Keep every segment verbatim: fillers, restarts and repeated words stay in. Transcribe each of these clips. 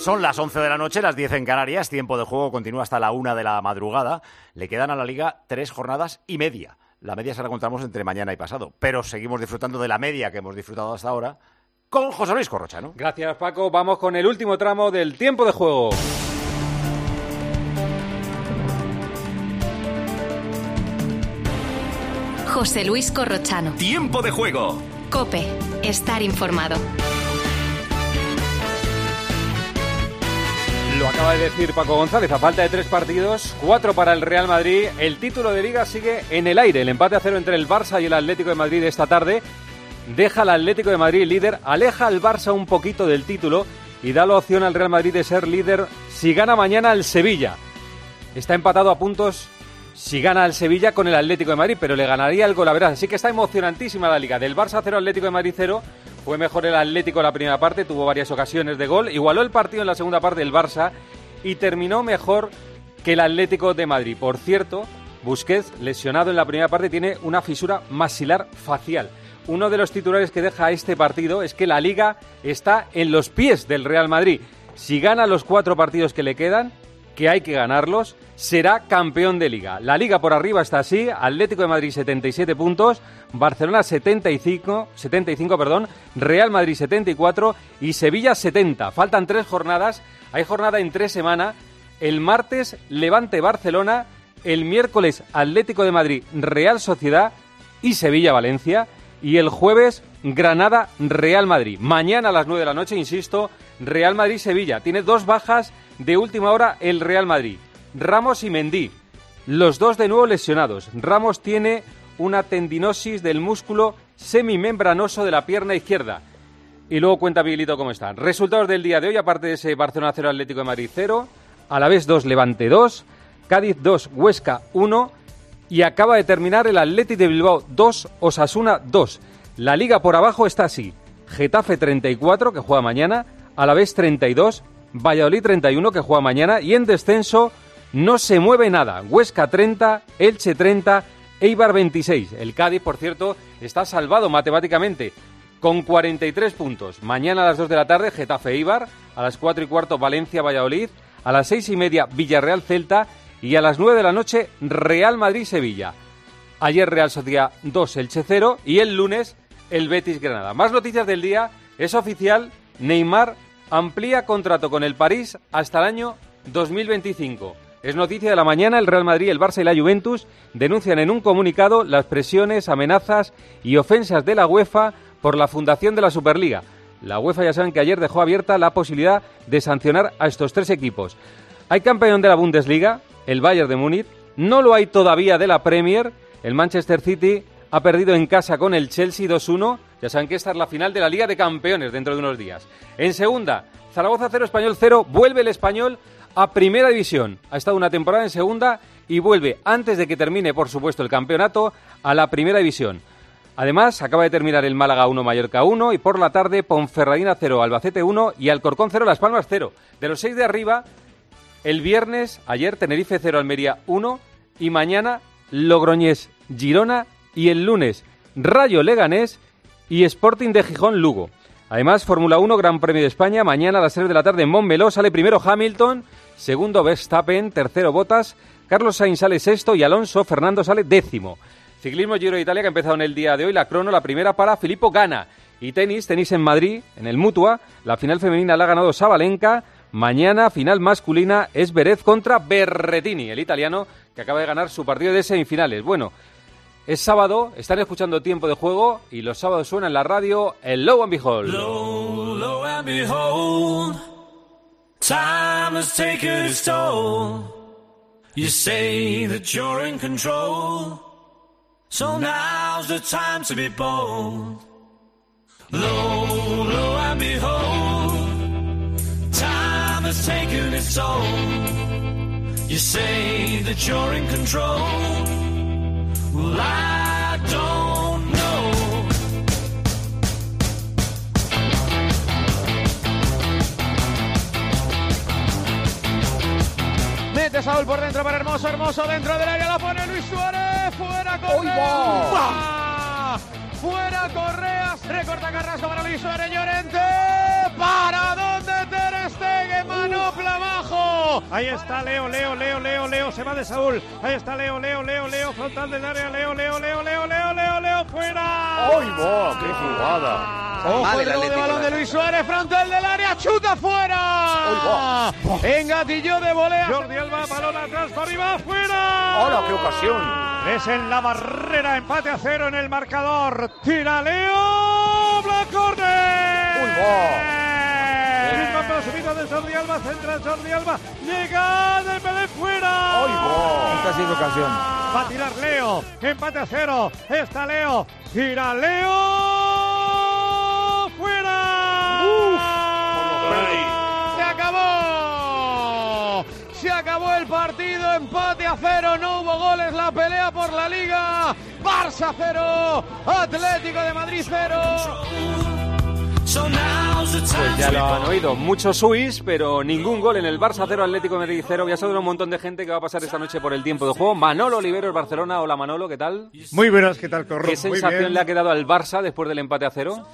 Son las once de la noche, las diez en Canarias, tiempo de juego continúa hasta la una de la madrugada. Le quedan a la Liga tres jornadas y media. La media se la encontramos entre mañana y pasado, pero seguimos disfrutando de la media que hemos disfrutado hasta ahora con José Luis Corrochano. Gracias, Paco. Vamos con el último tramo del tiempo de juego. José Luis Corrochano. Tiempo de juego. COPE. Estar informado. Lo acaba de decir Paco González, a falta de tres partidos, cuatro para el Real Madrid, el título de Liga sigue en el aire. El empate a cero entre el Barça y el Atlético de Madrid esta tarde deja al Atlético de Madrid líder, aleja al Barça un poquito del título y da la opción al Real Madrid de ser líder si gana mañana al Sevilla. Está empatado a puntos si gana al Sevilla con el Atlético de Madrid, pero le ganaría el Golaveras, así que está emocionantísima la Liga. Del Barça cero, Atlético de Madrid cero. Fue mejor el Atlético en la primera parte, tuvo varias ocasiones de gol, igualó el partido en la segunda parte del Barça y terminó mejor que el Atlético de Madrid. Por cierto, Busquets, lesionado en la primera parte, tiene una fisura maxilar facial. Uno de los titulares que deja este partido es que la Liga está en los pies del Real Madrid. Si gana los cuatro partidos que le quedan, que hay que ganarlos, será campeón de Liga. La Liga por arriba está así: Atlético de Madrid setenta y siete puntos, Barcelona setenta y cinco, setenta y cinco, perdón, Real Madrid setenta y cuatro y Sevilla setenta. Faltan tres jornadas, hay jornada en tres semanas. El martes Levante Barcelona, el miércoles Atlético de Madrid Real Sociedad y Sevilla Valencia y el jueves Granada Real Madrid. Mañana a las nueve de la noche, insisto, Real Madrid Sevilla. Tiene dos bajas de última hora el Real Madrid, Ramos y Mendy, los dos de nuevo lesionados. Ramos tiene una tendinosis del músculo semimembranoso de la pierna izquierda. Y luego cuenta Miguelito cómo están. Resultados del día de hoy, aparte de ese Barcelona cero, Atlético de Madrid cero, Alavés dos, Levante dos, Cádiz dos, Huesca uno y acaba de terminar el Athletic de Bilbao dos, Osasuna dos. La Liga por abajo está así: Getafe treinta y cuatro, que juega mañana, Alavés treinta y dos, Valladolid treinta y uno, que juega mañana, y en descenso no se mueve nada. Huesca treinta, Elche treinta, Eibar veintiséis. El Cádiz, por cierto, está salvado matemáticamente con cuarenta y tres puntos. Mañana a las dos de la tarde, Getafe Eibar, a las cuatro y cuarto Valencia Valladolid, a las seis y media Villarreal Celta y a las nueve de la noche Real Madrid Sevilla. Ayer Real Sociedad dos, Elche cero y el lunes el Betis Granada. Más noticias del día: es oficial, Neymar amplía contrato con el París hasta el año dos mil veinticinco. Es noticia de la mañana. El Real Madrid, el Barça y la Juventus denuncian en un comunicado las presiones, amenazas y ofensas de la UEFA por la fundación de la Superliga. La UEFA, ya saben que ayer dejó abierta la posibilidad de sancionar a estos tres equipos. Hay campeón de la Bundesliga, el Bayern de Múnich. No lo hay todavía de la Premier. El Manchester City ha perdido en casa con el Chelsea dos uno. Ya saben que esta es la final de la Liga de Campeones dentro de unos días. En segunda, Zaragoza cero, Español cero. Vuelve el Español a Primera División. Ha estado una temporada en segunda y vuelve, antes de que termine, por supuesto, el campeonato, a la Primera División. Además, acaba de terminar el Málaga uno, Mallorca uno, y por la tarde Ponferradina cero, Albacete uno y Alcorcón cero, Las Palmas cero. De los seis de arriba, el viernes, ayer, Tenerife cero, Almería uno, y mañana Logroñés, Girona, y el lunes Rayo Leganés y Sporting de Gijón Lugo. Además, Fórmula uno, Gran Premio de España, mañana a las tres de la tarde en Montmeló. Sale primero Hamilton, segundo Verstappen, tercero Bottas, Carlos Sainz sale sexto y Alonso Fernando sale décimo. Ciclismo Giro de Italia, que ha empezado en el día de hoy, la crono, la primera para Filippo Ganna. Y tenis, tenis en Madrid, en el Mutua, la final femenina la ha ganado Sabalenka. Mañana, final masculina, es Zverev contra Berrettini, el italiano, que acaba de ganar su partido de semifinales. Bueno, es sábado, están escuchando Tiempo de Juego y los sábados suena en la radio el Lo and Behold. Lo, lo and behold, time has taken its toll. You say that you're in control, so now's the time to be bold. Lo, lo and behold, time has taken its toll. You say that you're in control. Well, I don't know. Mete Saúl por dentro para Hermoso, Hermoso dentro del área, la pone Luis Suárez, fuera Correa, fuera Correa, recorta Carrasco para Luis Suárez, Llorente, para donde Ter Stegen, Leo. Ahí está Leo, Leo, Leo, Leo, Leo. Se va de Saúl. Ahí está Leo, Leo, Leo, Leo. Frontal del área. Leo, Leo, Leo, Leo, Leo, Leo, Leo. Fuera. ¡Ay, va! ¡Qué jugada! Ojo el robo de balón de Luis Suárez. Frontal del área. ¡Chuta fuera! Engatillo de volea. Jordi Alba. Balón atrás. Para arriba. ¡Fuera! ¡Hola, qué ocasión! Es en la barrera, empate a cero en el marcador. Tira Leo, Black Corner. ¡Uy, va! Misma posibilidad de Jordi Alba, centra Jordi Alba. Llega Dembélé fuera. ¡Uy, va! Esta ha sido ocasión. Va a tirar Leo, empate a cero. Está Leo, tira Leo. Fuera. ¡Uf! ¡Se acabó! Se acabó el partido, empate a cero, no hubo goles, la pelea por la Liga. Barça cero, Atlético de Madrid cero. Pues ya lo han oído, muchos suis, pero ningún gol en el Barça cero, Atlético de Madrid cero. Ya saben un montón de gente que va a pasar esta noche por el tiempo de juego. Manolo Oliveros, Barcelona. Hola Manolo, ¿qué tal? Muy buenas, ¿qué tal, Corro? ¿Qué sensación le ha quedado al Barça después del empate a cero?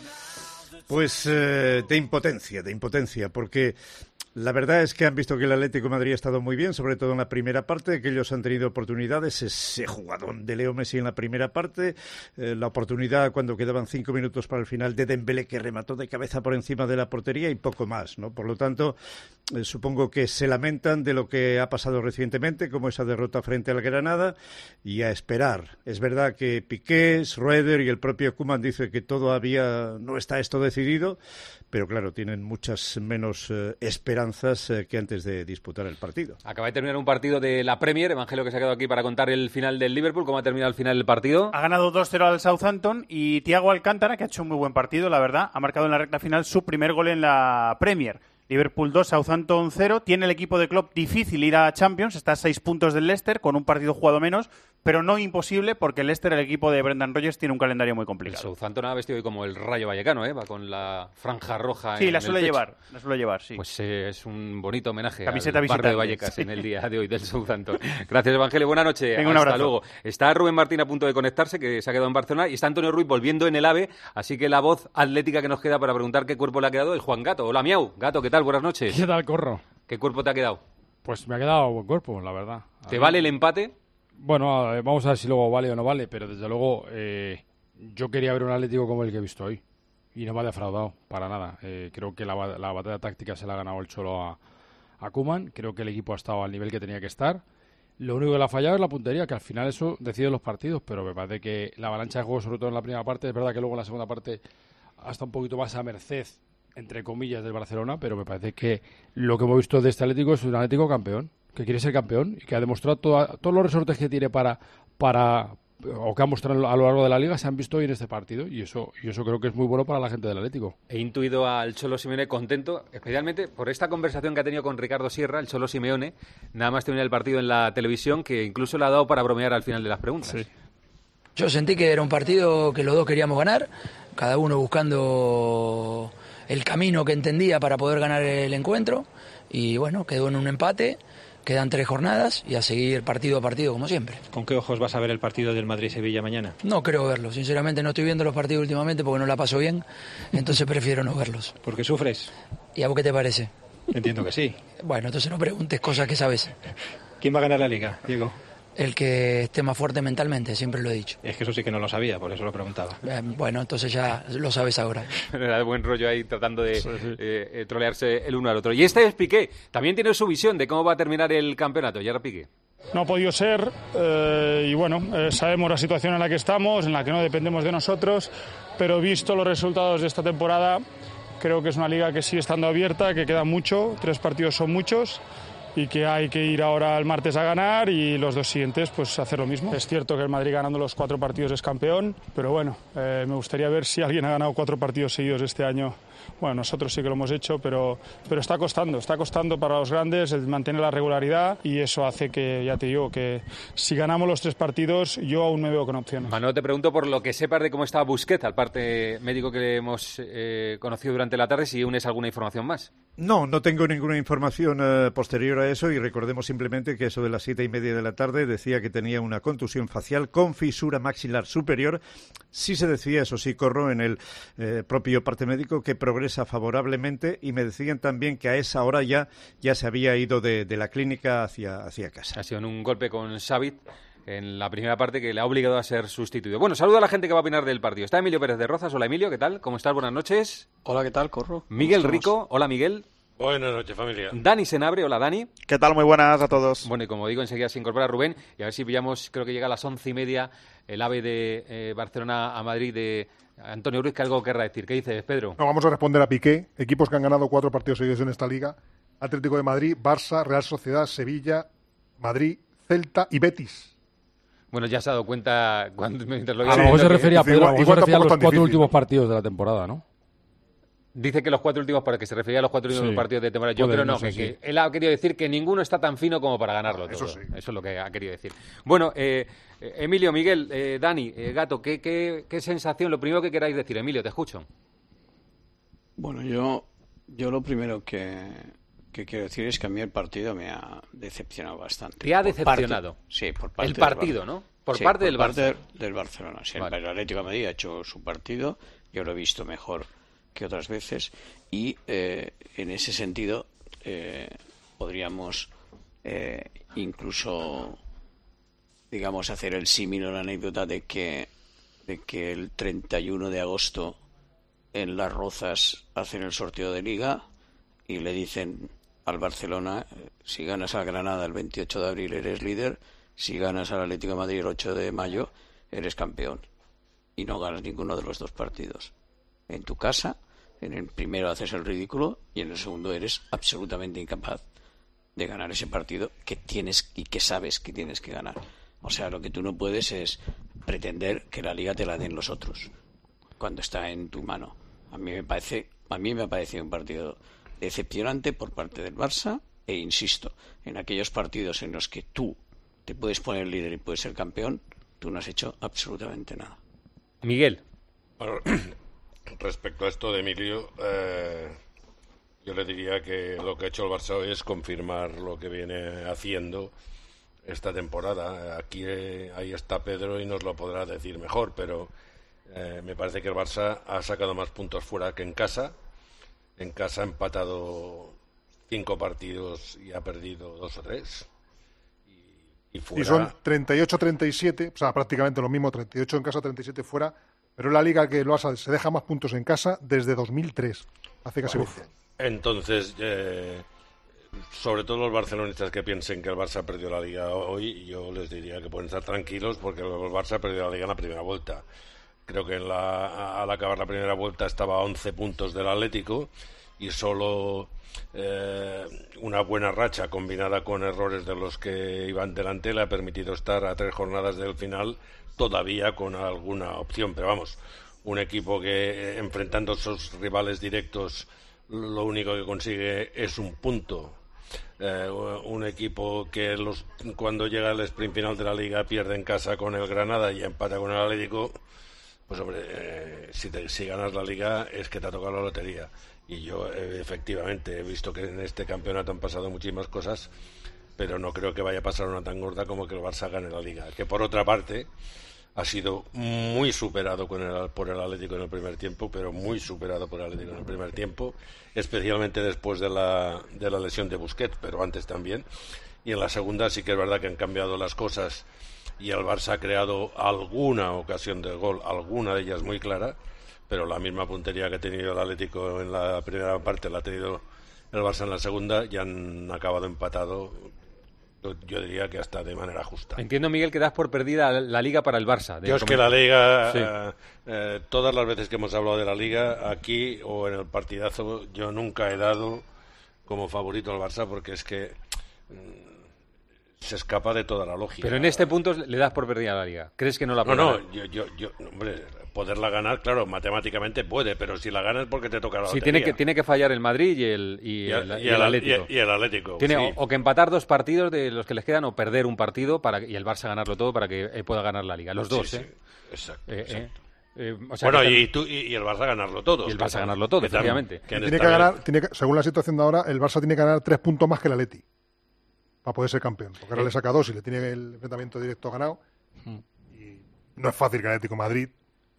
Pues eh, de impotencia, de impotencia, porque la verdad es que han visto que el Atlético de Madrid ha estado muy bien, sobre todo en la primera parte, que ellos han tenido oportunidades, ese jugadón de Leo Messi en la primera parte, eh, la oportunidad cuando quedaban cinco minutos para el final de Dembélé, que remató de cabeza por encima de la portería y poco más, ¿no? Por lo tanto, eh, supongo que se lamentan de lo que ha pasado recientemente, como esa derrota frente al Granada, y a esperar. Es verdad que Piqué, Schröder y el propio Koeman dicen que todavía no está esto decidido, pero claro, tienen muchas menos eh, esperanzas eh, que antes de disputar el partido. Acaba de terminar un partido de la Premier, Evangelio que se ha quedado aquí para contar el final del Liverpool. ¿Cómo ha terminado el final del partido? Ha ganado dos cero al Southampton y Thiago Alcántara, que ha hecho un muy buen partido, la verdad, ha marcado en la recta final su primer gol en la Premier. Liverpool dos, Southampton cero. Tiene el equipo de Klopp difícil ir a Champions, está a seis puntos del Leicester con un partido jugado menos, pero no imposible porque el Leicester, el equipo de Brendan Rodgers, tiene un calendario muy complicado. El Southampton ha vestido hoy como el Rayo Vallecano, ¿eh? Va con la franja roja. Sí, en la el suele pecho. llevar, la suele llevar, sí. Pues eh, es un bonito homenaje Camiseta al barrio de Vallecas sí. en el día de hoy del Southampton. Gracias, Evangelio. Buenas noches. Venga, un Hasta abrazo. luego. Está Rubén Martín a punto de conectarse, que se ha quedado en Barcelona, y está Antonio Ruiz volviendo en el AVE, así que la voz atlética que nos queda para preguntar qué cuerpo le ha quedado es Juan Gato. Hola, Miau. Gato, ¿qué tal? Buenas noches. ¿Qué tal, Corro? ¿Qué cuerpo te ha quedado? Pues me ha quedado buen cuerpo, la verdad. ¿Te vale el empate? Bueno, eh, vamos a ver si luego vale o no vale, pero desde luego eh, yo quería ver un Atlético como el que he visto hoy y no me ha defraudado para nada. Eh, creo que la, la batalla táctica se la ha ganado el Cholo a, a Koeman. Creo que el equipo ha estado al nivel que tenía que estar. Lo único que le ha fallado es la puntería, que al final eso decide los partidos, pero me parece que la avalancha de juego, sobre todo en la primera parte, es verdad que luego en la segunda parte hasta un poquito más a merced, entre comillas, del Barcelona, pero me parece que lo que hemos visto de este Atlético es un Atlético campeón, que quiere ser campeón y que ha demostrado toda, todos los resortes que tiene para, para o que ha mostrado a lo largo de la Liga se han visto hoy en este partido y eso, y eso creo que es muy bueno para la gente del Atlético. He intuido al Cholo Simeone contento, especialmente por esta conversación que ha tenido con Ricardo Sierra, el Cholo Simeone, nada más terminar el partido en la televisión, que incluso le ha dado para bromear al final de las preguntas. Sí. Yo sentí que era un partido que los dos queríamos ganar, cada uno buscando el camino que entendía para poder ganar el encuentro y bueno, quedó en un empate. Quedan tres jornadas y a seguir partido a partido como siempre. ¿Con qué ojos vas a ver el partido del Madrid-Sevilla mañana? No creo verlo, sinceramente no estoy viendo los partidos últimamente porque no la paso bien, entonces prefiero no verlos. ¿Por qué sufres? ¿Y a vos qué te parece? Entiendo que sí. Bueno, entonces no preguntes cosas que sabes. ¿Quién va a ganar la Liga, Diego? El que esté más fuerte mentalmente, siempre lo he dicho. Es que eso sí que no lo sabía, por eso lo preguntaba. Eh, bueno, entonces ya lo sabes ahora. Era de buen rollo ahí tratando de sí, sí. Eh, eh, trolearse el uno al otro. Y este es Piqué, también tiene su visión de cómo va a terminar el campeonato. Y ahora Piqué. No ha podido ser eh, y bueno, eh, sabemos la situación en la que estamos, en la que no dependemos de nosotros, pero visto los resultados de esta temporada, creo que es una liga que sigue estando abierta, que queda mucho, tres partidos son muchos, y que hay que ir ahora el martes a ganar y los dos siguientes pues hacer lo mismo. Es cierto que el Madrid ganando los cuatro partidos es campeón, pero bueno, eh, me gustaría ver si alguien ha ganado cuatro partidos seguidos este año. Bueno, nosotros sí que lo hemos hecho, pero, pero está costando, está costando para los grandes el mantener la regularidad y eso hace que, ya te digo, que si ganamos los tres partidos yo aún me veo con opciones. Manolo, te pregunto por lo que sepas de cómo está Busquets, al parte médico que hemos eh, conocido durante la tarde, si unes alguna información más. No, no tengo ninguna información uh, posterior a eso y recordemos simplemente que eso de las siete y media de la tarde decía que tenía una contusión facial con fisura maxilar superior. Sí se decía, eso sí, Corro, en el eh, propio parte médico que probablemente progresa favorablemente y me decían también que a esa hora ya, ya se había ido de, de la clínica hacia, hacia casa. Ha sido un golpe con Xavi en la primera parte que le ha obligado a ser sustituido. Bueno, saludo a la gente que va a opinar del partido. Está Emilio Pérez de Rozas. Hola Emilio, ¿qué tal? ¿Cómo estás? Buenas noches. Hola, ¿qué tal, Corro? Miguel Rico. Hola Miguel. Buenas noches, familia. Dani Senabre, hola Dani. ¿Qué tal? Muy buenas a todos. Bueno, y como digo, enseguida se incorpora Rubén y a ver si pillamos, creo que llega a las once y media, el AVE de eh, Barcelona a Madrid de Antonio Ruiz, que algo querrá decir. ¿Qué dices, Pedro? No, vamos a responder a Piqué. Equipos que han ganado cuatro partidos seguidos en esta liga: Atlético de Madrid, Barça, Real Sociedad, Sevilla, Madrid, Celta y Betis. Bueno, ya se ha dado cuenta cuando mientras lo A lo mejor se refería a Pedro, a lo mejor se refería a los cuatro difícil. últimos partidos de la temporada, ¿no? Dice que los cuatro últimos, para que se refería a los cuatro últimos Sí. partidos de temporada. Yo Puede, creo no, no sé que, si. que él ha querido decir que ninguno está tan fino como para ganarlo todo. Eso sí. Eso es lo que ha querido decir. Bueno, eh, Emilio, Miguel, eh, Dani, eh, Gato, ¿qué, qué, ¿qué sensación? Lo primero que queráis decir, Emilio, te escucho. Bueno, yo, yo lo primero que, que quiero decir es que a mí el partido me ha decepcionado bastante. ¿Te ha Por decepcionado? parte- sí, por parte El del partido, Bar- ¿no? Por Sí, parte del parte Barça. del- del Barcelona. Sí, Vale. el Atlético de Madrid ha hecho su partido, yo lo he visto mejor que otras veces y eh, en ese sentido eh, podríamos eh, incluso, digamos, hacer el símil o la anécdota de que, de que el treinta y uno de agosto en Las Rozas hacen el sorteo de Liga y le dicen al Barcelona, eh, si ganas al Granada el veintiocho de abril eres líder, si ganas al Atlético de Madrid el ocho de mayo eres campeón y no ganas ninguno de los dos partidos. En tu casa, en el primero haces el ridículo y en el segundo eres absolutamente incapaz de ganar ese partido que tienes y que sabes que tienes que ganar. O sea, lo que tú no puedes es pretender que la liga te la den los otros cuando está en tu mano. A mí me parece, a mí me ha parecido un partido decepcionante por parte del Barça e insisto, en aquellos partidos en los que tú te puedes poner líder y puedes ser campeón, tú no has hecho absolutamente nada. Miguel. Bueno, respecto a esto de Emilio, eh, yo le diría que lo que ha hecho el Barça hoy es confirmar lo que viene haciendo esta temporada. Aquí eh, ahí está Pedro y nos lo podrá decir mejor, pero eh, me parece que el Barça ha sacado más puntos fuera que en casa. En casa ha empatado cinco partidos y ha perdido dos o tres. Y, y fuera... Y son treinta y ocho treinta y siete, o sea, prácticamente lo mismo, treinta y ocho en casa, treinta y siete fuera, pero es la liga que lo hace, se deja más puntos en casa desde dos mil tres, hace casi Uf. veinte. Entonces, eh, sobre todo los barcelonistas que piensen que el Barça perdió la Liga hoy, yo les diría que pueden estar tranquilos porque el Barça perdió la Liga en la primera vuelta. Creo que en la, al acabar la primera vuelta estaba a once puntos del Atlético y solo eh, una buena racha combinada con errores de los que iban delante le ha permitido estar a tres jornadas del final todavía con alguna opción. Pero vamos, un equipo que eh, enfrentando a sus rivales directos lo único que consigue es un punto. Eh, un equipo que los, cuando llega al sprint final de la Liga pierde en casa con el Granada y empata con el Atlético, pues hombre, eh, si, te, si ganas la Liga es que te ha tocado la lotería. Y yo eh, efectivamente he visto que en este campeonato han pasado muchísimas cosas, pero no creo que vaya a pasar una tan gorda como que el Barça gane la Liga, que por otra parte ha sido muy superado con el, por el Atlético en el primer tiempo, pero muy superado por el Atlético en el primer tiempo, especialmente después de la, de la lesión de Busquets, pero antes también. Y en la segunda sí que es verdad que han cambiado las cosas y el Barça ha creado alguna ocasión de gol, alguna de ellas muy clara, pero la misma puntería que ha tenido el Atlético en la primera parte la ha tenido el Barça en la segunda y han acabado empatado. Yo diría que hasta de manera justa. Entiendo, Miguel, que das por perdida la, la Liga para el Barça. Yo es que la Liga, sí. eh, eh, todas las veces que hemos hablado de la Liga, aquí o en el partidazo, yo nunca he dado como favorito al Barça porque es que mm, se escapa de toda la lógica. Pero en este punto le das por perdida la Liga. ¿Crees que no la No, puede ganar? no, yo, yo, yo, hombre, poderla ganar, claro, matemáticamente puede, pero si la ganas porque te toca la Sí, lotería. tiene que, tiene que fallar el Madrid y el, y Y el, el- y y el el- Atlético. y el Atlético, Tiene sí. o, o que empatar dos partidos de los que les quedan o perder un partido para y el Barça ganarlo todo para que eh, pueda ganar la Liga. Los Sí, dos, sí, ¿eh? exacto, Eh, eh, exacto. eh, o sea, Bueno, que y, tú, y, y el Barça ganarlo todo. Y el Barça ganarlo todo, efectivamente. Tiene que ganar, tiene que- según la situación de ahora, el Barça tiene que ganar tres puntos más que el Atleti para poder ser campeón. Porque ahora Eh. le saca dos y le tiene el enfrentamiento directo ganado. Y no es fácil que el Atlético de Madrid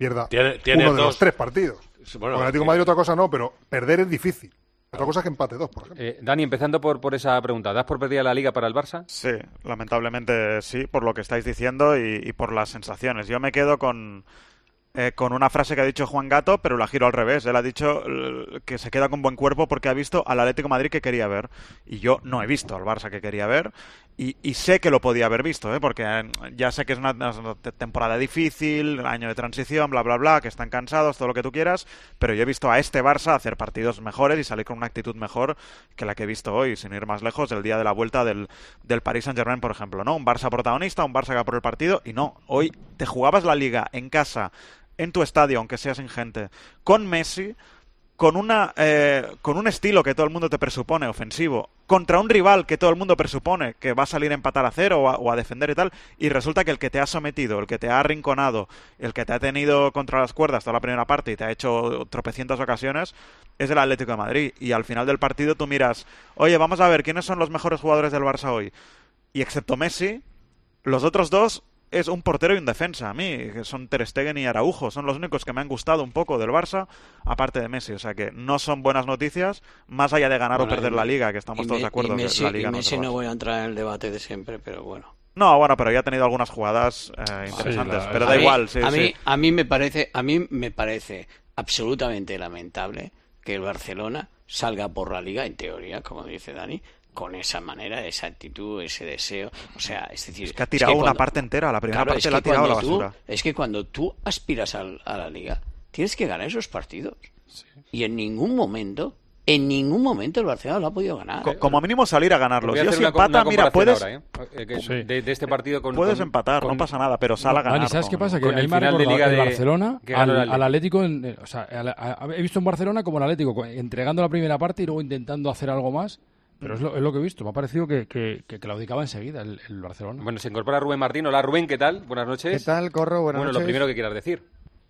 pierda tiene, tiene uno de dos... los tres partidos. Bueno, con Atlético de Madrid otra cosa no, pero perder es difícil. Otra cosa es que empate dos, por ejemplo. Eh, Dani, empezando por, por esa pregunta, ¿das por perdida la Liga para el Barça? Sí, lamentablemente sí, por lo que estáis diciendo y, y por las sensaciones. Yo me quedo con, eh, con una frase que ha dicho Juan Gato, pero la giro al revés. Él ha dicho eh, que se queda con buen cuerpo porque ha visto al Atlético de Madrid que quería ver. Y yo no he visto al Barça que quería ver. Y, y sé que lo podía haber visto, ¿eh? Porque ya sé que es una, una temporada difícil, año de transición, bla, bla, bla, que están cansados, todo lo que tú quieras, pero yo he visto a este Barça hacer partidos mejores y salir con una actitud mejor que la que he visto hoy, sin ir más lejos, el día de la vuelta del, del Paris Saint-Germain, por ejemplo, ¿no? Un Barça protagonista, un Barça que va por el partido, y no, hoy te jugabas la Liga en casa, en tu estadio, aunque sea sin gente, con Messi, con una eh, con un estilo que todo el mundo te presupone ofensivo, contra un rival que todo el mundo presupone que va a salir a empatar a cero o a, o a defender y tal, y resulta que el que te ha sometido, el que te ha arrinconado, el que te ha tenido contra las cuerdas toda la primera parte y te ha hecho tropecientas ocasiones, es el Atlético de Madrid. Y al final del partido tú miras, oye, vamos a ver, ¿quiénes son los mejores jugadores del Barça hoy? Y excepto Messi, los otros dos es un portero y un defensa. A mí, que son Ter Stegen y Araujo, son los únicos que me han gustado un poco del Barça, aparte de Messi. O sea que no son buenas noticias, más allá de ganar bueno, o perder y, la Liga, que estamos todos me, de acuerdo y Messi, que la Liga y no Messi es no voy a entrar en el debate de siempre, pero bueno. No, bueno, pero ya ha tenido algunas jugadas eh, interesantes, Sí, la, pero da mí, igual. Sí, a, sí. Mí, a mí me parece, a mí me parece absolutamente lamentable que el Barcelona salga por la Liga, en teoría, como dice Dani, con esa manera, esa actitud, ese deseo, o sea, es decir... Es que ha tirado es que una cuando, parte entera, la primera claro, parte es la ha tirado a la tú, basura. es que cuando tú aspiras al, a la Liga, tienes que ganar esos partidos. Sí. Y en ningún momento... En ningún momento el Barcelona lo ha podido ganar. Co como mínimo salir a ganarlos. Yo si empata, mira, puedes... Ahora, ¿eh? que sí. de, de este partido con... Puedes con, empatar, con... no pasa nada, pero sal a ganar. Dani, ¿sabes con... qué pasa? Que con el final me de Liga de Barcelona que al, al Atlético... En, o sea, al, a, he visto en Barcelona como el Atlético, entregando la primera parte y luego intentando hacer algo más. Pero es lo, es lo que he visto. Me ha parecido que, que, que claudicaba enseguida el, el Barcelona. Bueno, se incorpora Rubén Martín. Hola, Rubén, ¿qué tal? Buenas noches. ¿Qué tal, Corro? Buenas bueno, noches. Lo primero que quieras decir.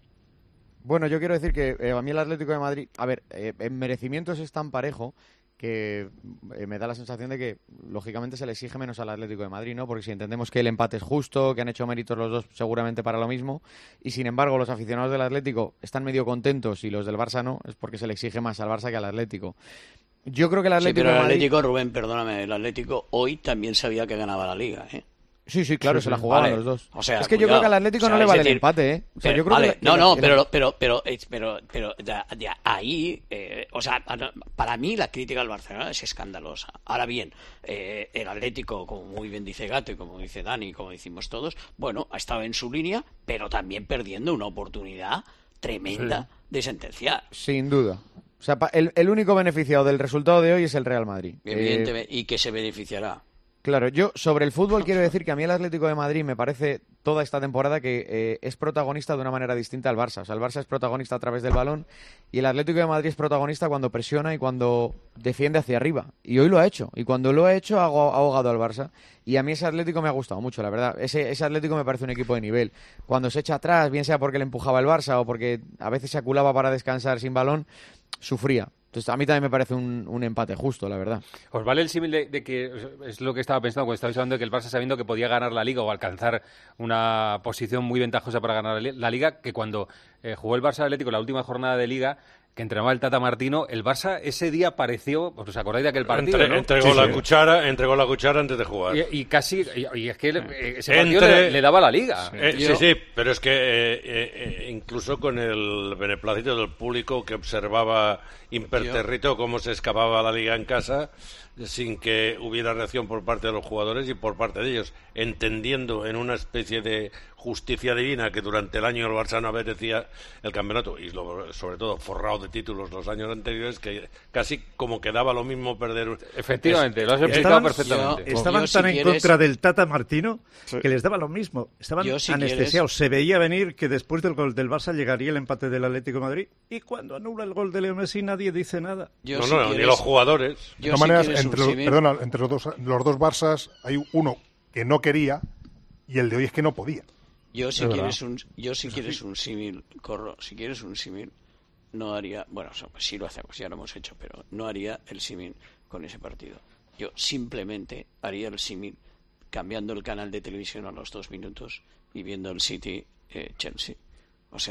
Bueno, yo quiero decir que eh, a mí el Atlético de Madrid... A ver, eh, en merecimientos es tan parejo que eh, me da la sensación de que, lógicamente, se le exige menos al Atlético de Madrid, ¿no? Porque si entendemos que el empate es justo, que han hecho méritos los dos seguramente para lo mismo, y sin embargo los aficionados del Atlético están medio contentos y los del Barça no, es porque se le exige más al Barça que al Atlético. Yo creo que el Atlético sí, pero el de Madrid... Atlético, Rubén, perdóname, el Atlético hoy también sabía que ganaba la Liga, ¿eh? Sí, sí, claro, sí, se la sí. jugaban Vale. los dos. O sea, es que cuidado. yo creo que al Atlético O sea, no le vale decir, el empate, ¿eh? O sea, pero, yo creo vale, que, que no, no, que pero, pero, pero, pero, pero, de, de ahí, eh, o sea, para mí la crítica al Barcelona es escandalosa. Ahora bien, eh, el Atlético, como muy bien dice Gato y como dice Dani, como decimos todos, bueno, ha estado en su línea, pero también perdiendo una oportunidad tremenda sí. de sentenciar. Sin duda. O sea, el, el único beneficiado del resultado de hoy es el Real Madrid. Evidentemente, eh, y que se beneficiará. Claro, yo sobre el fútbol quiero decir que a mí el Atlético de Madrid me parece toda esta temporada que eh, es protagonista de una manera distinta al Barça. O sea, el Barça es protagonista a través del balón y el Atlético de Madrid es protagonista cuando presiona y cuando defiende hacia arriba. Y hoy lo ha hecho. Y cuando lo ha hecho ha ahogado al Barça. Y a mí ese Atlético me ha gustado mucho, la verdad. Ese, ese Atlético me parece un equipo de nivel. Cuando se echa atrás, bien sea porque le empujaba el Barça o porque a veces se aculaba para descansar sin balón, sufría. Entonces, a mí también me parece un, un empate justo, la verdad. ¿Os vale el símil de, de que, es lo que estaba pensando cuando estabais hablando de que el Barça, sabiendo que podía ganar la Liga o alcanzar una posición muy ventajosa para ganar la Liga, que cuando eh, jugó el Barça Atlético la última jornada de Liga, que entrenaba el Tata Martino, el Barça ese día pareció, pues os acordáis de aquel partido, Entre, ¿no? entregó sí, la sí. cuchara, entregó la cuchara antes de jugar. Y, y casi, y, y es que eh, ese partido Entre, le, le daba la Liga. Eh, sí, sí, pero es que eh, eh, incluso con el beneplácito del público que observaba impertérrito cómo se escapaba la Liga en casa, sin que hubiera reacción por parte de los jugadores y por parte de ellos, entendiendo en una especie de justicia divina que durante el año el Barça no merecía el campeonato y lo, sobre todo forrado de títulos los años anteriores, que casi como que daba lo mismo perder. Efectivamente, es, lo has explicado estaban, perfectamente. Yo, estaban yo, tan si en quieres... contra del Tata Martino sí. que les daba lo mismo. Estaban yo, si anestesiados. Quieres... Se veía venir que después del gol del Barça llegaría el empate del Atlético de Madrid y cuando anula el gol de Leo Messi nadie dice nada. Yo, no, si no, quieres... ni los jugadores. De todas si maneras, entre, los, perdona, entre los dos, los dos Barças hay uno que no quería y el de hoy es que no podía. Yo si quieres un, yo si quieres un símil, Corro, si quieres un símil, no haría, bueno, pues sí lo hacemos, ya lo hemos hecho, pero no haría el símil con ese partido. Yo simplemente haría el símil cambiando el canal de televisión a los dos minutos y viendo el City eh, Chelsea. O sea,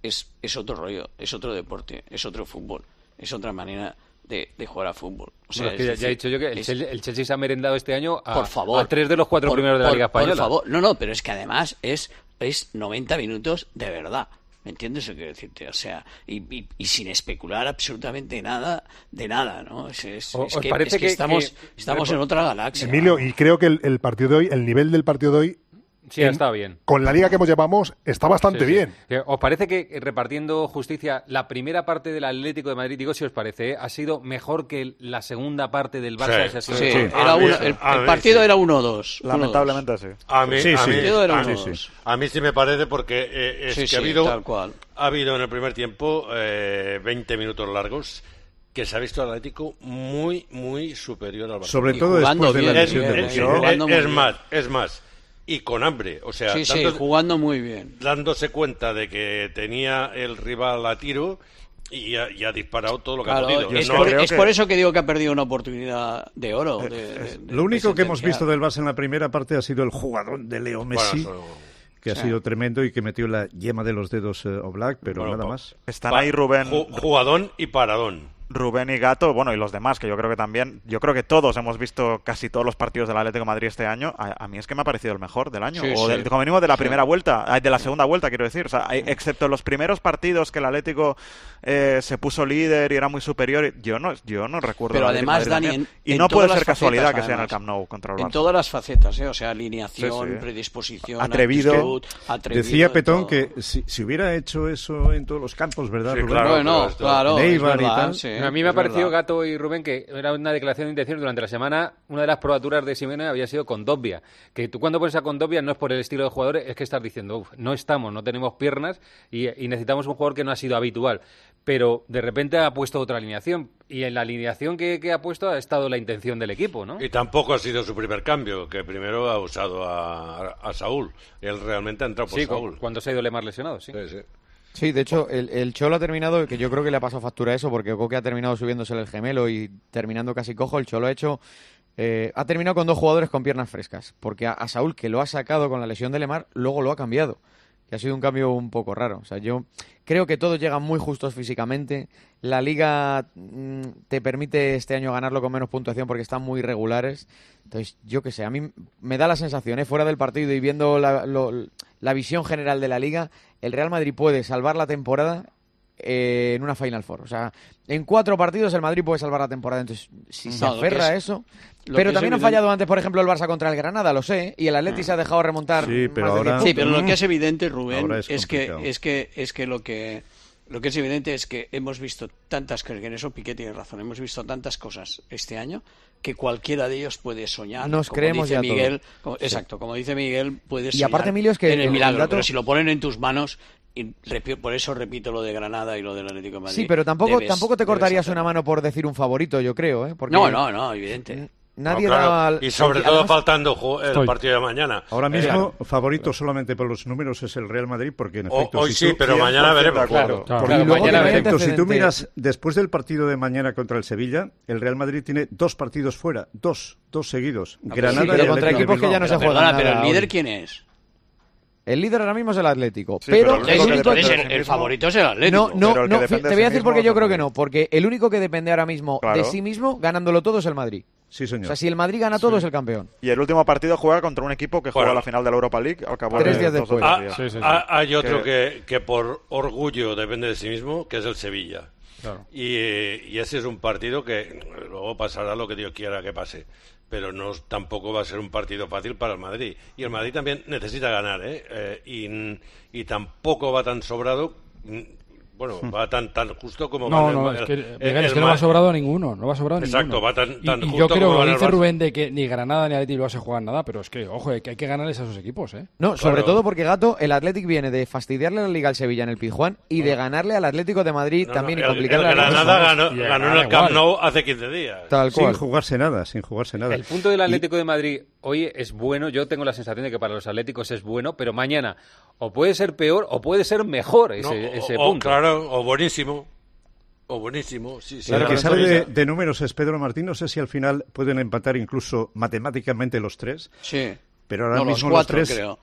es, es otro rollo, es otro deporte, es otro fútbol, es otra manera de, de jugar a fútbol. O sea, bueno, es que es ya, decir, ya he dicho yo que el, es, Chelsea, el Chelsea se ha merendado este año a, por favor, a tres de los cuatro por, primeros de la por, Liga Española. Por favor, no, no, pero es que además es, es noventa minutos de verdad. ¿Me entiendes lo que quiero decirte? O sea, y, y, y sin especular absolutamente nada de nada, ¿no? Es, es, ¿O, es os que, parece es que que, estamos, que... estamos en otra galaxia. Emilio, y creo que el, el partido de hoy, el nivel del partido de hoy, Sí, en, está bien. Con la liga que hemos llevamos, está bastante sí, sí. bien. ¿Os parece que, repartiendo justicia, la primera parte del Atlético de Madrid, digo si os parece, ¿eh? ha sido mejor que la segunda parte del Barça? Sí, ha sido sí. mejor? Era uno, el, el partido sí. era uno dos. Lamentablemente sí. A mí, sí, a sí. mí, era a, uno mí, sí. a mí sí me parece porque eh, es sí, que sí, ha habido tal cual. ha habido en el primer tiempo eh, veinte minutos largos que se ha visto al Atlético muy, muy superior al Barça. Sobre todo después de la lesión de Benzema. Es, es, es más, es más. Y con hambre, o sea, sí, sí, dándose, jugando muy bien. Dándose cuenta de que tenía el rival a tiro y ha, y ha disparado todo lo que claro, ha podido. Es, no, por, es que... por eso que digo que ha perdido una oportunidad de oro. De, de, de, lo único de que hemos visto del Barça en la primera parte ha sido el jugadón de Leo Messi. Bueno, eso... que ha sí. sido tremendo y que metió la yema de los dedos eh, Oblak, pero bueno, nada pa, más. Están pa, ahí Rubén. Jugadón y paradón. Rubén y Gato, bueno, y los demás, que yo creo que también, yo creo que todos hemos visto casi todos los partidos del Atlético de Madrid este año. A, a mí es que me ha parecido el mejor del año, sí, o del, sí. como mínimo de la primera sí. vuelta, de la segunda vuelta, quiero decir. O sea, excepto los primeros partidos que el Atlético eh, se puso líder y era muy superior, yo no, yo no recuerdo. Pero además, Dani, en, y en no puede ser facetas, casualidad que además, sea en el Camp Nou contra el Barça. En todas las facetas, ¿eh? O sea, alineación, sí, sí. predisposición, atrevido. Actitud, atrevido. Decía Petón que si, si hubiera hecho eso en todos los campos, ¿verdad, sí, Rubén? Claro, bueno, claro, Neibar verdad, y tal. Sí, a mí me ha parecido, Gato y Rubén, que era una declaración de intención durante la semana. Una de las probaturas de Simeone había sido Kondogbia, que tú cuando pones a Kondogbia no es por el estilo de jugadores, es que estás diciendo, uf, no estamos, no tenemos piernas y, y necesitamos un jugador que no ha sido habitual, pero de repente ha puesto otra alineación y en la alineación que, que ha puesto ha estado la intención del equipo, ¿no? Y tampoco ha sido su primer cambio, que primero ha usado a, a Saúl, él realmente ha entrado por sí, Saúl. Cuando se ha ido Lemar lesionado, sí. sí, sí. Sí, de hecho, el, el Cholo ha terminado, que yo creo que le ha pasado factura a eso, porque Coque ha terminado subiéndosele el gemelo y terminando casi cojo. El Cholo ha hecho, eh, ha terminado con dos jugadores con piernas frescas, porque a, a Saúl, que lo ha sacado con la lesión de Lemar, luego lo ha cambiado, que ha sido un cambio un poco raro. O sea, yo creo que todos llegan muy justos físicamente. La Liga mmm, te permite este año ganarlo con menos puntuación porque están muy regulares. Entonces, yo qué sé, a mí me da la sensación, ¿eh? fuera del partido y viendo la, lo, la visión general de la Liga, el Real Madrid puede salvar la temporada eh, en una Final Four. O sea, en cuatro partidos el Madrid puede salvar la temporada. Entonces, si se no, aferra es, a eso... Pero también han fallado antes, por ejemplo, el Barça contra el Granada, lo sé, y el Atleti se ha dejado remontar. Sí, pero, más ahora... de sí, pero lo que es evidente, Rubén, es, es que es que es que lo que lo que es evidente es que hemos visto tantas, que en eso Piqué tiene razón, hemos visto tantas cosas este año que cualquiera de ellos puede soñar. Nos como creemos dice ya Miguel, todo. como, exacto, como dice Miguel, puedes y soñar aparte, Emilio, es que en el, el milagro, dato... pero si lo ponen en tus manos, y por eso repito lo de Granada y lo del Atlético de Madrid. Sí, pero tampoco debes, tampoco te cortarías una mano por decir un favorito, yo creo, ¿eh? Porque no, no, no, evidente. Nadie no, claro. da... Y sobre todo además... faltando el Estoy. partido de mañana. Ahora mismo, claro. favorito solamente por los números es el Real Madrid, porque en efecto... O, hoy si sí, tú, pero mañana veremos. Claro, claro. Porque claro, luego, mañana en efecto, si tú frente... miras, después del partido de mañana contra el Sevilla, el Real Madrid tiene dos partidos fuera, dos, dos seguidos. No, Granada sí, pero y contra equipos que ya no se juegan nada. Pero el líder, hoy. ¿quién es? El líder ahora mismo es el Atlético, sí, pero, pero el, único el, que... el, el favorito es el Atlético. No, no, pero el no, que te voy a sí decir mismo, porque yo no. creo que no, porque el único que depende ahora mismo claro. de sí mismo, ganándolo todo, es el Madrid. Sí, señor. O sea, si el Madrid gana todo, sí. es el campeón. Y el último partido juega contra un equipo que juega bueno. la final de la Europa League al cabo Tres de días dos después. o tres Ah, días. Sí, sí, sí. Ah, hay otro que... Que, que por orgullo depende de sí mismo, que es el Sevilla. Claro. Y, y ese es un partido que luego pasará lo que Dios quiera que pase. Pero no tampoco va a ser un partido fácil para el Madrid. Y el Madrid también necesita ganar, ¿eh? eh y, y tampoco va tan sobrado. Bueno, va tan tan justo como no, va no, el, es que, el, Miguel, el, es que no va sobrado ninguno, no va sobrado Exacto, ninguno. va tan, tan y, y justo yo creo como que va dice Rubén de que ni Granada ni Atleti no se juegan nada, pero es que, ojo, que hay que ganarles a esos equipos, ¿eh? No, claro. sobre todo porque, Gato, el Athletic viene de fastidiarle la Liga al Sevilla en el Pizjuán y de ganarle al Atlético de Madrid no, también no, y complicarle el, el la Granada ganó, y ganó en el Camp Nou hace quince días. Tal cual. Sin jugarse nada, sin jugarse nada. El punto del Atlético y... de Madrid hoy es bueno, yo tengo la sensación de que para los atléticos es bueno, pero mañana o puede ser peor o puede ser mejor ese, no, ese o, punto. O, claro, o buenísimo. O buenísimo, sí, sí. Claro, la que sabe de, de... de números es Pedro Martín. No sé si al final pueden empatar incluso matemáticamente los tres. Sí. Pero ahora no, mismo los cuatro, los tres creo.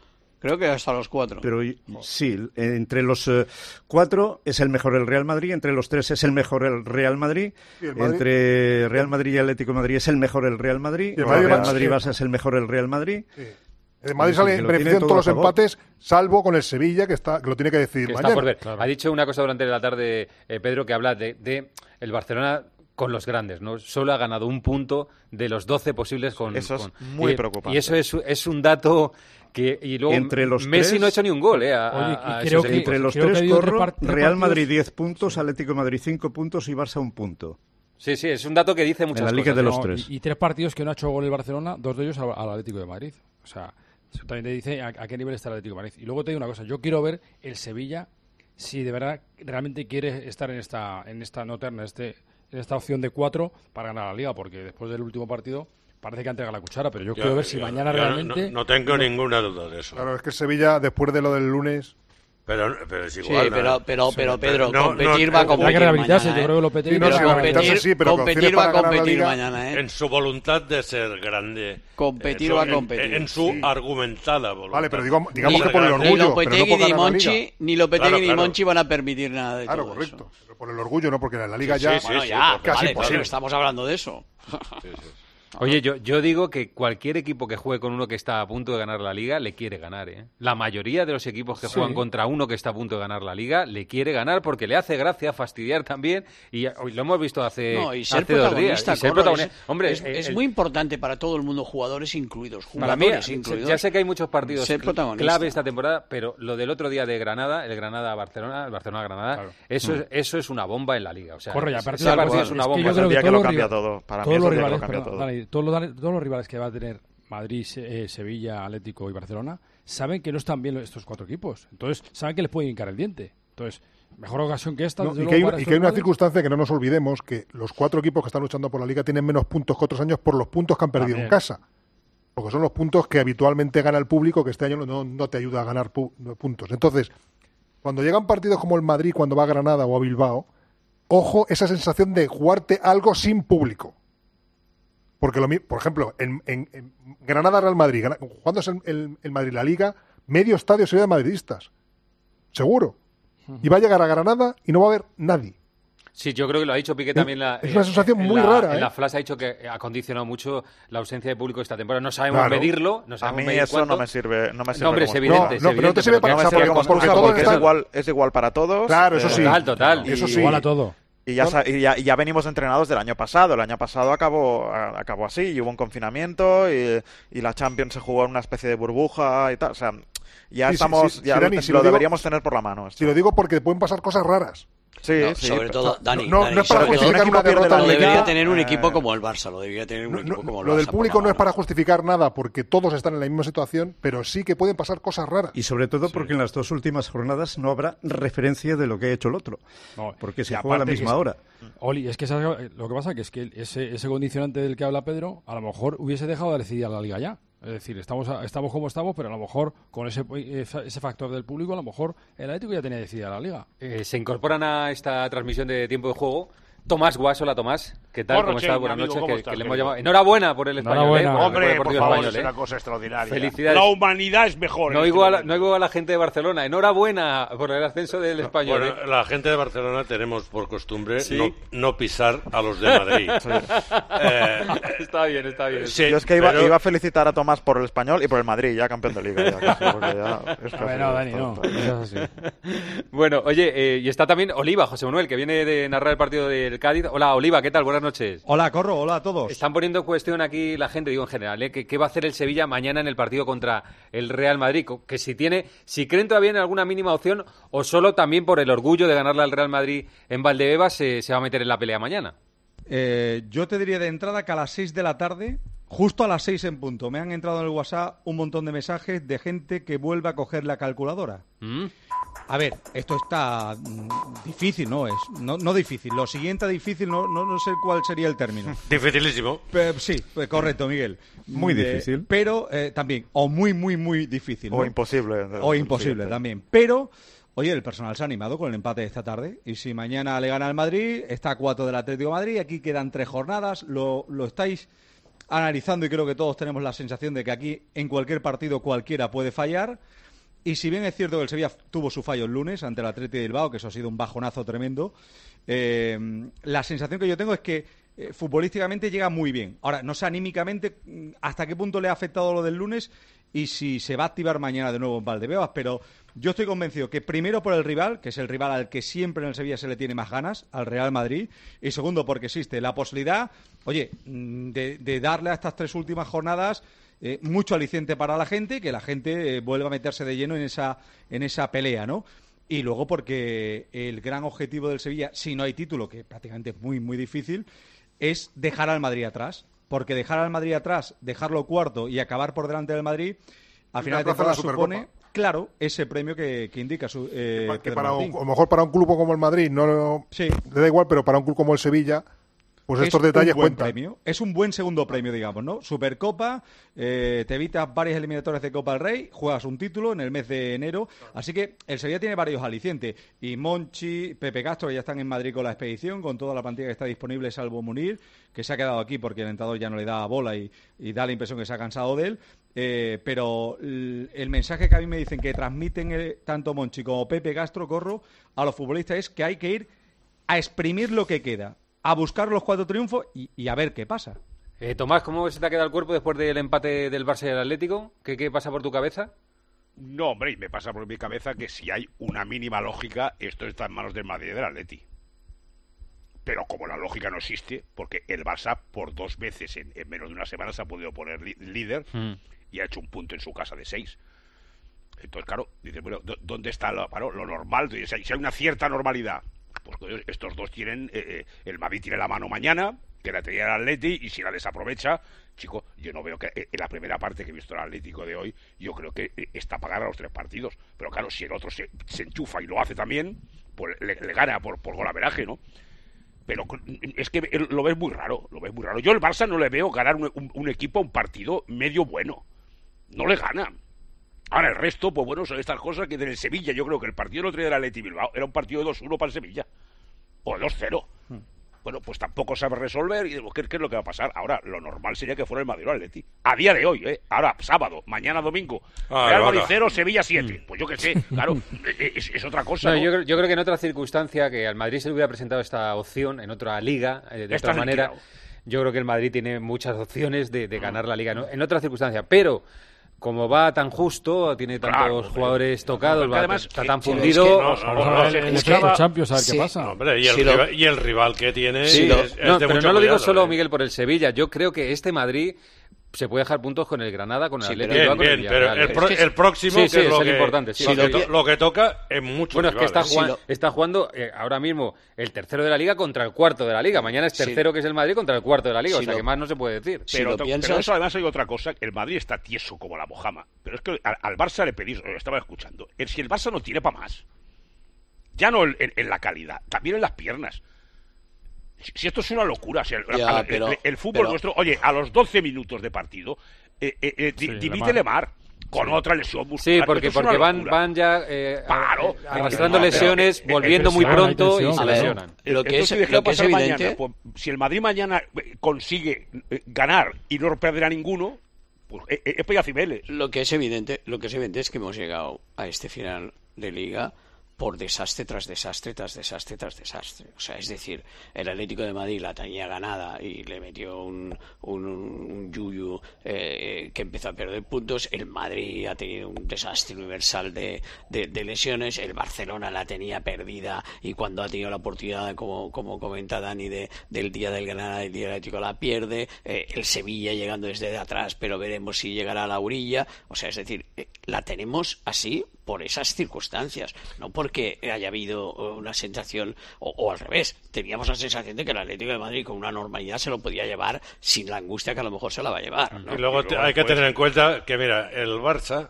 Creo que hasta los cuatro. Pero sí, entre los eh, cuatro es el mejor el Real Madrid, entre los tres es el mejor el Real Madrid, el Madrid? entre Real Madrid y Atlético de Madrid es el mejor el Real Madrid, el Madrid, Real Madrid-Barça es el mejor el Real Madrid. Sí. El Madrid sale en beneficio en todos los empates, salvo con el Sevilla, que está que lo tiene que decidir que mañana. Está por ver. Claro. Ha dicho una cosa durante la tarde, eh, Pedro, que habla de, de el Barcelona con los grandes, ¿no? Solo ha ganado un punto de los doce posibles con... Eso es con, muy y, preocupante. Y eso es, es un dato... Que, y luego entre los Messi tres, no ha hecho ni un gol, ¿eh? A, oye, a, a creo que, entre los creo tres que corro, part- Real Madrid diez puntos, Atlético de Madrid cinco puntos y Barça un punto. Sí, sí, es un dato que dice muchas en la Liga cosas. de los no, tres. Y, y tres partidos que no ha hecho gol el Barcelona, dos de ellos al, al Atlético de Madrid. O sea, eso también te dice a, a qué nivel está el Atlético de Madrid. Y luego te digo una cosa, yo quiero ver el Sevilla si de verdad realmente quiere estar en esta en esta no terna, este, en esta opción de cuatro para ganar la Liga, porque después del último partido parece que han entregado la cuchara, pero yo, yo quiero ver si yo, mañana yo realmente... No, no tengo ninguna duda de eso. Claro, es que Sevilla, después de lo del lunes... Pero, pero es igual. Sí, pero, pero, sí, pero Pedro, no, competir no, va a competir mañana, yo creo que lo ¿eh? no, Pero sí, competir, sí, pero competir va a competir mañana, ¿eh? En su voluntad de ser grande. Competir eso, va a competir. En, en su sí. argumentada voluntad. Vale, pero digamos, digamos ni, que por el orgullo... Ni Lopetegui pero no ni Monchi, ni, Lopetegui claro, ni claro. Monchi van a permitir nada de claro, todo correcto. eso. Pero por el orgullo, no, porque en la Liga sí, ya... Sí, bueno, sí, ya, sí, casi vale, imposible. pero estamos hablando de eso. Sí, sí. Oye, yo, yo digo que cualquier equipo que juegue con uno que está a punto de ganar la Liga le quiere ganar, ¿eh? La mayoría de los equipos que sí. juegan contra uno que está a punto de ganar la Liga le quiere ganar porque le hace gracia fastidiar también y hoy lo hemos visto hace, no, y ser hace dos días. Y ser protagonista. Es, Hombre, es, el, es muy importante para todo el mundo, jugadores incluidos, para jugadores mí, incluidos. Ya sé que hay muchos partidos ser clave esta temporada, pero lo del otro día de Granada, el Granada-Barcelona, el Barcelona-Granada, claro. eso, mm. es, eso es una bomba en la Liga. O sea, Corre, ese partido es una bomba. Es el día que lo cambia todo. Para mí es el día que lo cambia todo. Todos los, todos los rivales que va a tener Madrid, eh, Sevilla, Atlético y Barcelona saben que no están bien estos cuatro equipos. Entonces, saben que les puede hincar el diente. Entonces, mejor ocasión que esta. No, y que hay, y que hay una circunstancia que no nos olvidemos, que los cuatro equipos que están luchando por la Liga tienen menos puntos que otros años por los puntos que han perdido También. en casa. Porque son los puntos que habitualmente gana el público, que este año no, no te ayuda a ganar pu puntos. Entonces, cuando llegan partidos como el Madrid, cuando va a Granada o a Bilbao, ojo esa sensación de jugarte algo sin público. Porque, lo, por ejemplo, en, en, en Granada-Real Madrid, cuando es el, el, el Madrid la Liga, medio estadio sería de madridistas. Seguro. Y va a llegar a Granada y no va a haber nadie. Sí, yo creo que lo ha dicho Piqué también. La, es una sensación eh, muy la, rara. En ¿eh? la Flash ha dicho que ha condicionado mucho la ausencia de público esta temporada. No sabemos claro. medirlo. No sabemos a mí medir eso cuánto. no me sirve. No, me sirve no hombre, es evidente. No, es no evidente, pero no te sirve para, no me sirve como excusa porque es igual, es igual para todos. Claro, eso sí. Total, total. Y, eso sí. Igual a todo. Y ya, y, ya, y ya venimos entrenados del año pasado. El año pasado acabó, acabó así, y hubo un confinamiento y, y la Champions se jugó en una especie de burbuja y tal. O sea, ya sí, estamos, sí, sí, ya sí, lo, Dani, si lo, lo digo, deberíamos tener por la mano. Esto. Si lo digo porque pueden pasar cosas raras. Sí, no, sí. sobre todo, Dani, no, Dani, no es para sobre justificar todo, una derrota. Lo debería tener un eh, equipo como el Barça, lo debería tener un no, equipo como el Lo Barça. del público no es para justificar nada, porque todos están en la misma situación, pero sí que pueden pasar cosas raras. Y sobre todo porque sí. en las dos últimas jornadas no habrá referencia de lo que ha hecho el otro, no, porque se juega a la misma es, hora. Oli, es que lo que pasa que es que ese, ese condicionante del que habla Pedro, a lo mejor hubiese dejado de decidir a la Liga ya. Es decir, estamos, estamos como estamos, pero a lo mejor con ese, ese factor del público, a lo mejor el Atlético ya tenía decidida la Liga. Eh, se incorporan a esta transmisión de Tiempo de Juego Tomás Guas. Hola, Tomás. ¿Qué tal? Borro, ¿Cómo estás? Buenas amigo, noches. ¿cómo que, estás, que le hemos querido? llamado. Enhorabuena por el español. ¿eh? Por Hombre, el, por, por favor, español, es una ¿eh? cosa extraordinaria. Felicidades. La humanidad es mejor. No en oigo, este a la, no oigo a la gente de Barcelona. Enhorabuena por el ascenso del español. Bueno, ¿eh? la gente de Barcelona tenemos por costumbre ¿Sí? no, no pisar a los de Madrid. Sí. eh, está bien, está bien. Sí, Yo es que iba, pero... iba a felicitar a Tomás por el español y por el Madrid, ya campeón de Liga. Ya, casi, ya es casi, no, Dani, no. Es así. Bueno, oye, eh, y está también Oliva, José Manuel, que viene de narrar el partido del Cádiz. Hola, Oliva, ¿qué tal? Buenas noches. Hola, Corro, hola a todos. Están poniendo en cuestión aquí la gente, digo en general, ¿eh? ¿Qué, qué va a hacer el Sevilla mañana en el partido contra el Real Madrid? Que si tiene, si creen todavía en alguna mínima opción o solo también por el orgullo de ganarle al Real Madrid en Valdebebas se, se va a meter en la pelea mañana. Eh, yo te diría de entrada que a las seis de la tarde, justo a las seis en punto, me han entrado en el WhatsApp un montón de mensajes de gente que vuelve a coger la calculadora. ¿Mm? A ver, esto está mm, difícil, ¿no? es no, no difícil. Lo siguiente a difícil, no, no, no sé cuál sería el término. Dificilísimo. Pero, sí, pues correcto, Miguel. Muy eh, difícil. Pero eh, también, o muy, muy, muy difícil. ¿no? O imposible. O imposible también. Pero, oye, el personal se ha animado con el empate de esta tarde. Y si mañana le gana al Madrid, está a cuatro del Atlético de Madrid. Aquí quedan tres jornadas. Lo, lo estáis analizando y creo que todos tenemos la sensación de que aquí en cualquier partido cualquiera puede fallar. Y si bien es cierto que el Sevilla tuvo su fallo el lunes ante el Athletic de Bilbao, que eso ha sido un bajonazo tremendo, eh, la sensación que yo tengo es que eh, futbolísticamente llega muy bien. Ahora, no sé anímicamente hasta qué punto le ha afectado lo del lunes y si se va a activar mañana de nuevo en Valdebebas, pero yo estoy convencido que primero por el rival, que es el rival al que siempre en el Sevilla se le tiene más ganas, al Real Madrid, y segundo porque existe la posibilidad, oye, de, de darle a estas tres últimas jornadas Eh, mucho aliciente para la gente, que la gente eh, vuelva a meterse de lleno en esa, en esa pelea, ¿no? Y luego porque el gran objetivo del Sevilla, si no hay título, que prácticamente es muy, muy difícil, es dejar al Madrid atrás. Porque dejar al Madrid atrás, dejarlo cuarto y acabar por delante del Madrid, al final de temporada supone, claro, ese premio que, que indica su, eh, que, que Pedro para un, Martín. a lo mejor para un club como el Madrid no sí. le da igual, pero para un club como el Sevilla, pues es estos detalles un buen cuentan. Premio. Es un buen segundo premio, digamos, ¿no? Supercopa, eh, te evitas varias eliminatorias de Copa del Rey, juegas un título en el mes de enero, así que el Sevilla tiene varios alicientes. Y Monchi, Pepe Castro, que ya están en Madrid con la expedición, con toda la plantilla que está disponible, salvo Munir, que se ha quedado aquí porque el entrenador ya no le da bola y, y da la impresión que se ha cansado de él. Eh, pero el, el mensaje que a mí me dicen que transmiten eh, tanto Monchi como Pepe Castro, Corro, a los futbolistas es que hay que ir a exprimir lo que queda, a buscar los cuatro triunfos y, y a ver qué pasa. Eh, Tomás, ¿cómo se te ha quedado el cuerpo después del empate del Barça y del Atlético? ¿Qué, qué pasa por tu cabeza? No, hombre, y me pasa por mi cabeza que si hay una mínima lógica, esto está en manos del Madrid y del Atleti. Pero como la lógica no existe, porque el Barça por dos veces en, en menos de una semana se ha podido poner li- líder mm. y ha hecho un punto en su casa de seis. Entonces, claro, dice, bueno, ¿dónde está lo, bueno, lo normal? Si hay una cierta normalidad, pues estos dos tienen, eh, el Madrid tiene la mano mañana, que la tenía el Atleti, y si la desaprovecha, chico, yo no veo que en la primera parte que he visto el Atlético de hoy, yo creo que está para ganar los tres partidos. Pero claro, si el otro se, se enchufa y lo hace también, pues le, le gana por, por golaveraje, ¿no? Pero es que lo ves muy raro, lo ves muy raro. Yo el Barça no le veo ganar un, un, un equipo a un partido medio bueno. No le gana. Ahora el resto, pues bueno, son estas cosas que en el Sevilla, yo creo que el partido del otro día del Atleti Bilbao era un partido de dos uno para el Sevilla. O dos cero. Hmm. Bueno, pues tampoco sabe resolver. Y ¿qué, ¿qué es lo que va a pasar? Ahora, lo normal sería que fuera el Madrid o el Atleti. A día de hoy, ¿eh? Ahora, sábado, mañana domingo. Ah, Real Madrid cero, Sevilla siete. Hmm. Pues yo qué sé, claro, es, es otra cosa, no, ¿no? Yo, creo, yo creo que en otra circunstancia que al Madrid se le hubiera presentado esta opción, en otra liga, eh, de Está otra manera, tirado. Yo creo que el Madrid tiene muchas opciones de, de ganar la liga, ¿no? En otra circunstancia, pero como va tan justo, tiene tantos claro, jugadores tocados, va, además, está tan fundido. Es que no, no, no, no, el efecto Champions, a ver sí. qué pasa. No, hombre, y, el sí, rival, lo... y el rival que tiene. Sí, es, es no, de pero mucho no lo digo cuidado, solo, ¿eh? Miguel, por el Sevilla. Yo creo que este Madrid se puede dejar puntos con el Granada, con el sí, Atlético. Bien, con bien, el pero el, pro, es que el próximo, sí, sí, que es, es lo el que, importante. Sí, lo, sí, que sí. to, lo que toca es mucho. Bueno, rivales. es que está, jugando, sí, está jugando eh, ahora mismo el tercero de la Liga contra el cuarto de la Liga. Mañana es tercero, sí. que es el Madrid, contra el cuarto de la Liga. Si o sea, lo, que más no se puede decir. Si pero, piensas... pero eso además hay otra cosa. El Madrid está tieso como la mojama. Pero es que al, al Barça le pedís, lo estaba escuchando, el, si el Barça no tiene para más, ya no en, en la calidad, también en las piernas. Si, si esto es una locura. Si el, ya, el, pero, el, el fútbol pero... nuestro, oye, a los doce minutos de partido, eh, eh, eh, sí, dimite Lemar con sí. otra lesión muscular. Sí, porque, porque van, van ya eh, claro, arrastrando no, lesiones, pero, volviendo muy pronto y se lesionan. Lo que es, lo que es evidente... Mañana, pues, si el Madrid mañana consigue ganar y no perderá ninguno, pues es, es Pellacibeles. Lo que es evidente, lo que es evidente es que hemos llegado a este final de Liga por desastre tras desastre, tras desastre, tras desastre. O sea, es decir, el Atlético de Madrid la tenía ganada y le metió un, un, un yuyu eh, que empezó a perder puntos. El Madrid ha tenido un desastre universal de, de, de lesiones. El Barcelona la tenía perdida y cuando ha tenido la oportunidad, como, como comenta Dani, de, del día del Granada, del día del Atlético, la pierde. Eh, el Sevilla llegando desde atrás, pero veremos si llegará a la orilla. O sea, es decir, eh, la tenemos así por esas circunstancias, no porque haya habido una sensación, o, o al revés, teníamos la sensación de que el Atlético de Madrid con una normalidad se lo podía llevar sin la angustia que a lo mejor se la va a llevar, ¿no? Y luego, y luego hay que pues... tener en cuenta que, mira, el Barça,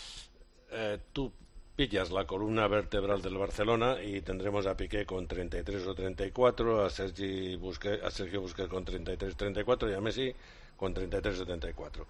eh, tú pillas la columna vertebral del Barcelona y tendremos a Piqué con treinta y tres o treinta y cuatro, a Sergi Busquets, a Sergio Busquets con treinta y tres treinta y cuatro y a Messi con treinta y tres treinta y cuatro.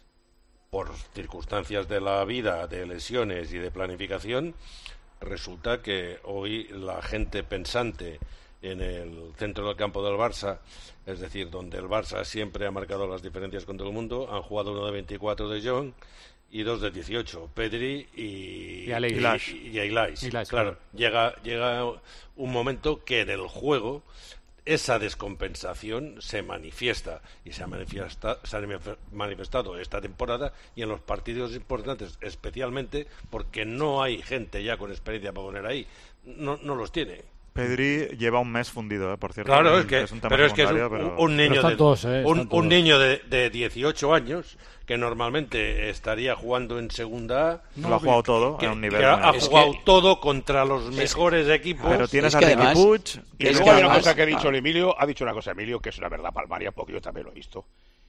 Por circunstancias de la vida, de lesiones y de planificación, resulta que hoy la gente pensante en el centro del campo del Barça, es decir, donde el Barça siempre ha marcado las diferencias con todo el mundo. Han jugado uno de veinticuatro de Jong y dos de dieciocho, Pedri y y Ailais. Y, y Ailais. Claro, claro, llega llega un momento que en el juego esa descompensación se manifiesta y se ha, manifiesta, se ha manifestado esta temporada y en los partidos importantes, especialmente porque no hay gente ya con experiencia para poner ahí, no, no los tiene. Pedri lleva un mes fundido, ¿eh? Por cierto. Claro, es que, es un tema pero es que es un, pero... un niño, de, todos, eh, un, un niño de, de dieciocho años que normalmente estaría jugando en segunda A. No, lo ha jugado todo que, a un nivel. Que ha es jugado que... todo contra los mejores equipos. Pero tienes es a que Riqui además, Puig. Y es que hay una cosa que ha dicho el Emilio, ha dicho una cosa Emilio, que es una verdad palmaria, porque yo también lo he visto.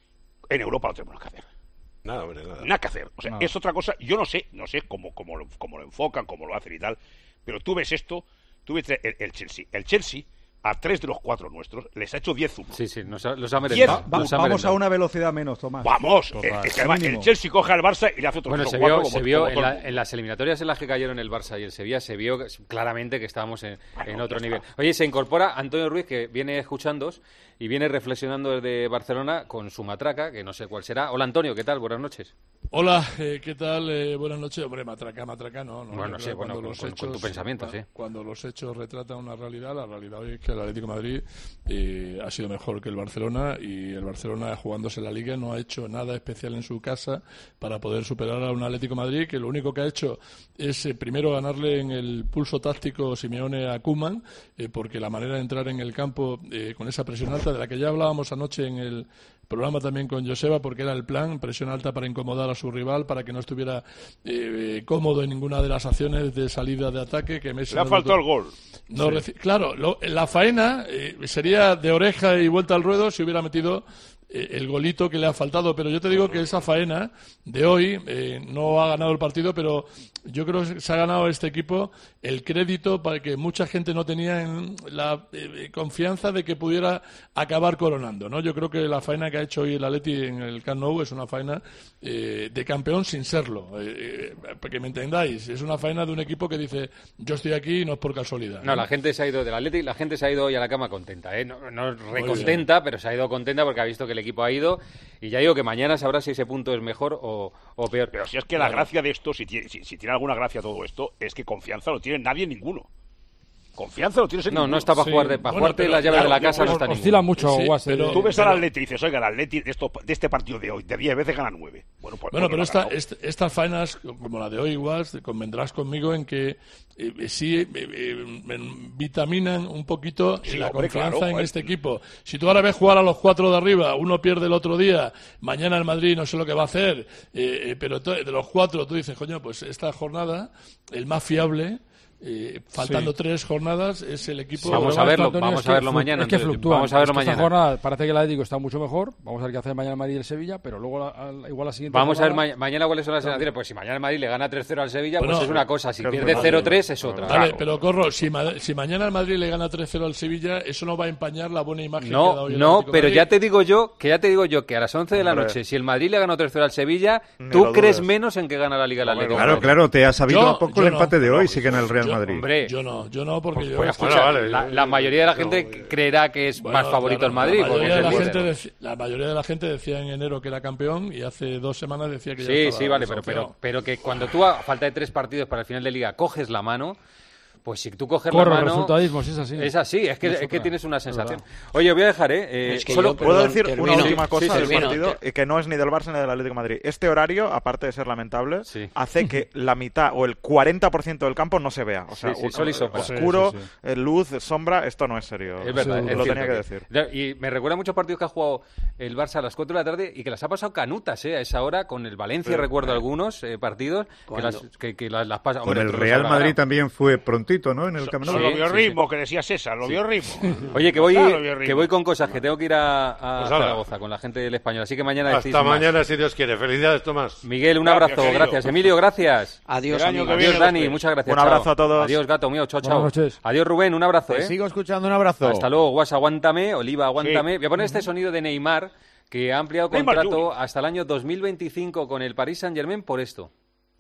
En Europa no tenemos nada que hacer. Nada, hombre, nada. Nada que hacer. O sea, No. es otra cosa. Yo no sé, no sé cómo, cómo, lo, cómo lo enfocan, cómo lo hacen y tal. Pero tú ves esto, tú ves el, el Chelsea. El Chelsea, a tres de los cuatro nuestros, les ha hecho diez uno. Sí, sí, nos ha, los ha Diez merendado. Va- los ha vamos merendado. a una velocidad menos, Tomás. Vamos, Total. eh, es que además el Mínimo. Chelsea coge al Barça y le hace otros Bueno, tres se o cuatro vio, como- se vio como en, todo el la- mundo. en las eliminatorias en las que cayeron el Barça y el Sevilla, se vio claramente que estábamos en, en otro ya nivel. está. Oye, se incorpora Antonio Ruiz, que viene escuchándoos y viene reflexionando desde Barcelona con su matraca, que no sé cuál será. Hola, Antonio, ¿qué tal? Buenas noches. Hola, eh, ¿qué tal? Eh, buenas noches. Hombre, matraca, matraca, no. no Bueno, yo sí, creo que bueno, cuando con- los con- con hechos- tu pensamiento, cua- sí. Cuando los hechos retratan una realidad, la realidad hoy es que el Atlético de Madrid eh, ha sido mejor que el Barcelona y el Barcelona, jugándose la Liga, no ha hecho nada especial en su casa para poder superar a un Atlético de Madrid que lo único que ha hecho es eh, primero ganarle en el pulso táctico Simeone a Koeman, eh, porque la manera de entrar en el campo eh, con esa presión alta de la que ya hablábamos anoche en el programa también con Joseba, porque era el plan, presión alta para incomodar a su rival, para que no estuviera eh, cómodo en ninguna de las acciones de salida de ataque. Que Messi Le ha no faltado lo- el gol. no Sí. reci- Claro, lo- la faena eh, sería de oreja y vuelta al ruedo si hubiera metido eh, el golito que le ha faltado. Pero yo te digo que esa faena de hoy eh, no ha ganado el partido, pero yo creo que se ha ganado este equipo el crédito para que mucha gente no tenía en la eh, confianza de que pudiera acabar coronando, ¿no? Yo creo que la faena que ha hecho hoy el Atleti en el Camp Nou es una faena eh, de campeón sin serlo, eh, eh, para que me entendáis. Es una faena de un equipo que dice, yo estoy aquí y no es por casualidad. No, la gente se ha ido del Atleti, la gente se ha ido hoy a la cama contenta, ¿eh? No, no bien. recontenta, pero se ha ido contenta porque ha visto que el equipo ha ido y ya digo que mañana sabrá si ese punto es mejor o, o peor. Pero si es que la gracia de esto, si tiene, si, si tiene alguna gracia todo esto, es que confianza no tiene nadie ninguno. Confianza no tienes en No, ninguno. no está para jugar de- para jugarte las llaves de la casa, no está ninguno. Oscila mucho, Sí, Guas, pero- eh, Tú ves al pero- Atleti y dices, oiga, el Atleti de, esto, de este partido de hoy, de diez veces gana nueve. Bueno, pues, Bueno, pues pero lo ha esta, ganado. est- estas faenas, como la de hoy, igual, convendrás conmigo en que eh, sí eh, eh, em, vitaminan un poquito Sí, la hombre, confianza claro, en joder. este equipo. Si tú ahora ves jugar a los cuatro de arriba, uno pierde el otro día, mañana el Madrid no sé lo que va a hacer, eh, eh, pero to- de los cuatro tú dices, coño, pues esta jornada, el más fiable, eh, faltando Sí. tres jornadas, es el equipo... Vamos a Pero verlo, Antonio, vamos es a que verlo flu- mañana, Es que Antonio. fluctúan. Vamos a verlo Es que esta mañana. jornada parece que el Atlético está mucho mejor. Vamos a ver qué hace mañana el Madrid y el Sevilla, pero luego la- al- igual la siguiente Vamos a ver jornada- ma- mañana cuáles son las sensaciones. Pues si mañana el Madrid le gana tres cero al Sevilla, Bueno, pues es una cosa. Si que es pierde muy cero fácil. tres es otra. Vale, Claro. pero Corro, si, ma- si mañana el Madrid le gana tres cero al Sevilla, eso no va a empañar la buena imagen que ha dado No, hoy el no, Atlético de pero Madrid. ya te digo yo, que ya te digo yo que a las once de la Hombre. noche, si el Madrid le gana tres cero al Sevilla, Ni tú lo crees dudes. menos en que gana la Liga el Atlético de Claro, Madrid. claro, te ha sabido Yo- a poco yo el no. empate de hoy, No, si gana el Real yo- Madrid. Hombre, Yo no, yo no, porque yo... pues escucha, escucha, Bueno, vale. la, la mayoría de la gente creerá que es Bueno, más favorito claro, el Madrid. La porque mayoría, de es la, el gente bueno. deci- la mayoría de la gente decía en enero que era campeón y hace dos semanas decía que ya Sí, estaba sí, vale, pero, desahuciado. pero, pero que cuando tú, a falta de tres partidos para el final de Liga, coges la mano, pues si tú coges Corre la el mano... resultadismo, si es así. Es así, es que, No es es que otra. tienes una Es sensación. verdad. Oye, voy a dejar, ¿eh? Es que Solo yo, ¿Puedo Perdón, decir termino. una última Sí, cosa sí, del termino. partido? Eh, Que no es ni del Barça ni del Atlético de Madrid. Este horario, aparte de ser lamentable, Sí. hace que la mitad o el cuarenta por ciento del campo no se vea. O sea, Sí, sí, un- sol y sombra. oscuro, Sí, sí, eh, luz, sombra, esto no es serio. Es verdad, Lo es tenía cierto que decir. Y me recuerda muchos partidos que ha jugado el Barça a las cuatro de la tarde y que las ha pasado canutas, ¿eh? A esa hora, con el Valencia, Pero, recuerdo algunos eh, partidos que ¿Cuándo? las, que, que las, las pasa. Con Hombre, el tú lo Real sabrás, Madrid claro. también fue prontito, ¿no? En el Camp Nou. Lo Sí, biorritmo que decía César, lo biorritmo. Oye, que voy, Claro, biorritmo. que voy con cosas, que tengo que ir a, a Pues hala. Zaragoza con la gente del Español. Así que mañana decís Hasta más. mañana, si Dios quiere. Felicidades, Tomás. Miguel, un Gracias, abrazo, querido. gracias. Emilio, gracias. Adiós, El año amigos. que viene Adiós, los Dani, tres. muchas gracias. Un abrazo chao. a todos. Adiós, gato mío, chao, chao. Buenas noches. Adiós, Rubén, un abrazo, Te ¿eh? sigo escuchando, un abrazo. Hasta luego, Guas, aguántame. Oliva, aguántame. Sí. Voy a poner este sonido de Neymar, que ha ampliado Neymar contrato Junior. hasta el año dos mil veinticinco con el Paris Saint-Germain por esto.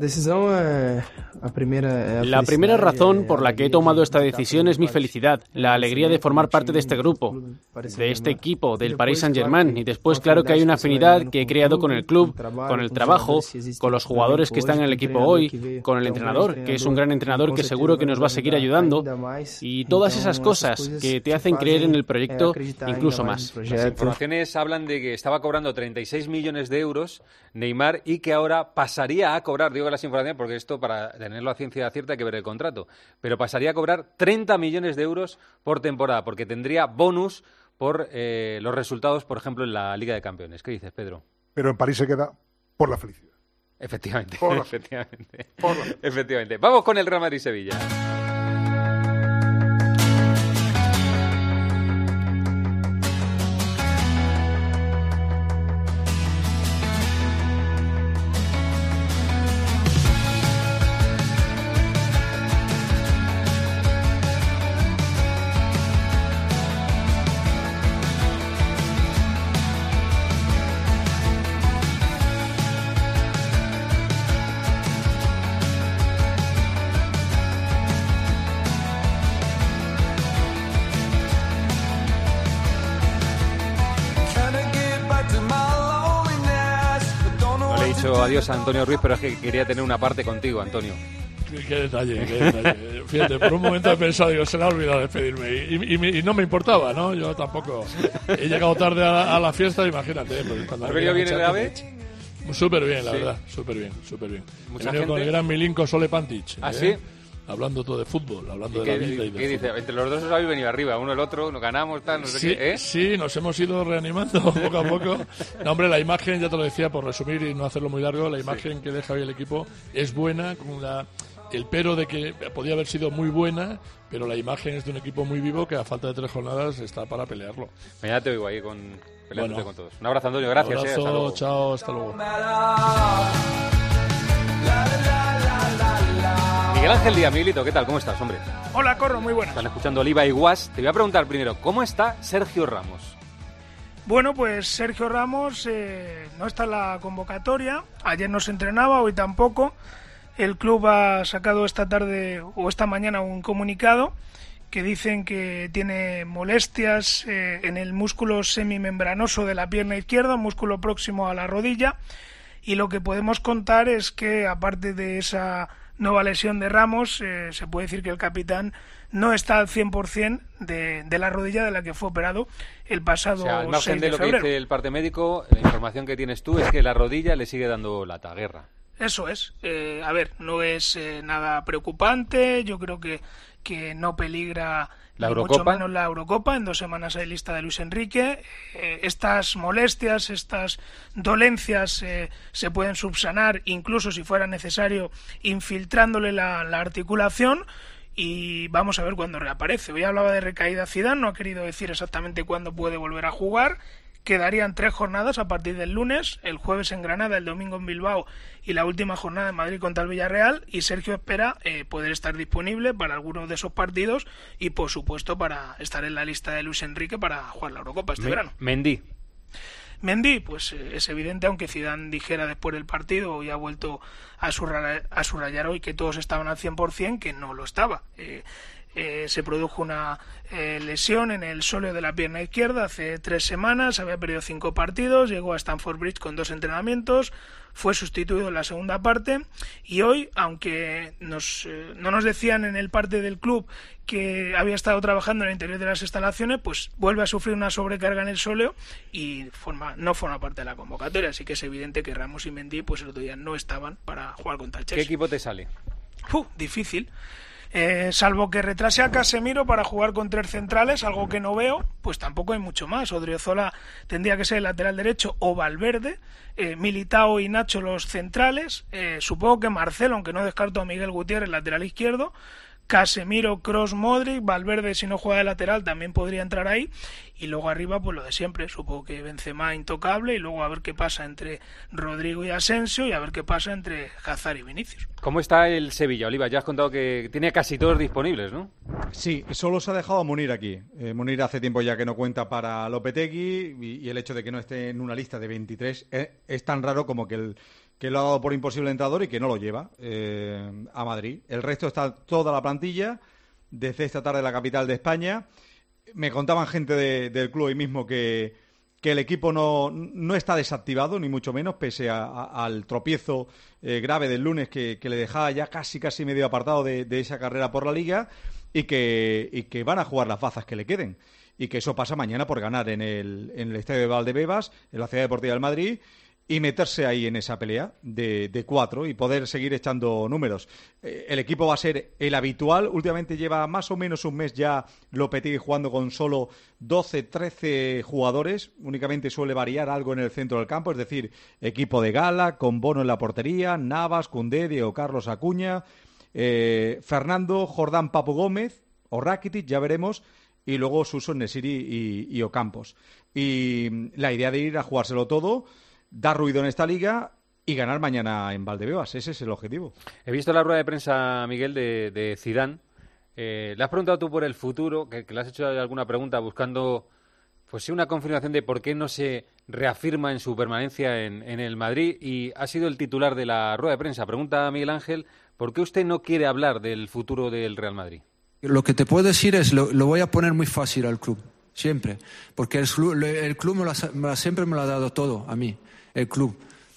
La primera razón por la que he tomado esta decisión es mi felicidad, la alegría de formar parte de este grupo, de este equipo, del Paris Saint-Germain. Y después, claro que hay una afinidad que he creado con el club, con el trabajo, con los jugadores que están en el equipo hoy, con el entrenador, que es un gran entrenador que seguro que nos va a seguir ayudando. Y todas esas cosas que te hacen creer en el proyecto incluso más. Las informaciones hablan de que estaba cobrando treinta y seis millones de euros Neymar y que ahora pasaría a cobrar, digo las informaciones porque esto para tenerlo a ciencia cierta hay que ver el contrato, pero pasaría a cobrar treinta millones de euros por temporada porque tendría bonus por eh, los resultados, por ejemplo, en la Liga de Campeones. ¿Qué dices, Pedro? Pero en París se queda por la felicidad. Efectivamente, por la... efectivamente. Por la... efectivamente. Vamos con el Real Madrid-Sevilla. Adiós a Antonio Ruiz, pero es que quería tener una parte contigo, Antonio. Qué, qué detalle, qué detalle. Fíjate, por un momento he pensado, digo, se le ha olvidado despedirme. Y, y, y no me importaba, ¿no? Yo tampoco. He llegado tarde a la, a la fiesta, imagínate. Pues cuando ¿Has venido bien el AVE? Súper bien, la sí. verdad, súper bien, súper bien. He venido gente? con el gran Milinko Sole Pantic. ¿Ah, ¿eh? sí? Hablando todo de fútbol, hablando de qué, la vida y de ¿qué dice? Entre los dos os habéis venido arriba, uno el otro, nos ganamos, tal, no sé sí, qué, ¿eh? Sí, nos hemos ido reanimando poco a poco. No, hombre, la imagen, ya te lo decía, por resumir y no hacerlo muy largo, la imagen sí. que deja hoy el equipo es buena, con la, el pero de que podía haber sido muy buena, pero la imagen es de un equipo muy vivo que a falta de tres jornadas está para pelearlo. Mañana te oigo ahí con, peleándote bueno, con todos. Un abrazo, Antonio, gracias. Un abrazo, eh, hasta luego. Chao, hasta luego. Miguel Ángel Díaz, Miguelito, ¿qué tal? ¿Cómo estás, hombre? Hola, Corro, muy buenas. Están escuchando Oliva y Guas. Te voy a preguntar primero, ¿cómo está Sergio Ramos? Bueno, pues Sergio Ramos eh, no está en la convocatoria. Ayer no se entrenaba, hoy tampoco. El club ha sacado esta tarde o esta mañana un comunicado que dicen que tiene molestias eh, en el músculo semimembranoso de la pierna izquierda, un músculo próximo a la rodilla. Y lo que podemos contar es que, aparte de esa nueva lesión de Ramos, eh, se puede decir que el capitán no está al cien por ciento de, de la rodilla de la que fue operado el pasado o sea, al margen seis de de lo febrero. que dice el parte médico, la información que tienes tú es que la rodilla le sigue dando lata, guerra. Eso es. Eh, a ver, no es eh, nada preocupante. Yo creo que, que no peligra la ni Eurocopa. mucho menos la Eurocopa. En dos semanas hay lista de Luis Enrique. Eh, estas molestias, estas dolencias eh, se pueden subsanar, incluso si fuera necesario, infiltrándole la, la articulación. Y vamos a ver cuándo reaparece. Hoy hablaba de recaída Zidane, no ha querido decir exactamente cuándo puede volver a jugar. Quedarían tres jornadas a partir del lunes, el jueves en Granada, el domingo en Bilbao y la última jornada en Madrid contra el Villarreal, y Sergio espera eh, poder estar disponible para algunos de esos partidos y por supuesto para estar en la lista de Luis Enrique para jugar la Eurocopa este Me- verano. Mendy. Mendy, pues eh, es evidente, aunque Zidane dijera después del partido y ha vuelto a subrayar, a subrayar hoy que todos estaban al cien por ciento, que no lo estaba. Eh, Eh, se produjo una eh, lesión en el sóleo de la pierna izquierda hace tres semanas, había perdido cinco partidos, llegó a Stamford Bridge con dos entrenamientos, fue sustituido en la segunda parte y hoy, aunque nos, eh, no nos decían en el parte del club que había estado trabajando en el interior de las instalaciones, pues vuelve a sufrir una sobrecarga en el sóleo y forma, no forma parte de la convocatoria, así que es evidente que Ramos y Mendy pues el otro día no estaban para jugar contra el Chelsea. ¿Qué equipo te sale? Uh, difícil. Eh, salvo que retrase a Casemiro para jugar con tres centrales, algo que no veo, pues tampoco hay mucho más. Odriozola tendría que ser el lateral derecho o Valverde, eh, Militao y Nacho los centrales, eh, supongo que Marcelo, aunque no descarto a Miguel Gutiérrez, lateral izquierdo, Casemiro, Kroos, Modric, Valverde si no juega de lateral también podría entrar ahí, y luego arriba pues lo de siempre, supongo que Benzema intocable, y luego a ver qué pasa entre Rodrigo y Asensio y a ver qué pasa entre Hazard y Vinicius. ¿Cómo está el Sevilla, Oliva? Ya has contado que tiene casi todos disponibles, ¿no? Sí, solo se ha dejado a Munir aquí. Eh, Munir hace tiempo ya que no cuenta para Lopetegui y, y el hecho de que no esté en una lista de veintitrés es, es tan raro como que el que lo ha dado por imposible entrenador y que no lo lleva eh, a Madrid. El resto está toda la plantilla, desde esta tarde en la capital de España. Me contaban gente de, del club hoy mismo que, que el equipo no, no está desactivado, ni mucho menos, pese a, a, al tropiezo eh, grave del lunes que, que le dejaba ya casi casi medio apartado de, de esa carrera por la Liga, y que, y que van a jugar las bazas que le queden. Y que eso pasa mañana por ganar en el, en el estadio de Valdebebas, en la Ciudad Deportiva del Madrid, y meterse ahí en esa pelea de, de cuatro y poder seguir echando números. Eh, el equipo va a ser el habitual. Últimamente lleva más o menos un mes ya Lopetegui jugando con solo doce, trece jugadores. Únicamente suele variar algo en el centro del campo, es decir, equipo de gala, con Bono en la portería, Navas, Koundé, Diego Carlos Acuña, eh, Fernando, Jordán, Papu Gómez o Rakitic, ya veremos, y luego Suso, Nesiri y, y Ocampos. Y la idea de ir a jugárselo todo, dar ruido en esta liga y ganar mañana en Valdebebas. Ese es el objetivo. He visto la rueda de prensa, Miguel, de, de Zidane. Eh, le has preguntado tú por el futuro, que, que le has hecho alguna pregunta buscando, pues sí, una confirmación de por qué no se reafirma en su permanencia en, en el Madrid, y ha sido el titular de la rueda de prensa. Pregunta a Miguel Ángel, ¿por qué usted no quiere hablar del futuro del Real Madrid? Lo que te puedo decir es, lo, lo voy a poner muy fácil al club, siempre, porque el, el club me lo ha, me lo, siempre me lo ha dado todo a mí. El club.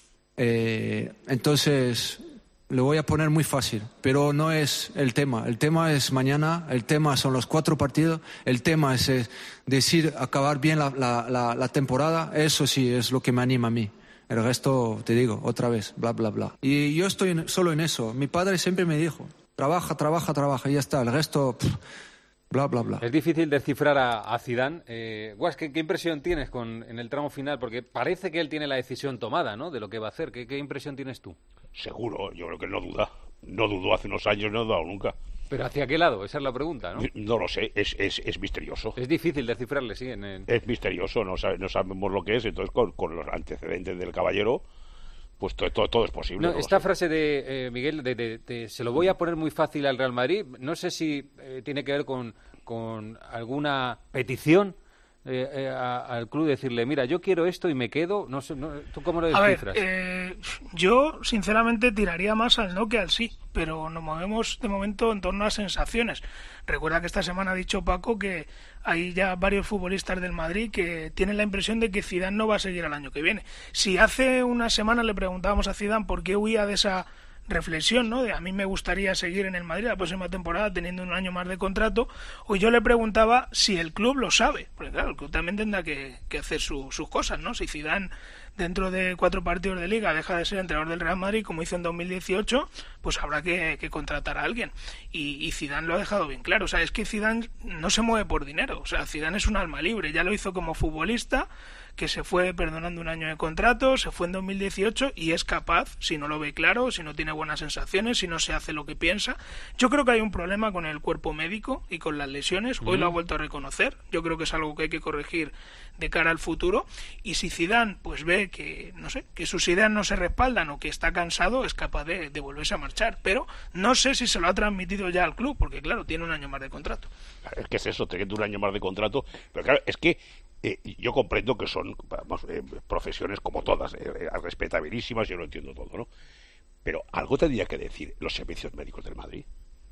Eh, entonces, lo voy a poner muy fácil, pero no es el tema. El tema es mañana, el tema son los cuatro partidos, el tema es, es decir, acabar bien la, la, la, la temporada. Eso sí es lo que me anima a mí. El resto, te digo, otra vez, bla, bla, bla. Y yo estoy en, solo en eso. Mi padre siempre me dijo, trabaja, trabaja, trabaja, y ya está. El resto... Pff, bla, bla, bla. Es difícil descifrar a, a Zidane. Eh, Guas, ¿qué, ¿qué impresión tienes con, en el tramo final? Porque parece que él tiene la decisión tomada, ¿no?, de lo que va a hacer. ¿Qué, qué impresión tienes tú? Seguro, yo creo que no duda. No dudó hace unos años, no ha dudado nunca. ¿Pero hacia qué lado? Esa es la pregunta, ¿no? No lo sé, es, es, es misterioso. Es difícil descifrarle, sí. En el... Es misterioso, no, sabe, no sabemos lo que es, entonces con, con los antecedentes del caballero, pues todo, todo, todo es posible. No, no esta frase de eh, Miguel, de, de, de se lo voy a poner muy fácil al Real Madrid, no sé si eh, tiene que ver con, con alguna petición eh, eh, a, al club, decirle, mira, yo quiero esto y me quedo. No sé, no, ¿tú cómo lo descifras? A ver, eh, yo sinceramente tiraría más al no que al sí, pero nos movemos de momento en torno a sensaciones. Recuerda que esta semana ha dicho Paco que hay ya varios futbolistas del Madrid que tienen la impresión de que Zidane no va a seguir el año que viene. Si hace una semana le preguntábamos a Zidane por qué huía de esa reflexión, ¿no?, de a mí me gustaría seguir en el Madrid la próxima temporada teniendo un año más de contrato, o yo le preguntaba si el club lo sabe, porque claro, el club también tendrá que, que hacer su, sus cosas, ¿no? Si Zidane dentro de cuatro partidos de Liga deja de ser entrenador del Real Madrid como hizo en dos mil dieciocho, pues habrá que, que contratar a alguien, y, y Zidane lo ha dejado bien claro. O sea, es que Zidane no se mueve por dinero, o sea, Zidane es un alma libre, ya lo hizo como futbolista, que se fue perdonando un año de contrato, se fue en dos mil dieciocho y es capaz, si no lo ve claro, si no tiene buenas sensaciones, si no se hace lo que piensa. Yo creo que hay un problema con el cuerpo médico y con las lesiones, hoy lo ha vuelto a reconocer, yo creo que es algo que hay que corregir de cara al futuro, y si Zidane pues ve que, no sé, que sus ideas no se respaldan o que está cansado, es capaz de, de volverse a marchar, pero no sé si se lo ha transmitido ya al club, porque claro, tiene un año más de contrato. Es que es eso, tiene un año más de contrato, pero claro, es que Eh, yo comprendo que son vamos, eh, profesiones como todas, eh, respetabilísimas, yo lo entiendo todo, ¿no? Pero algo tendría que decir los servicios médicos del Madrid.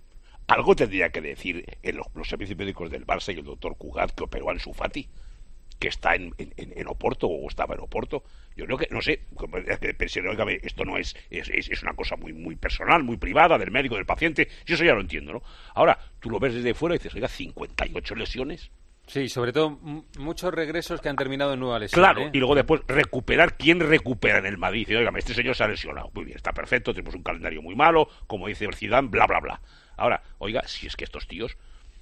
Algo tendría que decir en los, los servicios médicos del Barça y el doctor Cugat, que operó a Ansu Fati, que está en, en, en Oporto o estaba en Oporto. Yo creo que, no sé, pensé, oiga, esto no es, es, es una cosa muy, muy personal, muy privada del médico, del paciente, yo eso ya lo entiendo, ¿no? Ahora, tú lo ves desde fuera y dices, oiga, cincuenta y ocho lesiones. Sí, sobre todo m- muchos regresos que han terminado en nueva lesión. Claro, ¿eh? Y luego después recuperar, ¿quién recupera en el Madrid? Dice, oiga, este señor se ha lesionado. Muy bien, está perfecto, tenemos un calendario muy malo, como dice Zidane, bla, bla, bla. Ahora, oiga, si es que estos tíos...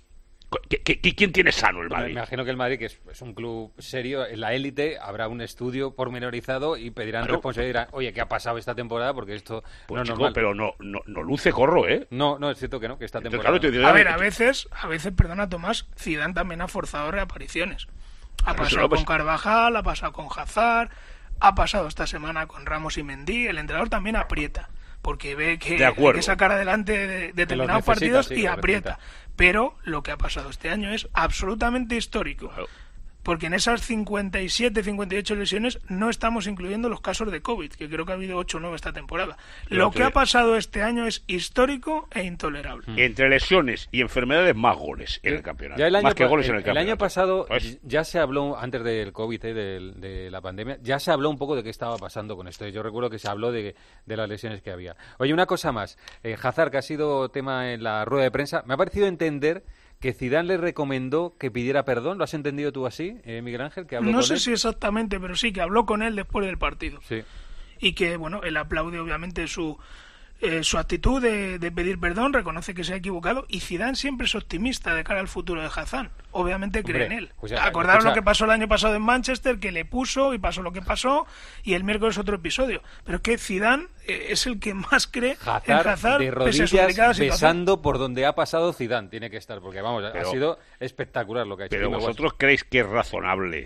¿Qué, qué, qué, ¿Quién tiene sano el Madrid? Me imagino que el Madrid, que es, es un club serio, en la élite, habrá un estudio pormenorizado y pedirán claro. responsabilidad. Oye, ¿qué ha pasado esta temporada? Porque esto pues no es chico, normal. Pero no, no, no luce corro, ¿eh? No, no, es cierto que no, que esta Entonces, temporada... Claro, te, a ver, a veces, a veces, perdona Tomás, Zidane también ha forzado reapariciones. Ha Pero pasado no, pues... con Carvajal, ha pasado con Hazard, ha pasado esta semana con Ramos y Mendy. El entrenador también aprieta, porque ve que hay que sacar adelante de determinados partidos sí, y aprieta. Pero lo que ha pasado este año es absolutamente histórico. Claro. porque en esas cincuenta y siete, cincuenta y ocho lesiones no estamos incluyendo los casos de COVID, que creo que ha habido ocho o nueve esta temporada. Pero lo que ha pasado este año es histórico e intolerable. Entre lesiones y enfermedades, más goles en el campeonato. Ya el año más que pa- goles el, en el el campeonato. año pasado Pues, ya se habló, antes del COVID, eh, de, de la pandemia, ya se habló un poco de qué estaba pasando con esto. Yo recuerdo que se habló de, de las lesiones que había. Oye, una cosa más. Eh, Hazard, que ha sido tema en la rueda de prensa, me ha parecido entender que Zidane le recomendó que pidiera perdón. ¿Lo has entendido tú así, eh, Miguel Ángel? Que habló No con sé él? si exactamente, pero sí que habló con él después del partido. Sí. Y que, bueno, él aplaude obviamente su eh, su actitud de, de pedir perdón, reconoce que se ha equivocado, y Zidane siempre es optimista de cara al futuro de Hazard. Obviamente cree Hombre, en él. pues ya, Acordaros escucha. lo que pasó el año pasado en Manchester, que le puso y pasó lo que pasó, y el miércoles otro episodio. Pero es que Zidane eh, es el que más cree en Hazard Hazard, de pese a su rodillas delicada situación. besando por donde ha pasado Zidane. Tiene que estar, porque vamos, Pero- ha sido espectacular lo que ha hecho. pero Dime, vosotros creéis que es razonable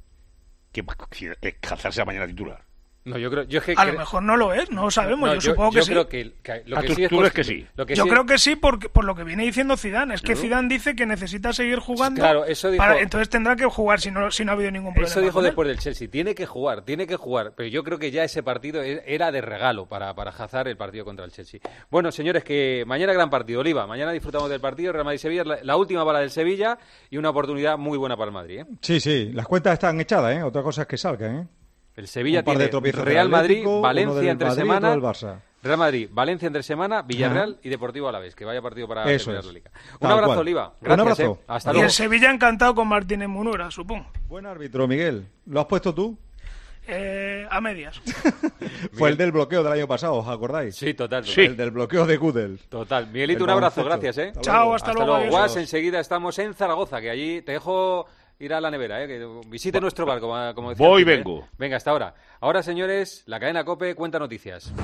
que que Hazard sea mañana titular. No, yo creo, yo es que A lo cre- mejor no lo es, no lo sabemos, No, yo, supongo que yo sí. creo que, que lo Ah, que tú- sí es tú crees cons- que sí. lo que Yo sí- creo que sí, porque por lo que viene diciendo Zidane, es que Claro. Zidane dice que necesita seguir jugando, Claro, eso dijo- para- entonces tendrá que jugar si no, si no ha habido ningún problema. Eso dijo con él. después del Chelsea. Tiene que jugar, tiene que jugar. Pero yo creo que ya ese partido e- era de regalo para, para Hazard, el partido contra el Chelsea. Bueno, señores, que mañana gran partido. Oliva, mañana disfrutamos del partido. Real Madrid-Sevilla, la, la última para el Sevilla y una oportunidad muy buena para el Madrid, ¿eh? Sí, sí, las cuentas están echadas, ¿eh? Otra cosa es que salgan, ¿eh? El Sevilla Un par de tiene tropiezos del Real Madrid, Atlético, uno Valencia del entre Madrid, semana. otro del Barça. Real Madrid, Valencia entre semana, Villarreal y Deportivo Alavés. Que vaya partido para Eso terminar es. la Liga. Un Tal abrazo, cual. Oliva. Un Gracias, abrazo. ¿eh? Hasta Y luego. el Sevilla encantado con Martínez Munura, supongo. Buen árbitro, Miguel. ¿Lo has puesto tú? Eh, a medias. Fue el del bloqueo del año pasado, ¿os acordáis? Sí, total. Sí. El del bloqueo de Gudel. Total. Miguelito, El un abrazo, baloncesto. gracias, ¿eh? Hasta Chao, luego. hasta luego, adiós. Guas, enseguida estamos en Zaragoza, que allí te dejo ir a la nevera, ¿eh? Que visite nuestro bar, como, como decía Voy y el Pepe, vengo. ¿eh? Venga, hasta ahora. Ahora, señores, la cadena COPE cuenta noticias.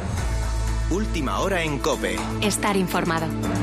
Última hora en COPE. Estar informado.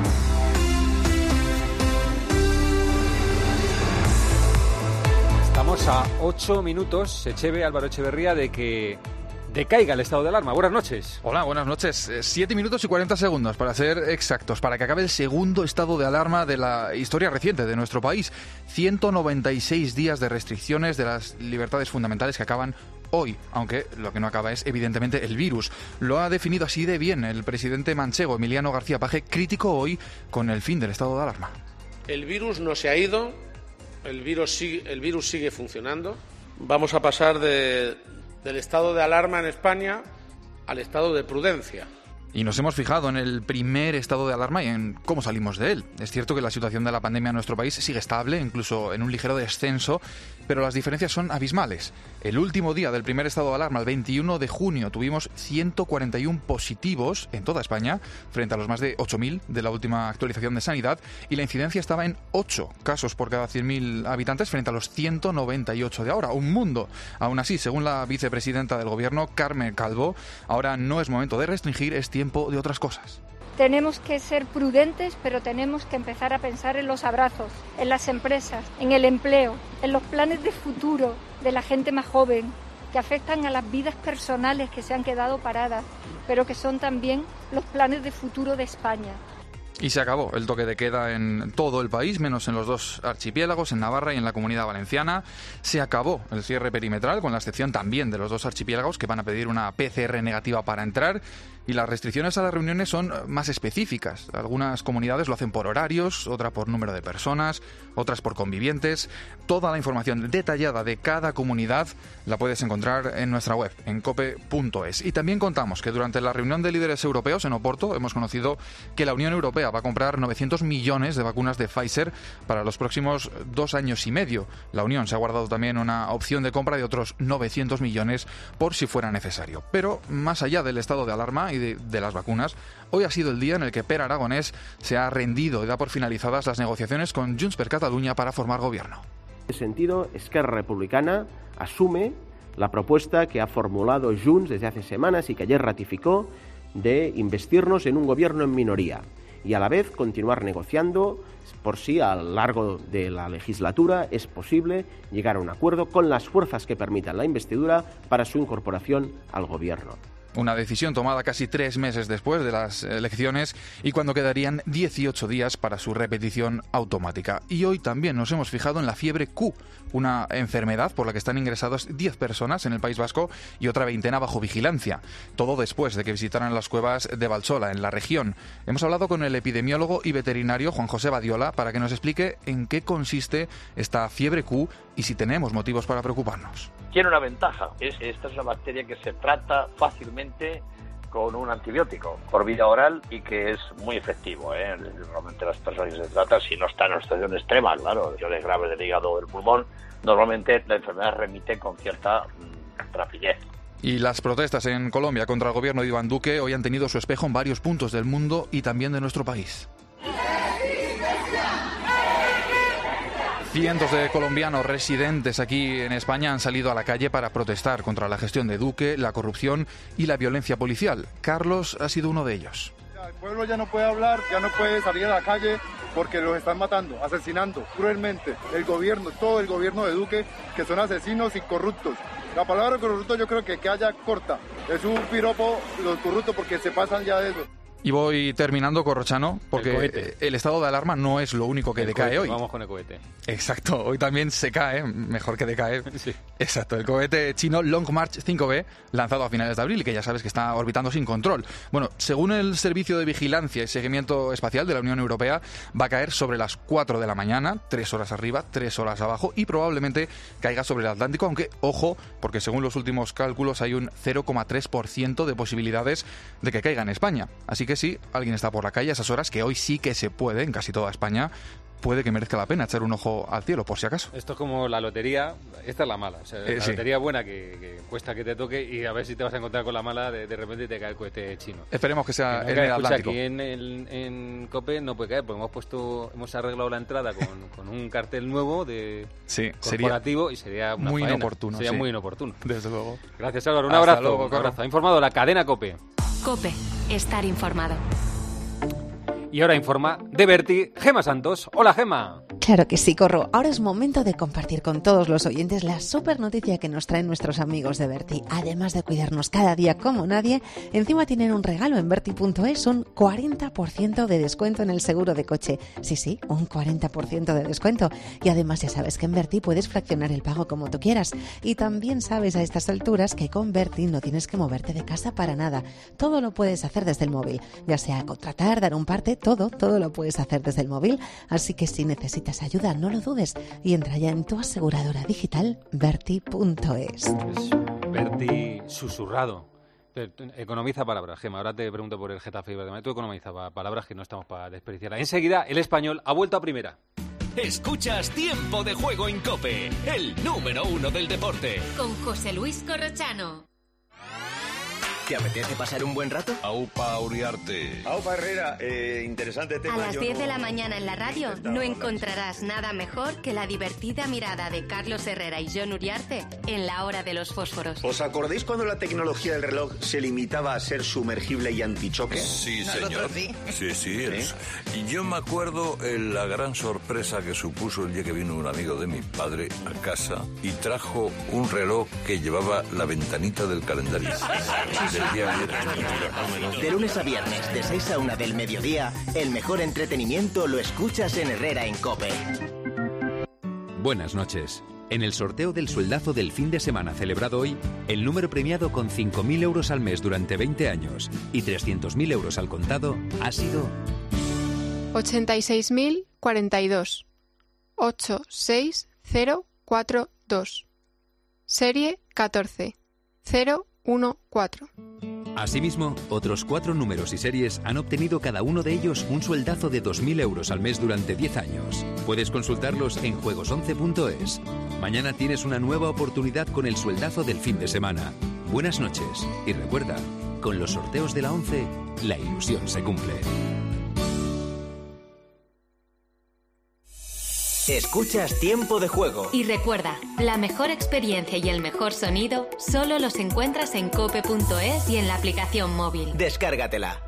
Estamos a ocho minutos, Echeve, Álvaro Echeverría, de que decaiga el estado de alarma. Buenas noches. Hola, buenas noches. Eh, Siete minutos y cuarenta segundos, para ser exactos, para que acabe el segundo estado de alarma de la historia reciente de nuestro país. ciento noventa y seis días de restricciones de las libertades fundamentales que acaban hoy, aunque lo que no acaba es evidentemente el virus. Lo ha definido así de bien el presidente manchego, Emiliano García Paje, crítico hoy con el fin del estado de alarma. El virus no se ha ido, el virus sigue, el virus sigue funcionando. Vamos a pasar de, del estado de alarma en España al estado de prudencia. Y nos hemos fijado en el primer estado de alarma y en cómo salimos de él. Es cierto que la situación de la pandemia en nuestro país sigue estable, incluso en un ligero descenso, pero las diferencias son abismales. El último día del primer estado de alarma, el veintiuno de junio, tuvimos ciento cuarenta y uno positivos en toda España, frente a los más de ocho mil de la última actualización de Sanidad, y la incidencia estaba en ocho casos por cada cien mil habitantes, frente a los ciento noventa y ocho de ahora. Un mundo. Aún así, según la vicepresidenta del Gobierno, Carmen Calvo, ahora no es momento de restringir, es tiempo de otras cosas. Tenemos que ser prudentes, pero tenemos que empezar a pensar en los abrazos, en las empresas, en el empleo, en los planes de futuro de la gente más joven, que afectan a las vidas personales que se han quedado paradas, pero que son también los planes de futuro de España. Y se acabó el toque de queda en todo el país, menos en los dos archipiélagos, en Navarra y en la Comunidad Valenciana. Se acabó el cierre perimetral, con la excepción también de los dos archipiélagos, que van a pedir una P C R negativa para entrar. Y las restricciones a las reuniones son más específicas. Algunas comunidades lo hacen por horarios, otra por número de personas, otras por convivientes. Toda la información detallada de cada comunidad la puedes encontrar en nuestra web, en cope punto es. Y también contamos que durante la reunión de líderes europeos en Oporto hemos conocido que la Unión Europea va a comprar novecientos millones de vacunas de Pfizer para los próximos dos años y medio. La Unión se ha guardado también una opción de compra de otros novecientos millones por si fuera necesario. Pero más allá del estado de alarma y de, de las vacunas, hoy ha sido el día en el que Per Aragonés se ha rendido y da por finalizadas las negociaciones con Junts per Catalunya para formar gobierno. En ese sentido, Esquerra Republicana asume la propuesta que ha formulado Junts desde hace semanas y que ayer ratificó de investirnos en un gobierno en minoría y a la vez continuar negociando por si a lo largo de la legislatura es posible llegar a un acuerdo con las fuerzas que permitan la investidura para su incorporación al gobierno. Una decisión tomada casi tres meses después de las elecciones y cuando quedarían dieciocho días para su repetición automática. Y hoy también nos hemos fijado en la fiebre Q, una enfermedad por la que están ingresadas diez personas en el País Vasco y otra veintena bajo vigilancia. Todo después de que visitaran las cuevas de Valsola, en la región. Hemos hablado con el epidemiólogo y veterinario Juan José Badiola para que nos explique en qué consiste esta fiebre Q y si tenemos motivos para preocuparnos. Tiene una ventaja, es, esta es una bacteria que se trata fácilmente con un antibiótico por vía oral y que es muy efectivo, ¿eh? Normalmente las personas que se tratan, si no están en una situación extrema, claro, lesiones graves del hígado o del pulmón, normalmente la enfermedad remite con cierta mmm, rapidez. Y las protestas en Colombia contra el gobierno de Iván Duque hoy han tenido su espejo en varios puntos del mundo y también de nuestro país. Cientos de colombianos residentes aquí en España han salido a la calle para protestar contra la gestión de Duque, la corrupción y la violencia policial. Carlos ha sido uno de ellos. El pueblo ya no puede hablar, ya no puede salir a la calle porque los están matando, asesinando cruelmente. El gobierno, todo el gobierno de Duque, que son asesinos y corruptos. La palabra corrupto yo creo que que haya corta. Es un piropo los corruptos porque se pasan ya de eso. Y voy terminando, Corrochano, porque el, el estado de alarma no es lo único que el decae cohete, hoy. Vamos con el cohete. Exacto, hoy también se cae, mejor que decae. Sí. Exacto, el cohete chino Long March cinco B, lanzado a finales de abril, que ya sabes que está orbitando sin control. Bueno, según el Servicio de Vigilancia y Seguimiento Espacial de la Unión Europea, va a caer sobre las cuatro de la mañana, tres horas arriba, tres horas abajo, y probablemente caiga sobre el Atlántico, aunque, ojo, porque según los últimos cálculos hay un cero coma tres por ciento de posibilidades de que caiga en España. Así que si alguien está por la calle a esas horas, que hoy sí que se puede en casi toda España, puede que merezca la pena echar un ojo al cielo, por si acaso. Esto es como la lotería, esta es la mala. O sea, eh, la sí. lotería buena que, que cuesta que te toque y a ver si te vas a encontrar con la mala, de, de repente te cae el cohete chino. Esperemos que sea que no en cae, el escucha, Atlántico. Aquí en, en, en COPE no puede caer, porque hemos puesto, hemos arreglado la entrada con, con un cartel nuevo de sí, corporativo y sería una muy faena. inoportuno. Sería sí. muy inoportuno. Desde luego. Gracias, Álvaro. Un Hasta abrazo. luego, un abrazo. Ha informado la cadena COPE. COPE. Estar informado. Y ahora informa de Berti, Gema Santos. Hola, Gema. Claro que sí, Corro. Ahora es momento de compartir con todos los oyentes la super noticia que nos traen nuestros amigos de Berti. Además de cuidarnos cada día como nadie, encima tienen un regalo en Berti punto es, un cuarenta por ciento de descuento en el seguro de coche. Sí, sí, un cuarenta por ciento de descuento. Y además ya sabes que en Berti puedes fraccionar el pago como tú quieras. Y también sabes a estas alturas que con Berti no tienes que moverte de casa para nada. Todo lo puedes hacer desde el móvil. Ya sea contratar, dar un parte, todo, todo lo puedes hacer desde el móvil. Así que si necesitas ayuda, no lo dudes y entra ya en tu aseguradora digital Berti punto es. Berti susurrado. Te, te, economiza palabras, Gema. Ahora te pregunto por el Getafe y demás. Tú economiza palabras que no estamos para desperdiciar. Enseguida, el Español ha vuelto a primera. Escuchas Tiempo de Juego en COPE, el número uno del deporte. Con José Luis Corrochano. ¿Te apetece pasar un buen rato? Aupa Uriarte. Aupa Herrera, eh, interesante tema. A las diez de la mañana en la radio no encontrarás nada mejor que la divertida mirada de Carlos Herrera y Jon Uriarte en la hora de los fósforos. ¿Os acordáis cuando la tecnología del reloj se limitaba a ser sumergible y antichoque? Sí, señor. Sí, sí. sí es. Y yo me acuerdo eh, la gran sorpresa que supuso el día que vino un amigo de mi padre a casa y trajo un reloj que llevaba la ventanita del calendario. De lunes a viernes, de seis a una del mediodía, el mejor entretenimiento lo escuchas en Herrera en COPE. Buenas noches. En el sorteo del sueldazo del fin de semana celebrado hoy, el número premiado con cinco mil euros al mes durante veinte años y trescientos mil euros al contado ha sido ochenta y seis mil cuarenta y dos. ocho seis cero cuatro dos. Serie catorce cero uno cuatro. Asimismo, otros cuatro números y series han obtenido cada uno de ellos un sueldazo de dos mil euros al mes durante diez años. Puedes consultarlos en juegos once punto es. Mañana tienes una nueva oportunidad con el sueldazo del fin de semana. Buenas noches y recuerda, con los sorteos de la once, la ilusión se cumple. Escuchas Tiempo de Juego. Y recuerda, la mejor experiencia y el mejor sonido solo los encuentras en cope punto es y en la aplicación móvil. Descárgatela.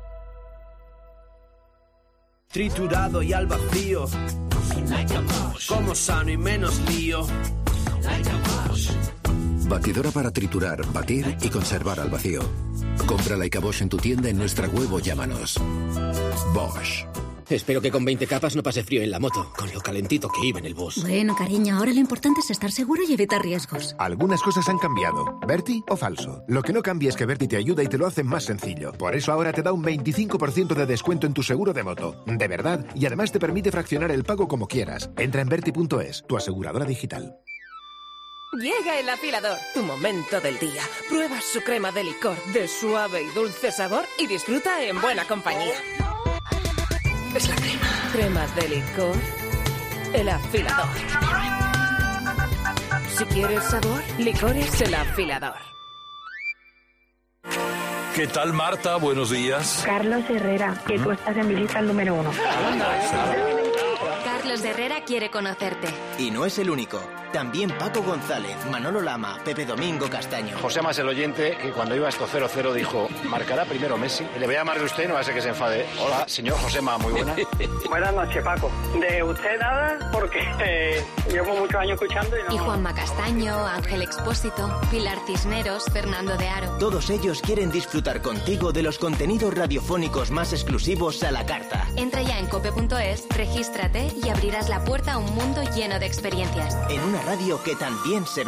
Triturado y al vacío, como sano y menos lío. Batidora para triturar, batir y conservar al vacío. Compra Like a Bosch en tu tienda, en nuestra web o llámanos. Bosch. Espero que con veinte capas no pase frío en la moto, con lo calentito que iba en el bus. Bueno, cariño, ahora lo importante es estar seguro y evitar riesgos. Algunas cosas han cambiado. ¿Berti o falso? Lo que no cambia es que Berti te ayuda y te lo hace más sencillo. Por eso ahora te da un veinticinco por ciento de descuento en tu seguro de moto. De verdad. Y además te permite fraccionar el pago como quieras. Entra en berti punto es, tu aseguradora digital. Llega el afilador, tu momento del día. Prueba su crema de licor de suave y dulce sabor y disfruta en buena compañía. Es la crema. Cremas de licor. El afilador. Si quieres sabor, licores el afilador. ¿Qué tal, Marta? Buenos días. Carlos Herrera, que tú estás en mi lista el número uno. Carlos Herrera quiere conocerte. Y no es el único. También Paco González, Manolo Lama, Pepe Domingo Castaño. José Más, el oyente, que cuando iba esto cero cero dijo, marcará primero Messi. Le voy a llamar de usted, no va a ser que se enfade. Hola, señor Josema, muy buena. Buenas noches, Paco. De usted nada, porque eh, llevo muchos años escuchando y no... Y Juanma Castaño, Ángel Expósito, Pilar Cisneros, Fernando de Aro. Todos ellos quieren disfrutar contigo de los contenidos radiofónicos más exclusivos a la carta. Entra ya en cope punto es, regístrate y abrirás la puerta a un mundo lleno de experiencias. En una radio que también se ve.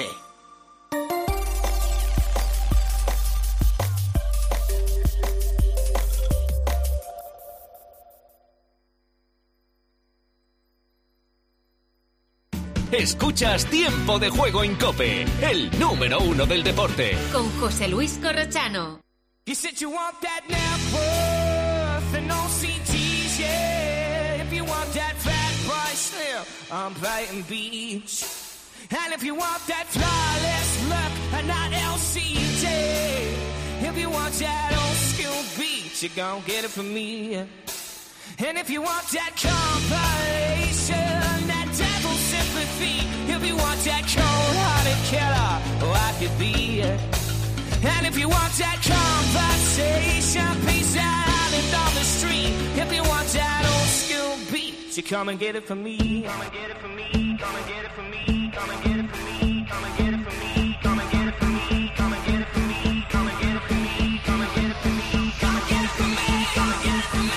Escuchas Tiempo de Juego en COPE, el número uno del deporte. Con José Luis Corrochano. You said you want that Networth and no C Ts, yeah. If you want that fat boy slim, I'm Brighton Beach. And if you want that flawless look and not L C D, if you want that old school beat, you gon' get it from me. And if you want that compilation, that devil sympathy, if you want that cold-hearted killer, oh, I could be. And if you want that conversation, peace out and on the street, if you want that old school beat, you come and get it from me. Come and get it from me. Come and get it from me. Come and get it from me. Come and get it from me. Come and get it from me. Come and get it from me. Come and get it from me. Come and get it from me. Come and get it from me. Come and get it from me.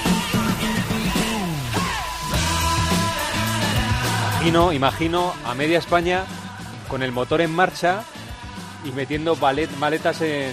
Imagino, imagino a media España con el motor en marcha y metiendo valet, maletas en,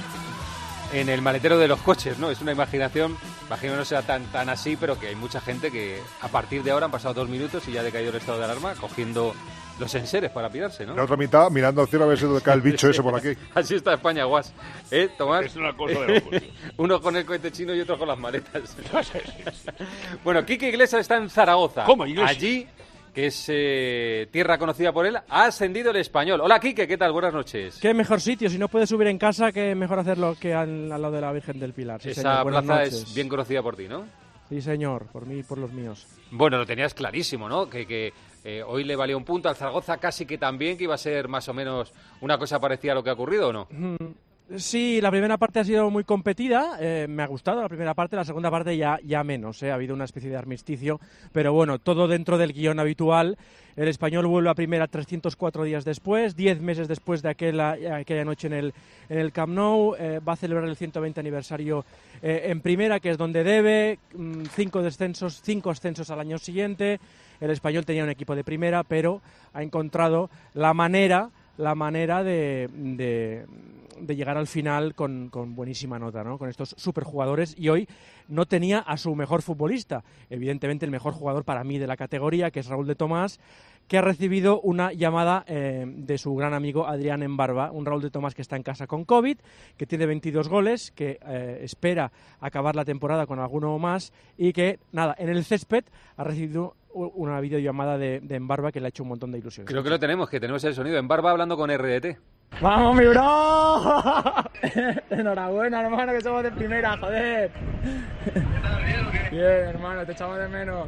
en el maletero de los coches, ¿no? Es una imaginación, imagino no sea tan, tan así, pero que hay mucha gente que a partir de ahora han pasado dos minutos y ya ha decaído el estado de alarma, cogiendo los enseres para pirarse, ¿no? La otra mitad mirando al cielo a ver si cae el bicho ese por aquí. Así está España, guas. ¿Eh, Tomás? Es una cosa de locos. Uno con el cohete chino y otro con las maletas. Bueno, Quique Iglesias está en Zaragoza. ¿Cómo, Iglesias? Allí, que es eh, tierra conocida por él, ha ascendido el Español. Hola, Quique, ¿qué tal? Buenas noches. Qué mejor sitio, si no puedes subir en casa, qué mejor hacerlo que al, al lado de la Virgen del Pilar. Sí, Esa señor. Buenas plaza noches. es bien conocida por ti, ¿no? Sí, señor, por mí y por los míos. Bueno, lo tenías clarísimo, ¿no? Que, que eh, hoy le valió un punto al Zaragoza, casi que también, que iba a ser más o menos una cosa parecida a lo que ha ocurrido, ¿o no? Mm. Sí, la primera parte ha sido muy competida, eh, me ha gustado la primera parte, la segunda parte ya, ya menos, eh, ha habido una especie de armisticio, pero bueno, todo dentro del guión habitual. El Español vuelve a primera trescientos cuatro días después, diez meses después de aquella, aquella noche en el, en el Camp Nou, eh, va a celebrar el ciento veinte aniversario eh, en primera, que es donde debe, mmm, cinco descensos, cinco ascensos al año siguiente. El Español tenía un equipo de primera, pero ha encontrado la manera... la manera de, de, de llegar al final con, con buenísima nota, ¿no? Con estos superjugadores, y hoy no tenía a su mejor futbolista, evidentemente el mejor jugador para mí de la categoría, que es Raúl de Tomás, que ha recibido una llamada eh, de su gran amigo Adrián Embarba, un Raúl de Tomás que está en casa con COVID, que tiene veintidós goles, que eh, espera acabar la temporada con alguno más, y que, nada, en el césped ha recibido una videollamada de, de Embarba que le ha hecho un montón de ilusiones. Creo que lo tenemos, que tenemos el sonido. Embarba hablando con R D T. ¡Vamos, mi bro! Enhorabuena, hermano, que somos de primera, joder. Bien, hermano, te echamos de menos.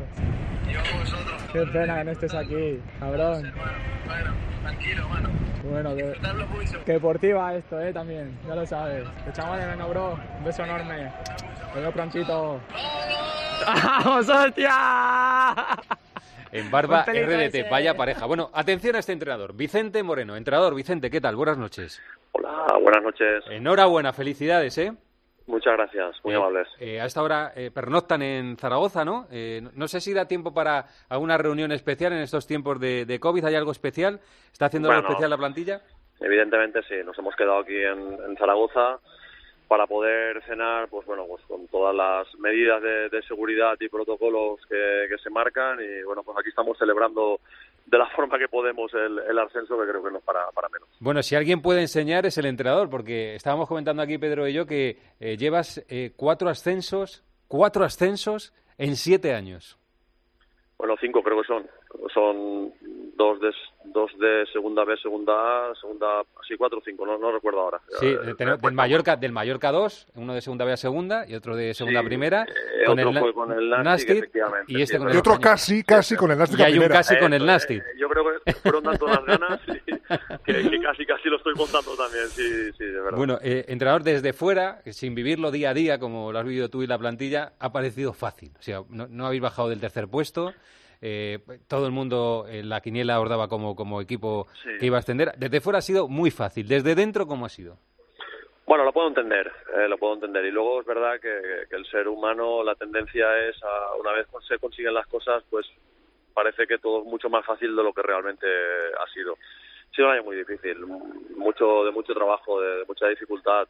Qué pena que no estés aquí, cabrón. Bueno, tranquilo, mano. Bueno, que, que deportiva esto, eh, también, ya lo sabes. Te echamos de menos, bro. Un beso enorme. Te veo prontito. ¡Vamos, hostia! En Barba, R D T, ese. Vaya pareja. Bueno, atención a este entrenador, Vicente Moreno. Entrenador, Vicente, ¿qué tal? Buenas noches. Hola, buenas noches. Enhorabuena, felicidades, ¿eh? Muchas gracias, muy eh, amables. Eh, a esta hora eh, pernoctan en Zaragoza, ¿no? Eh, no sé si da tiempo para alguna reunión especial en estos tiempos de, de COVID. ¿Hay algo especial? ¿Está haciendo Bueno, algo especial la plantilla? Evidentemente sí, nos hemos quedado aquí en, en Zaragoza para poder cenar, pues bueno, pues con todas las medidas de, de seguridad y protocolos que, que se marcan, y bueno, pues aquí estamos celebrando de la forma que podemos el, el ascenso, que creo que no es para, para menos. Bueno, si alguien puede enseñar es el entrenador, porque estábamos comentando aquí Pedro y yo que eh, llevas eh, cuatro ascensos, cuatro ascensos en siete años. Bueno, cinco creo que son. Son dos de dos de segunda B, segunda A, segunda, sí, cuatro o cinco, no, no recuerdo ahora. Sí, de, de, del Mallorca, del Mallorca dos, uno de segunda B a segunda y otro de segunda sí, a primera. Eh, con, otro el, fue con el Nastic, efectivamente. Y este sí, con el y otro casi, casi con el Nastic. Y hay un primera. casi con eh, el Nastic. Eh, yo creo que fueron tanto las ganas y, que, que casi, casi lo estoy contando también, sí, sí, de verdad. Bueno, eh, entrenador, desde fuera, sin vivirlo día a día, como lo has vivido tú y la plantilla, ha parecido fácil. O sea, no, no habéis bajado del tercer puesto. Eh, todo el mundo en la quiniela os daba como, como equipo sí. que iba a ascender. Desde fuera ha sido muy fácil. Desde dentro, ¿cómo ha sido? Bueno, lo puedo entender, eh, lo puedo entender. Y luego es verdad que, que el ser humano, la tendencia es, a, una vez se consiguen las cosas, pues parece que todo es mucho más fácil de lo que realmente ha sido. Ha sido un año muy difícil, mucho de mucho trabajo, de, de mucha dificultad,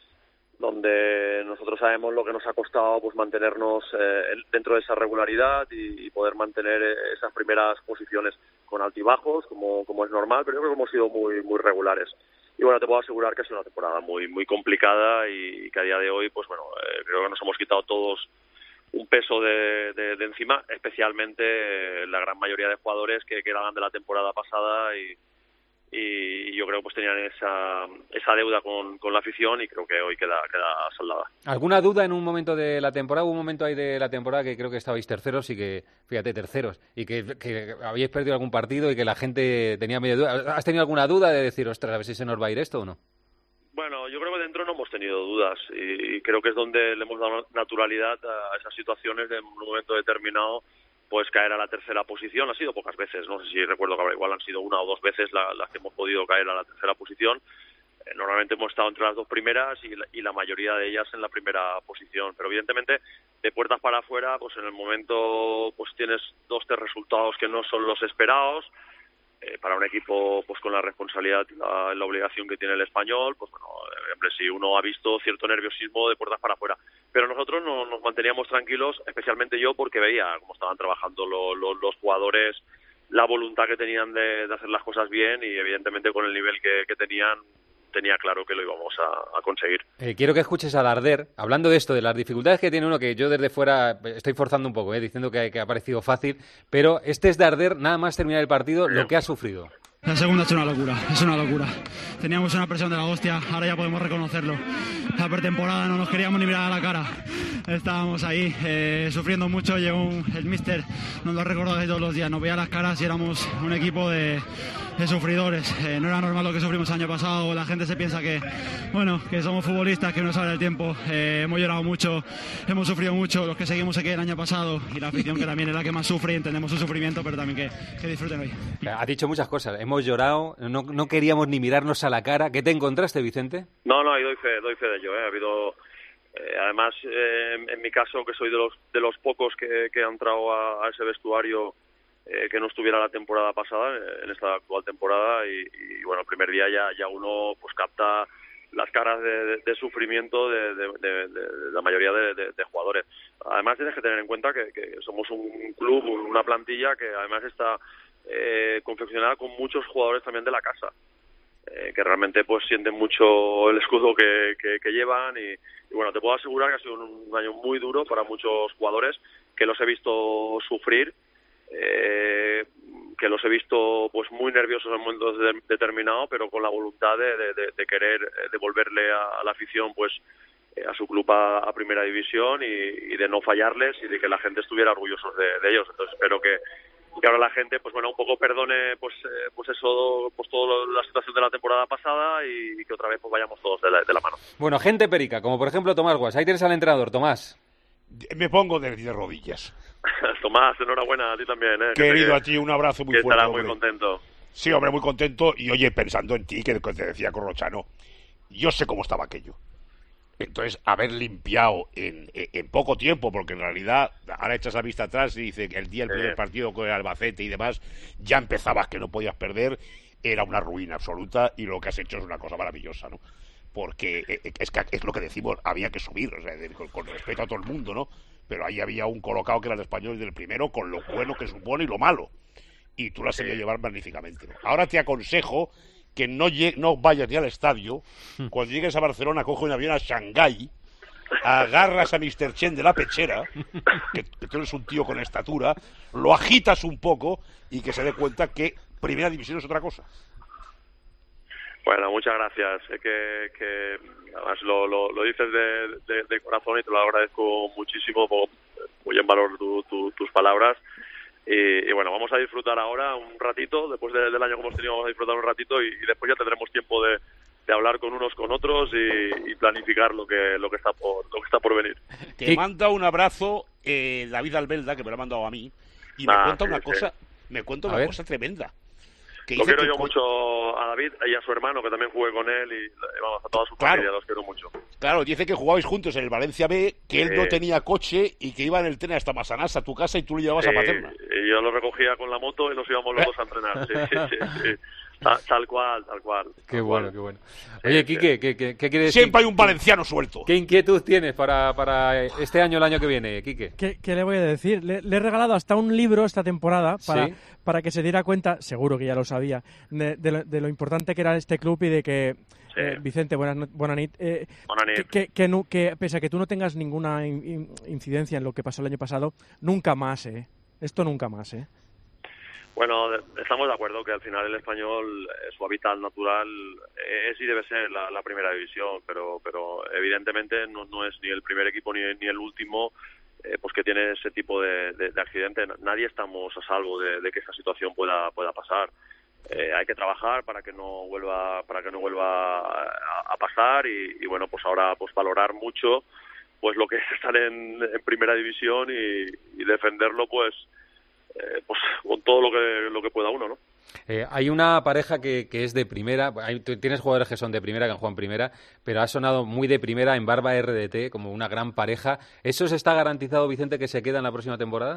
donde nosotros sabemos lo que nos ha costado pues mantenernos eh, dentro de esa regularidad y, y poder mantener esas primeras posiciones con altibajos, como, como es normal, pero yo creo que hemos sido muy muy regulares. Y bueno, te puedo asegurar que ha sido una temporada muy muy complicada y que a día de hoy, pues bueno, eh, creo que nos hemos quitado todos un peso de, de, de encima, especialmente eh, la gran mayoría de jugadores que, que eran de la temporada pasada y y yo creo que pues tenían esa esa deuda con, con la afición y creo que hoy queda queda saldada. ¿Alguna duda en un momento de la temporada? Hubo un momento ahí de la temporada que creo que estabais terceros y que, fíjate, terceros, y que, que habíais perdido algún partido y que la gente tenía medio duda. ¿Has tenido alguna duda de decir, ostras, a ver si se nos va a ir esto o no? Bueno, yo creo que dentro no hemos tenido dudas y creo que es donde le hemos dado naturalidad a esas situaciones de un momento determinado pues caer a la tercera posición. Ha sido pocas veces, no sé si recuerdo que igual han sido una o dos veces las la que hemos podido caer a la tercera posición. Eh, normalmente hemos estado entre las dos primeras y la, y la mayoría de ellas en la primera posición, pero evidentemente de puertas para afuera, pues en el momento pues tienes dos, tres resultados que no son los esperados. Eh, para un equipo pues con la responsabilidad y la, la obligación que tiene el Español, pues bueno, hombre, sí, uno ha visto cierto nerviosismo de puertas para afuera, pero nosotros no, nos manteníamos tranquilos, especialmente yo, porque veía cómo estaban trabajando lo, lo, los jugadores, la voluntad que tenían de, de hacer las cosas bien y evidentemente con el nivel que, que tenían, tenía claro que lo íbamos a, a conseguir. Eh, quiero que escuches a Darder, hablando de esto, de las dificultades que tiene uno, que yo desde fuera estoy forzando un poco, eh, diciendo que, que ha parecido fácil, pero este es Darder, nada más terminar el partido, Bien. Lo que ha sufrido. La segunda es una locura, es una locura. Teníamos una presión de la hostia, ahora ya podemos reconocerlo. La pretemporada no nos queríamos ni mirar a la cara. Estábamos ahí eh, sufriendo mucho, llegó un, el míster, nos lo ha recordado todos los días, nos veía las caras y éramos un equipo de, de sufridores. Eh, no era normal lo que sufrimos el año pasado, la gente se piensa que, bueno, que somos futbolistas, que no sabe el tiempo. Eh, hemos llorado mucho, hemos sufrido mucho, los que seguimos aquí el año pasado y la afición que también es la que más sufre y entendemos su sufrimiento, pero también que, que disfruten hoy. Ha dicho muchas cosas, hemos Hemos llorado, no, no queríamos ni mirarnos a la cara. ¿Qué te encontraste, Vicente? No, no, y doy fe, doy fe de ello. ¿eh? Ha habido, eh, además, eh, en mi caso, que soy de los de los pocos que, que han entrado a, a ese vestuario eh, que no estuviera la temporada pasada, en esta actual temporada, y, y bueno, el primer día ya, ya uno pues capta las caras de, de, de sufrimiento de, de, de, de la mayoría de, de, de jugadores. Además, tienes que tener en cuenta que, que somos un club, una plantilla que además está Eh, confeccionada con muchos jugadores también de la casa, eh, que realmente pues sienten mucho el escudo que, que, que llevan y, y bueno, te puedo asegurar que ha sido un, un año muy duro para muchos jugadores, que los he visto sufrir, eh, que los he visto pues muy nerviosos en momentos de, determinados, pero con la voluntad de, de, de querer devolverle a, a la afición pues eh, a su club a, a primera división y, y de no fallarles y de que la gente estuviera orgullosos de, de ellos. Entonces espero que que ahora la gente pues bueno un poco perdone pues eh, pues eso pues toda la situación de la temporada pasada y, y que otra vez pues vayamos todos de la, de la mano. Bueno, gente perica, como por ejemplo Tomás Guas. Ahí tienes al entrenador, Tomás. Me pongo de, de rodillas. Tomás, enhorabuena a ti también, ¿eh? Querido, que, a ti un abrazo muy que fuerte. Estará hombre. muy contento. Sí, hombre, muy contento y oye, pensando en ti, que te decía Corrochano, yo sé cómo estaba aquello. Entonces, haber limpiado en, en, en poco tiempo, porque en realidad, ahora echas la vista atrás y dice que el día del primer partido con el Albacete y demás, ya empezabas que no podías perder, era una ruina absoluta, y lo que has hecho es una cosa maravillosa, ¿no? Porque es que es lo que decimos, había que subir, o sea, con, con respeto a todo el mundo, ¿no? Pero ahí había un colocado que era el Español del primero, con lo bueno que supone y lo malo, y tú lo has sabido llevar magníficamente, ¿no? Ahora te aconsejo que no, no vayas ni al estadio. Cuando llegues a Barcelona, coge un avión a Shanghái, agarras a mister Chen de la pechera, que, que tú eres un tío con estatura, lo agitas un poco y que se dé cuenta que Primera División es otra cosa. Bueno, muchas gracias. Sé que, que además lo, lo, lo dices de, de, de corazón y te lo agradezco muchísimo, muy en valor tu, tu, tus palabras. Y, y bueno, vamos a disfrutar ahora un ratito, después de, del año que hemos tenido, vamos a disfrutar un ratito y, y después ya tendremos tiempo de, de hablar con unos con otros y, y planificar lo que lo que está por lo que está por venir. Te ¿Qué? manda un abrazo eh, David Albelda, que me lo ha mandado a mí, y me ah, cuenta sí, una sí. cosa, me cuenta una a cosa ver. tremenda. Que lo quiero que yo co- mucho a David y a su hermano, que también jugué con él, y vamos, a toda su familia, claro. Los quiero mucho. Claro, dice que jugabais juntos en el Valencia B, que él eh, no tenía coche y que iba en el tren hasta Massanassa, a tu casa, y tú lo llevabas eh, a Paterna. Y yo lo recogía con la moto y nos íbamos los dos a entrenar. Sí, sí, sí, sí. Tal, tal cual, tal cual. Qué tal bueno, cual. Qué bueno. Oye, Quique, ¿qué, qué, qué quiere decir? Siempre hay un valenciano suelto. ¿Qué inquietud tienes para, para este año, el año que viene, Quique? ¿Qué, qué le voy a decir? Le, le he regalado hasta un libro esta temporada para, ¿sí? para que se diera cuenta, seguro que ya lo sabía, de, de, lo, de lo importante que era este club y de que... Sí. Eh, Vicente, buenas, buenas nit. Eh, buenas nit. Que, que, que, no, que pese a que tú no tengas ninguna in, incidencia en lo que pasó el año pasado, nunca más, ¿eh? Esto nunca más, ¿eh? Bueno, estamos de acuerdo que al final el Español, su hábitat natural es y debe ser la, la primera división, pero pero evidentemente no, no es ni el primer equipo ni, ni el último eh, pues que tiene ese tipo de, de, de accidente. Nadie estamos a salvo de, de que esa situación pueda pueda pasar. Eh, hay que trabajar para que no vuelva para que no vuelva a, a pasar y, y bueno, pues ahora pues valorar mucho pues lo que es estar en, en primera división y, y defenderlo pues Eh, pues con todo lo que lo que pueda uno, ¿no? Eh, hay una pareja que, que es de primera, hay, tienes jugadores que son de primera, que han jugado en primera, pero ha sonado muy de primera en Barba R D T como una gran pareja. ¿Eso se está garantizado, Vicente, que se queda en la próxima temporada?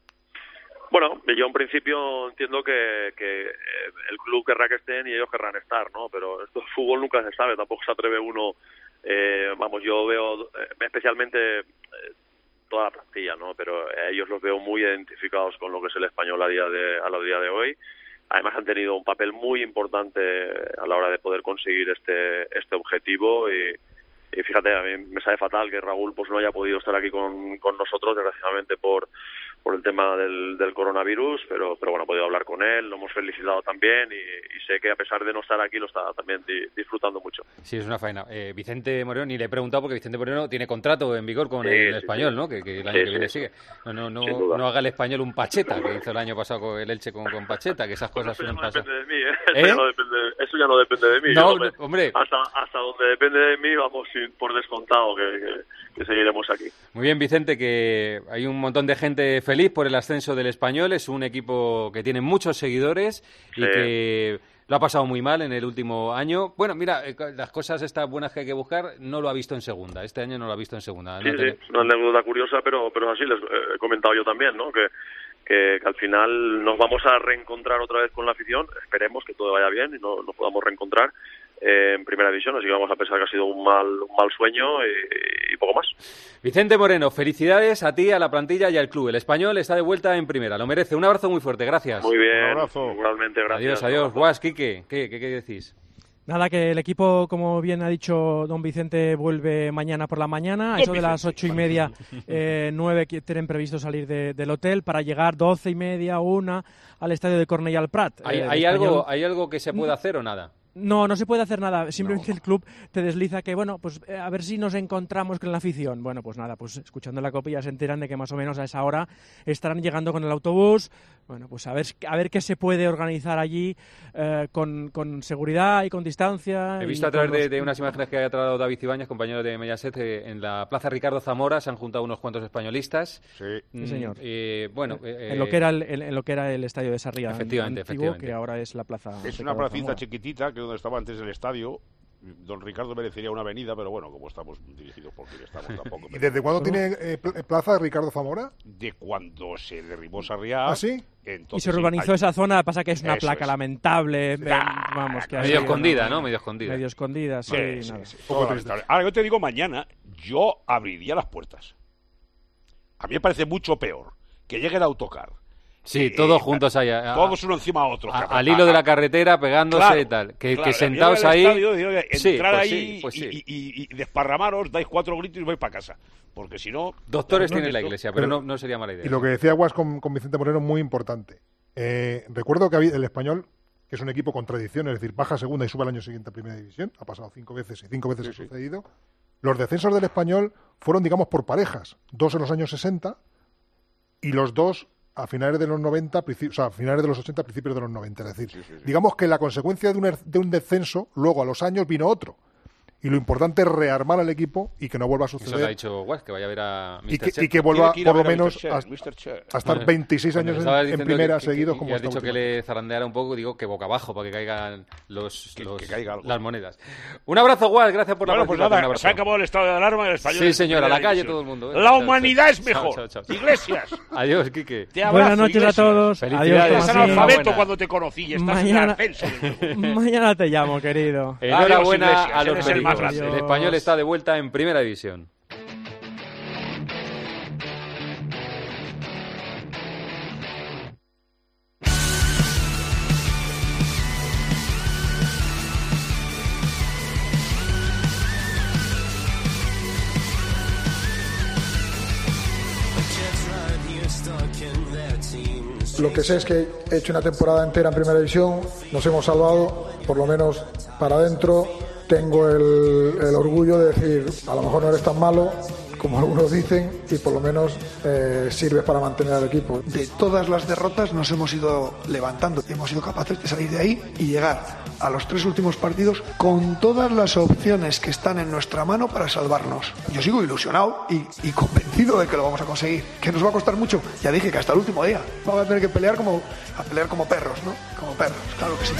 Bueno, yo en principio entiendo que, que el club querrá que estén y ellos querrán estar, ¿no? Pero esto el fútbol nunca se sabe, tampoco se atreve uno, eh, vamos, yo veo eh, especialmente... Eh, toda la plantilla, ¿no? Pero a ellos los veo muy identificados con lo que es el Español a día de a la día de hoy. Además han tenido un papel muy importante a la hora de poder conseguir este este objetivo y, y fíjate, a mí me sabe fatal que Raúl pues no haya podido estar aquí con, con nosotros, desgraciadamente por por el tema del, del coronavirus, pero pero bueno, he podido hablar con él, lo hemos felicitado también y, y sé que a pesar de no estar aquí lo está también di, disfrutando mucho. Sí, es una faena. Eh, Vicente Moreno, ni le he preguntado porque Vicente Moreno tiene contrato en vigor con sí, el sí, Español, sí. ¿no? Que, que el año sí, que viene sí. sigue. No, no, no, no haga el Español un Pacheta, que hizo el año pasado con el Elche con, con Pacheta, que esas cosas suelen pasar. Eso ya no depende de mí, ¿eh? ¿Eh? Eso, ya no depende, eso ya no depende de mí. No, no hombre. Hasta, hasta donde depende de mí, vamos por descontado que, que, que seguiremos aquí. Muy bien, Vicente, que hay un montón de gente feliz por el ascenso del Español. Es un equipo que tiene muchos seguidores y sí. que lo ha pasado muy mal en el último año. Bueno, mira, las cosas estas buenas que hay que buscar no lo ha visto en segunda. Este año no lo ha visto en segunda. Sí, no sí, te... una anécdota curiosa, pero pero así les he comentado yo también, ¿no? Que, que, que al final nos vamos a reencontrar otra vez con la afición. Esperemos que todo vaya bien y no nos podamos reencontrar eh, en primera división, así que vamos a pensar que ha sido un mal un mal sueño y, y poco más. Vicente Moreno, felicidades a ti, a la plantilla y al club. El Español está de vuelta en primera, lo merece. Un abrazo muy fuerte, gracias. Muy bien, un abrazo. Igualmente, gracias. Adiós, adiós. Guas, Quique, ¿qué, qué, qué decís? Nada, que el equipo, como bien ha dicho don Vicente, vuelve mañana por la mañana. A eso de las ocho y media, eh, nueve tienen previsto salir de, del hotel para llegar doce y media, una al estadio de Cornellà al Prat. ¿Hay, eh, ¿hay, algo, ¿Hay algo que se puede hacer o nada? No, no se puede hacer nada. Simplemente no. El club te desliza que, bueno, pues eh, a ver si nos encontramos con la afición. Bueno, pues nada, pues escuchando la copia se enteran de que más o menos a esa hora estarán llegando con el autobús. Bueno, pues a ver, a ver qué se puede organizar allí eh, con, con seguridad y con distancia. He visto a través los... de, de unas imágenes que ha traído David Ibáñez, compañero de Mediaset, eh, en la Plaza Ricardo Zamora se han juntado unos cuantos españolistas. Sí, sí señor. Eh, bueno, eh, en, lo que era el, en, en lo que era el estadio de Sarriá, efectivamente, antiguo, efectivamente. que ahora es la Plaza Es una placita chiquitita que donde estaba antes el estadio, don Ricardo merecería una avenida, pero bueno, como estamos dirigidos por quien estamos tampoco. ¿Y desde cuándo tiene eh, plaza Ricardo Zamora? De cuando se derribó Sarriá. ¿Ah, sí? Y se urbanizó sí, hay... esa zona, pasa que es una Eso placa es. lamentable, ah, vamos, que medio escondida, ¿no? Medio escondida. Medio escondida, sí. sí, sí, nada. sí Ahora yo te digo, mañana yo abriría las puertas. A mí me parece mucho peor que llegue el autocar. Sí, eh, todos juntos ahí. A, todos uno encima de otro. A, al hilo de la carretera, pegándose claro, y tal. Que, claro, que sentados ahí... Estadio, digo, entrar sí, pues ahí sí, pues sí. Y, y, y desparramaros, dais cuatro gritos y vais para casa. Porque si no... Doctores no, tiene no, la iglesia, pero, pero no, no sería mala idea. Y lo que decía Guas con, con Vicente Moreno, muy importante. Eh, recuerdo que había el Español, que es un equipo con tradición, es decir, baja a segunda y sube al año siguiente a primera división. Ha pasado cinco veces y cinco veces sí, ha sucedido. Sí. Los descensos del Español fueron, digamos, por parejas. Dos en los años sesenta y los dos a finales de los noventa, o sea, a finales de los ochenta, principios de los noventa. Es decir, sí, sí, sí. digamos que la consecuencia de un, de un descenso, luego a los años vino otro. Y lo importante es rearmar al equipo y que no vuelva a suceder. Eso le ha dicho Guas, que vaya a ver a mister Y que, y que vuelva por lo menos a, a estar veintiséis años en, en primera que, seguidos. Que, como y has dicho que le zarandeara un poco, digo que boca abajo para que caigan los, que, los que caiga algo. las monedas. Un abrazo, Guas, gracias por bueno, la participación. Pues nada, se ha acabado el estado de alarma en el Español. Sí, señor, a la calle todo el mundo. ¿eh? La humanidad es mejor. Chao, chao, chao. Iglesias. Adiós, Quique. Te abrazo, Buenas noches Iglesias. A todos. Felicidades. Adiós, eres analfabeto cuando te conocí y estás mañana, en el ascenso. Mañana te llamo, querido. Enhorabuena a los pericos. El Español está de vuelta en Primera División. Lo que sé es que he hecho una temporada entera en Primera División, nos hemos salvado, por lo menos para adentro. Tengo el, el orgullo de decir, a lo mejor no eres tan malo como algunos dicen y por lo menos eh, sirves para mantener al equipo. De todas las derrotas nos hemos ido levantando, hemos sido capaces de salir de ahí y llegar a los tres últimos partidos con todas las opciones que están en nuestra mano para salvarnos. Yo sigo ilusionado y, y convencido de que lo vamos a conseguir. ¿Que nos va a costar mucho? Ya dije que hasta el último día. Vamos a tener que pelear como, a pelear como perros, ¿no? Como perros, claro que sí.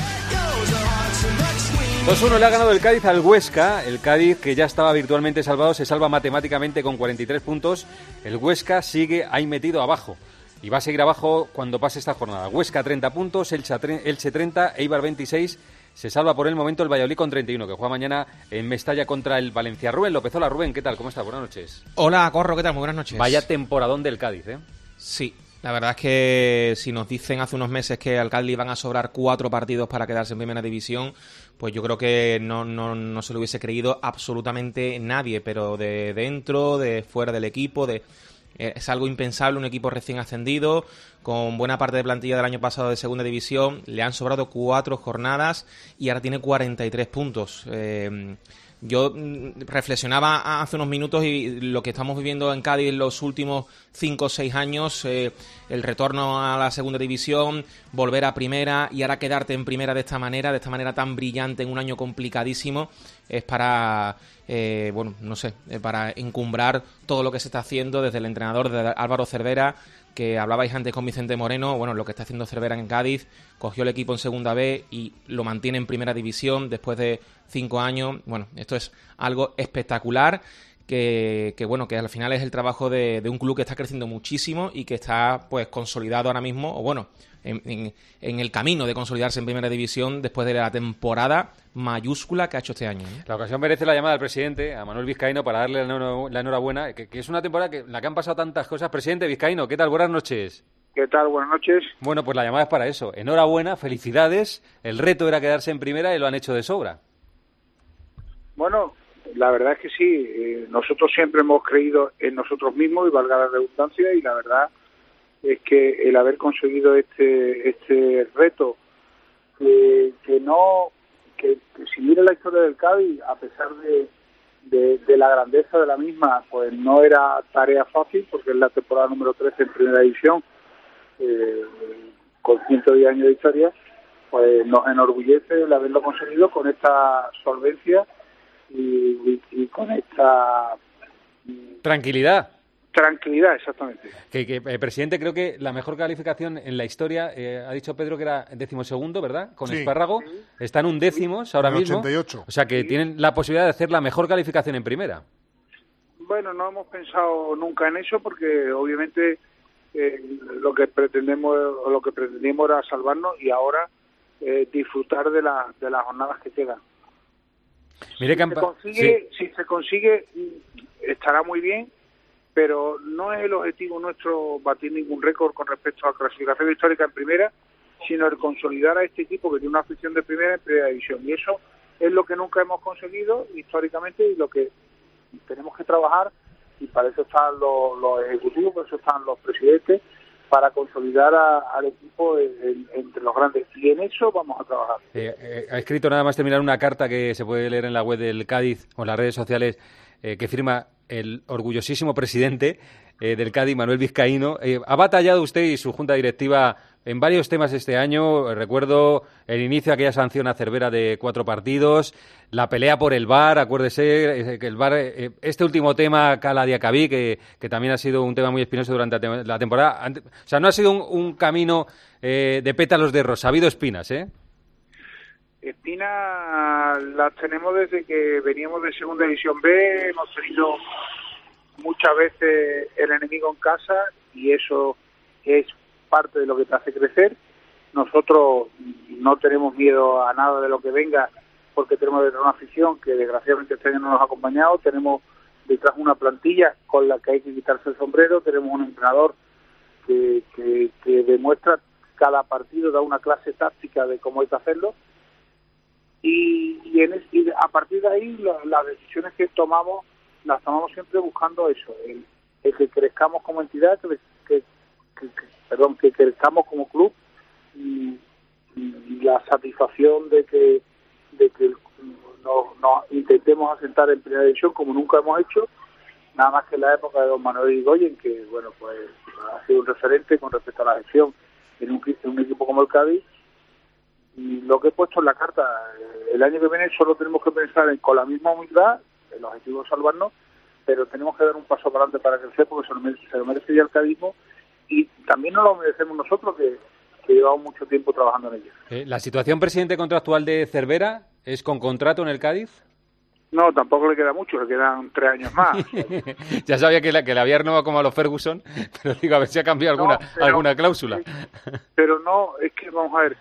dos uno le ha ganado el Cádiz al Huesca. El Cádiz, que ya estaba virtualmente salvado, se salva matemáticamente con cuarenta y tres puntos. El Huesca sigue ahí metido abajo y va a seguir abajo cuando pase esta jornada. Huesca treinta puntos, Elche treinta, Eibar veintiséis. Se salva por el momento el Valladolid con treinta y uno, que juega mañana en Mestalla contra el Valencia. Rubén López, hola Rubén, ¿qué tal? ¿Cómo estás? Buenas noches. Hola Corro, ¿qué tal? Muy buenas noches. Vaya temporadón del Cádiz, ¿eh? Sí. La verdad es que si nos dicen hace unos meses que al Cádiz iban a sobrar cuatro partidos para quedarse en Primera División, pues yo creo que no, no, no se lo hubiese creído absolutamente nadie, pero de dentro, de fuera del equipo, de eh, es algo impensable, un equipo recién ascendido, con buena parte de plantilla del año pasado de Segunda División, le han sobrado cuatro jornadas y ahora tiene cuarenta y tres puntos. Eh, Yo reflexionaba hace unos minutos y lo que estamos viviendo en Cádiz en los últimos cinco o seis años, eh, el retorno a la segunda división, volver a primera y ahora quedarte en primera de esta manera, de esta manera tan brillante en un año complicadísimo, es para, eh, bueno, no sé, eh, para encumbrar todo lo que se está haciendo desde el entrenador de Álvaro Cervera, que hablabais antes con Vicente Moreno. Bueno, lo que está haciendo Cervera en Cádiz, cogió el equipo en Segunda B y lo mantiene en Primera División después de cinco años. Bueno, esto es algo espectacular, que, que bueno, que al final es el trabajo de, de un club que está creciendo muchísimo y que está pues consolidado ahora mismo, o bueno, en, en, en el camino de consolidarse en Primera División después de la temporada mayúscula que ha hecho este año, ¿eh? La ocasión merece la llamada al presidente, a Manuel Vizcaíno, para darle la enhorabuena, que, que es una temporada que, en la que han pasado tantas cosas. Presidente Vizcaíno, ¿qué tal? Buenas noches. ¿Qué tal? Buenas noches. Bueno, pues la llamada es para eso. Enhorabuena, felicidades. El reto era quedarse en primera y lo han hecho de sobra. Bueno, la verdad es que sí. Eh, nosotros siempre hemos creído en nosotros mismos, y valga la redundancia, y la verdad es que el haber conseguido este este reto, que, que no... Que, que si mira la historia del Cádiz, a pesar de, de, de la grandeza de la misma, pues no era tarea fácil, porque es la temporada número trece en Primera División, eh, con ciento diez años de historia, pues nos enorgullece el haberlo conseguido con esta solvencia y, y, y con esta... Tranquilidad. Tranquilidad, exactamente. Que, que eh, presidente, creo que la mejor calificación en la historia, eh, ha dicho Pedro que era decimosegundo, ¿verdad? Con Sí. Espárrago. Están un décimos ahora En mismo. ochenta y ocho. O sea que tienen la posibilidad de hacer la mejor calificación en primera. Bueno, no hemos pensado nunca en eso porque obviamente eh, lo que pretendemos o lo que pretendíamos era salvarnos y ahora eh, disfrutar de, la, de las jornadas que quedan. Mire, si, Campa- se consigue, sí. si se consigue, estará muy bien, pero no es el objetivo nuestro batir ningún récord con respecto a la clasificación histórica en primera, sino el consolidar a este equipo que tiene una afición de primera en primera división. Y eso es lo que nunca hemos conseguido históricamente y lo que tenemos que trabajar, y para eso están los, los ejecutivos, para eso están los presidentes, para consolidar a, al equipo en, en, entre los grandes. Y en eso vamos a trabajar. Eh, eh, ha escrito nada más terminar una carta que se puede leer en la web del Cádiz o en las redes sociales, eh, que firma el orgullosísimo presidente eh, del Cádiz, Manuel Vizcaíno. Eh, ha batallado usted y su junta directiva en varios temas este año. Eh, recuerdo el inicio de aquella sanción a Cervera de cuatro partidos, la pelea por el V A R, acuérdese eh, que el V A R, eh, este último tema, Cala Diacabí, que, que también ha sido un tema muy espinoso durante la, tem- la temporada. Ante- o sea, no ha sido un, un camino eh, de pétalos de rosa, ha habido espinas, ¿eh? Espinas las tenemos desde que veníamos de Segunda División B, hemos tenido muchas veces el enemigo en casa y eso es parte de lo que te hace crecer. Nosotros no tenemos miedo a nada de lo que venga porque tenemos detrás una afición que desgraciadamente este año no nos ha acompañado, tenemos detrás una plantilla con la que hay que quitarse el sombrero, tenemos un entrenador que, que, que demuestra cada partido, da una clase táctica de cómo hay que hacerlo. Y, y, en es, y a partir de ahí la, las decisiones que tomamos las tomamos siempre buscando eso, el, el que crezcamos como entidad, que, que, que, que, perdón, que crezcamos como club y, y la satisfacción de que de que nos, nos intentemos asentar en primera división como nunca hemos hecho, nada más que en la época de don Manuel Irigoyen, que bueno, pues ha sido un referente con respecto a la gestión en un, en un equipo como el Cádiz. Y lo que he puesto en la carta, el año que viene solo tenemos que pensar en, con la misma humildad, el objetivo es salvarnos, pero tenemos que dar un paso para adelante para crecer porque se lo merece, se lo merece ya el cadismo y también nos lo merecemos nosotros que, que llevamos mucho tiempo trabajando en ello. Eh, ¿La situación, presidente, contractual de Cervera es con contrato en el Cádiz? No, tampoco le queda mucho, le quedan tres años más. Ya sabía que la, que la había renovado como a los Ferguson, pero digo, a ver si ha cambiado alguna, No, pero- alguna cláusula. Pero no, es que vamos a ver,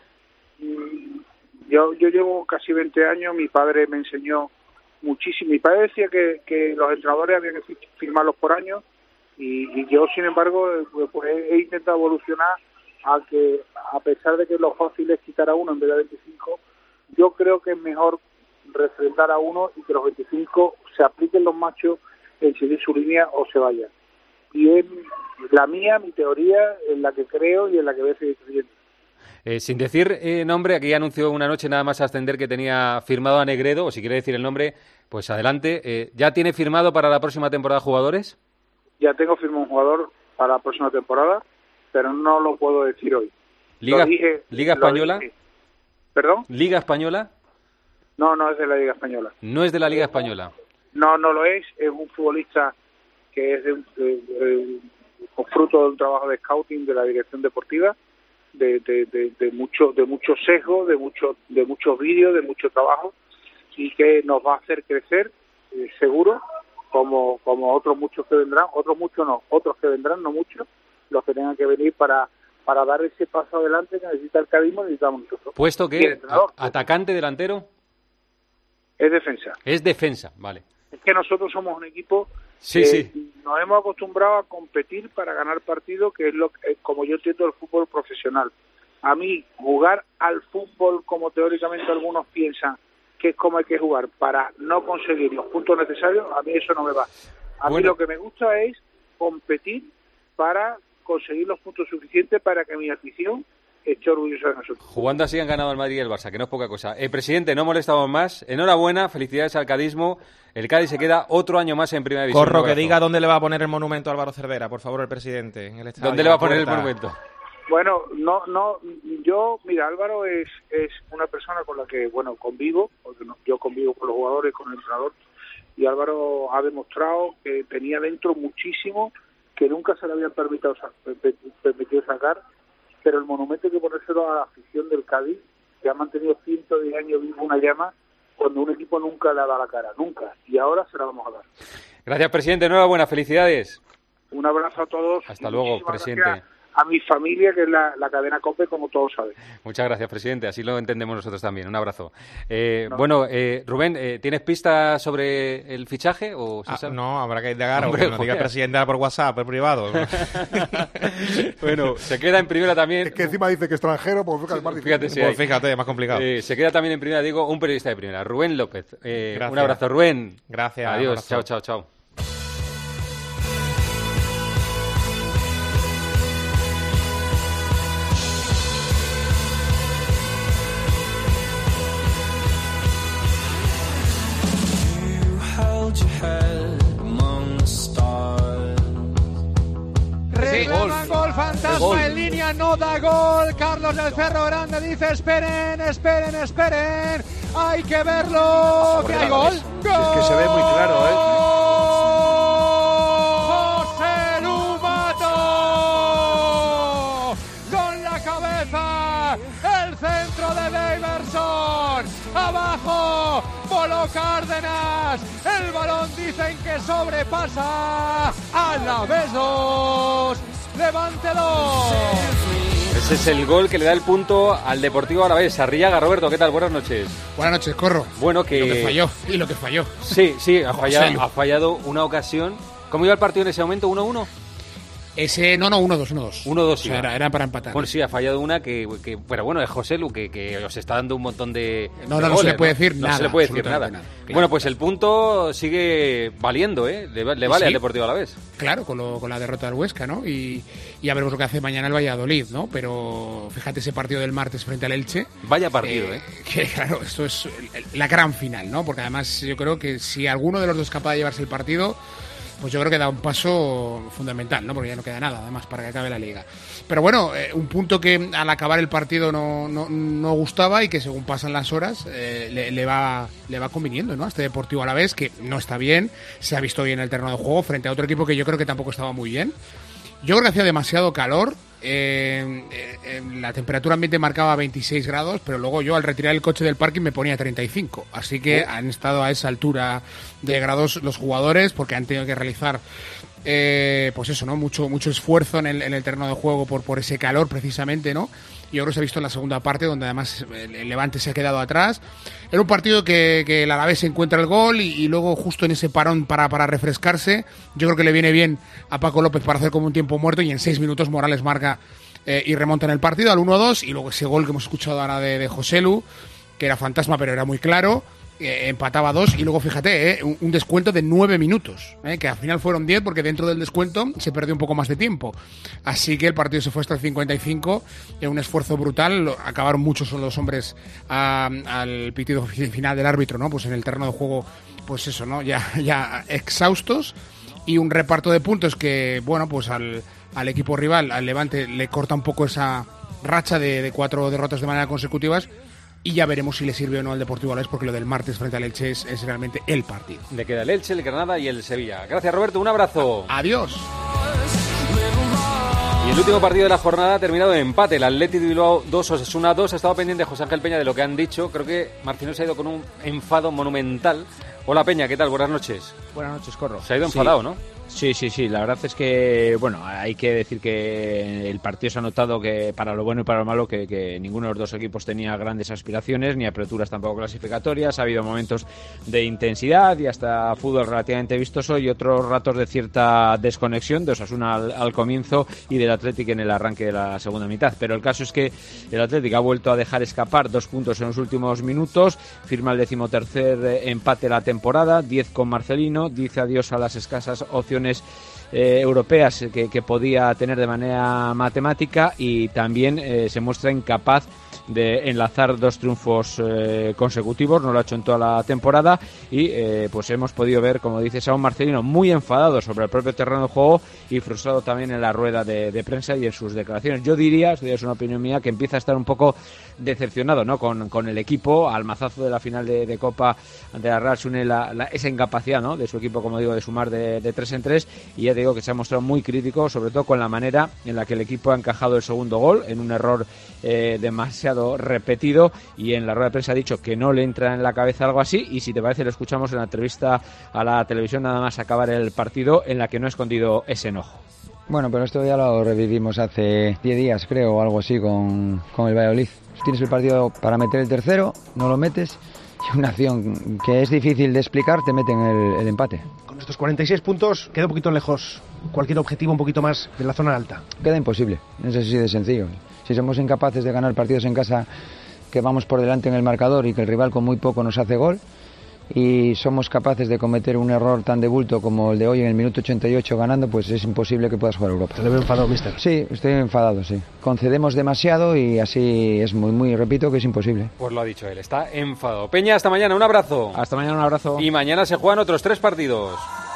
yo yo llevo casi veinte años, mi padre me enseñó muchísimo, mi padre decía que, que los entrenadores había que fi- firmarlos por años y, y yo sin embargo pues, pues, he, he intentado evolucionar a que a pesar de que lo fácil es quitar a uno en vez de veinticinco, yo creo que es mejor refrendar a uno y que los veinticinco se apliquen los machos en seguir su línea o se vayan. Y es la mía, mi teoría, en la que creo y en la que voy a seguir creyendo. Eh, sin decir eh, nombre, aquí anunció una noche nada más ascender que tenía firmado a Negredo, o si quiere decir el nombre, pues adelante. Eh, ¿Ya tiene firmado para la próxima temporada jugadores? Ya tengo firmado un jugador para la próxima temporada, pero no lo puedo decir hoy. Liga, Lo dije- Liga lo Española. dije. ¿Perdón? Liga Española. No, no es de la Liga Española. No es de la Liga Española. No, no lo es. Es un futbolista que es de, un- de- de- o fruto de un trabajo de scouting de la dirección deportiva, de, de, de, de mucho de mucho sesgo, de mucho de muchos vídeos, de mucho trabajo y que nos va a hacer crecer, eh, seguro, como como otros muchos que vendrán, otros muchos no, otros que vendrán, no muchos, los que tengan que venir para para dar ese paso adelante que necesita el cadismo, necesitamos nosotros. ¿Puesto Y el que entrenador atacante, delantero? es defensa. Es defensa, vale. Es que nosotros somos un equipo Sí, que sí. nos hemos acostumbrado a competir para ganar partidos, que es lo que, como yo entiendo el fútbol profesional. A mí, jugar al fútbol como teóricamente algunos piensan que es como hay que jugar para no conseguir los puntos necesarios, a mí eso no me va. A mí Bueno. lo que me gusta es competir para conseguir los puntos suficientes para que mi afición esté orgullosa de nosotros. Jugando así han ganado el Madrid y el Barça, que no es poca cosa. Eh, presidente, no molestamos más. Enhorabuena, felicidades al cadismo. El Cádiz se queda otro año más en primera división. Corro, Un que abrazo. diga dónde le va a poner el monumento a Álvaro Cervera, por favor, el presidente. En el estadio, ¿Dónde le va a poner el Puerta. monumento? Bueno, no, no, yo, mira, Álvaro es, es una persona con la que, bueno, convivo, porque no- yo convivo con los jugadores, con el entrenador, y Álvaro ha demostrado que tenía dentro muchísimo que nunca se le habían permitido, permitido sacar, pero el monumento hay que ponérselo a la afición del Cádiz, que ha mantenido cientos de años vivo una llama cuando un equipo nunca le ha dado la cara, nunca, y ahora se la vamos a dar. Gracias, presidente, enhorabuena, felicidades. Un abrazo a todos. Hasta luego, presidente. A mi familia, que es la, la cadena COPE, como todos saben. Muchas gracias, presidente. Así lo entendemos nosotros también. Un abrazo. Eh, no. Bueno, eh, Rubén, eh, ¿tienes pistas sobre el fichaje? O ah, no, habrá que indagar. Hombre, o que nos diga el presidente por WhatsApp, por privado. Bueno, se queda en primera también. Es que encima dice que extranjero, pues fíjate, más difícil. Fíjate, sí, pues fíjate, más complicado. Eh, se queda también en primera, digo, un periodista de primera, Rubén López. Eh, un abrazo, Rubén. Gracias. Adiós. Chao, chao, chao. Reclaman gol fantasma gol. En línea, no da gol. Carlos del Cerro Grande dice esperen, esperen, esperen. Hay que verlo. ¿Que hay gol? ¡Gol! Es que se ve muy claro, ¿eh? José Lumato con la cabeza. El centro de Daverson. Abajo. Polo Cárdenas. El balón dicen que sobrepasa. Alavés dos. Levante dos. Ese es el gol que le da el punto al Deportivo Alavés. Arriaga, Roberto, ¿qué tal? Buenas noches. Buenas noches, Corro. Bueno, que... Y lo que falló, y lo que falló. Sí, sí, ha fallado, ha fallado una ocasión. ¿Cómo iba el partido en ese momento? ¿uno uno? Ese, no, no, uno dos, uno dos. uno dos, o sea, era, era para empatar. Bueno, sí, ha fallado una que, que bueno, bueno, es José Lu, que, que os está dando un montón de No, de no, goles, no se le puede decir no, nada. No se le puede decir nada. nada claro. Bueno, pues el punto sigue valiendo, ¿eh? Le, le vale sí, al Deportivo Alavés. Claro, con, lo, con la derrota del Huesca, ¿no? Y, y a ver lo que hace mañana el Valladolid, ¿no? Pero fíjate ese partido del martes frente al Elche. Vaya partido, ¿eh? ¿eh? Que claro, esto es la gran final, ¿no? Porque además yo creo que si alguno de los dos es capaz de llevarse el partido, pues yo creo que da un paso fundamental, ¿no? Porque ya no queda nada, además, para que acabe la Liga. Pero bueno, eh, un punto que al acabar el partido no, no, no gustaba y que según pasan las horas eh, le, le va le va conviniendo, ¿no? A este Deportivo Alavés, que no está bien, se ha visto bien el terreno de juego frente a otro equipo que yo creo que tampoco estaba muy bien. Yo creo que hacía demasiado calor. Eh, eh, la temperatura ambiente marcaba veintiséis grados, pero luego yo al retirar el coche del parking me ponía treinta y cinco, así que oh. han estado a esa altura de grados los jugadores porque han tenido que realizar eh, pues eso, ¿no? Mucho mucho esfuerzo en el, en el terreno de juego por, por ese calor precisamente, ¿no? Y yo creo que se ha visto en la segunda parte donde además el Levante se ha quedado atrás. Era un partido que, que el Alavés encuentra el gol y, y luego justo en ese parón para, para refrescarse, yo creo que le viene bien a Paco López para hacer como un tiempo muerto y en seis minutos Morales marca eh, y remonta en el partido al uno dos y luego ese gol que hemos escuchado ahora de, de José Lu, que era fantasma pero era muy claro. Eh, empataba dos y luego fíjate, eh, un, un descuento de nueve minutos, eh, que al final fueron diez porque dentro del descuento se perdió un poco más de tiempo, así que el partido se fue hasta el cincuenta y cinco, en un esfuerzo brutal, lo, acabaron muchos los hombres a, al pitido final del árbitro, ¿no? Pues en el terreno de juego, pues eso, ¿no? Ya, ya exhaustos y un reparto de puntos que, bueno, pues al, al equipo rival, al Levante, le corta un poco esa racha de, de cuatro derrotas de manera consecutivas. Y ya veremos si le sirve o no al Deportivo Alavés, porque lo del martes frente al Elche es, es realmente el partido. Le queda el Elche, el Granada y el Sevilla. Gracias, Roberto, un abrazo. Adiós. Y el último partido de la jornada ha terminado en empate. El Athletic de Bilbao dos, Osasuna dos. Ha estado pendiente José Ángel Peña de lo que han dicho. Creo que Martínez se ha ido con un enfado monumental. Hola, Peña, ¿qué tal? Buenas noches. Buenas noches, Corro. Se ha ido enfadado, sí. ¿no? Sí, sí, sí. La verdad es que, bueno, hay que decir que el partido se ha notado que para lo bueno y para lo malo que, que ninguno de los dos equipos tenía grandes aspiraciones, ni aperturas tampoco clasificatorias. Ha habido momentos de intensidad y hasta fútbol relativamente vistoso y otros ratos de cierta desconexión de Osasuna al, al comienzo y del Athletic en el arranque de la segunda mitad. Pero el caso es que el Athletic ha vuelto a dejar escapar dos puntos en los últimos minutos, firma el decimotercer empate de la temporada, diez con Marcelino, dice adiós a las escasas opciones Eh, europeas que, que podía tener de manera matemática y también eh, se muestra incapaz de enlazar dos triunfos eh, consecutivos, no lo ha hecho en toda la temporada y eh, pues hemos podido ver, como dice Saúl Marcelino, muy enfadado sobre el propio terreno de juego y frustrado también en la rueda de, de prensa y en sus declaraciones. Yo diría, esto ya es una opinión mía, que empieza a estar un poco decepcionado, ¿no? con, con el equipo, al mazazo de la final de, de Copa ante la Real se une la, la, esa incapacidad, ¿no? de su equipo, como digo, de sumar de, de tres en tres, y ya te digo que se ha mostrado muy crítico, sobre todo con la manera en la que el equipo ha encajado el segundo gol, en un error eh, demasiado repetido, y en la rueda de prensa ha dicho que no le entra en la cabeza algo así, y si te parece lo escuchamos en la entrevista a la televisión nada más acabar el partido, en la que no ha escondido ese enojo. Bueno, pero esto ya lo revivimos hace diez días, creo, o algo así con, con el Valladolid. Tienes el partido para meter el tercero, no lo metes, y una acción que es difícil de explicar te meten el, el empate. Con estos cuarenta y seis puntos queda un poquito lejos cualquier objetivo un poquito más de la zona alta. Queda imposible, es así de sencillo. Si somos incapaces de ganar partidos en casa, que vamos por delante en el marcador y que el rival con muy poco nos hace gol, y somos capaces de cometer un error tan de bulto como el de hoy en el minuto ochenta y ocho ganando, pues es imposible que puedas jugar a Europa. ¿Te le veo enfadado, mister? Sí, estoy enfadado, sí. Concedemos demasiado y así es muy, muy, repito, que es imposible. Pues lo ha dicho él, está enfadado. Peña, hasta mañana, un abrazo. Hasta mañana, un abrazo. Y mañana se juegan otros tres partidos.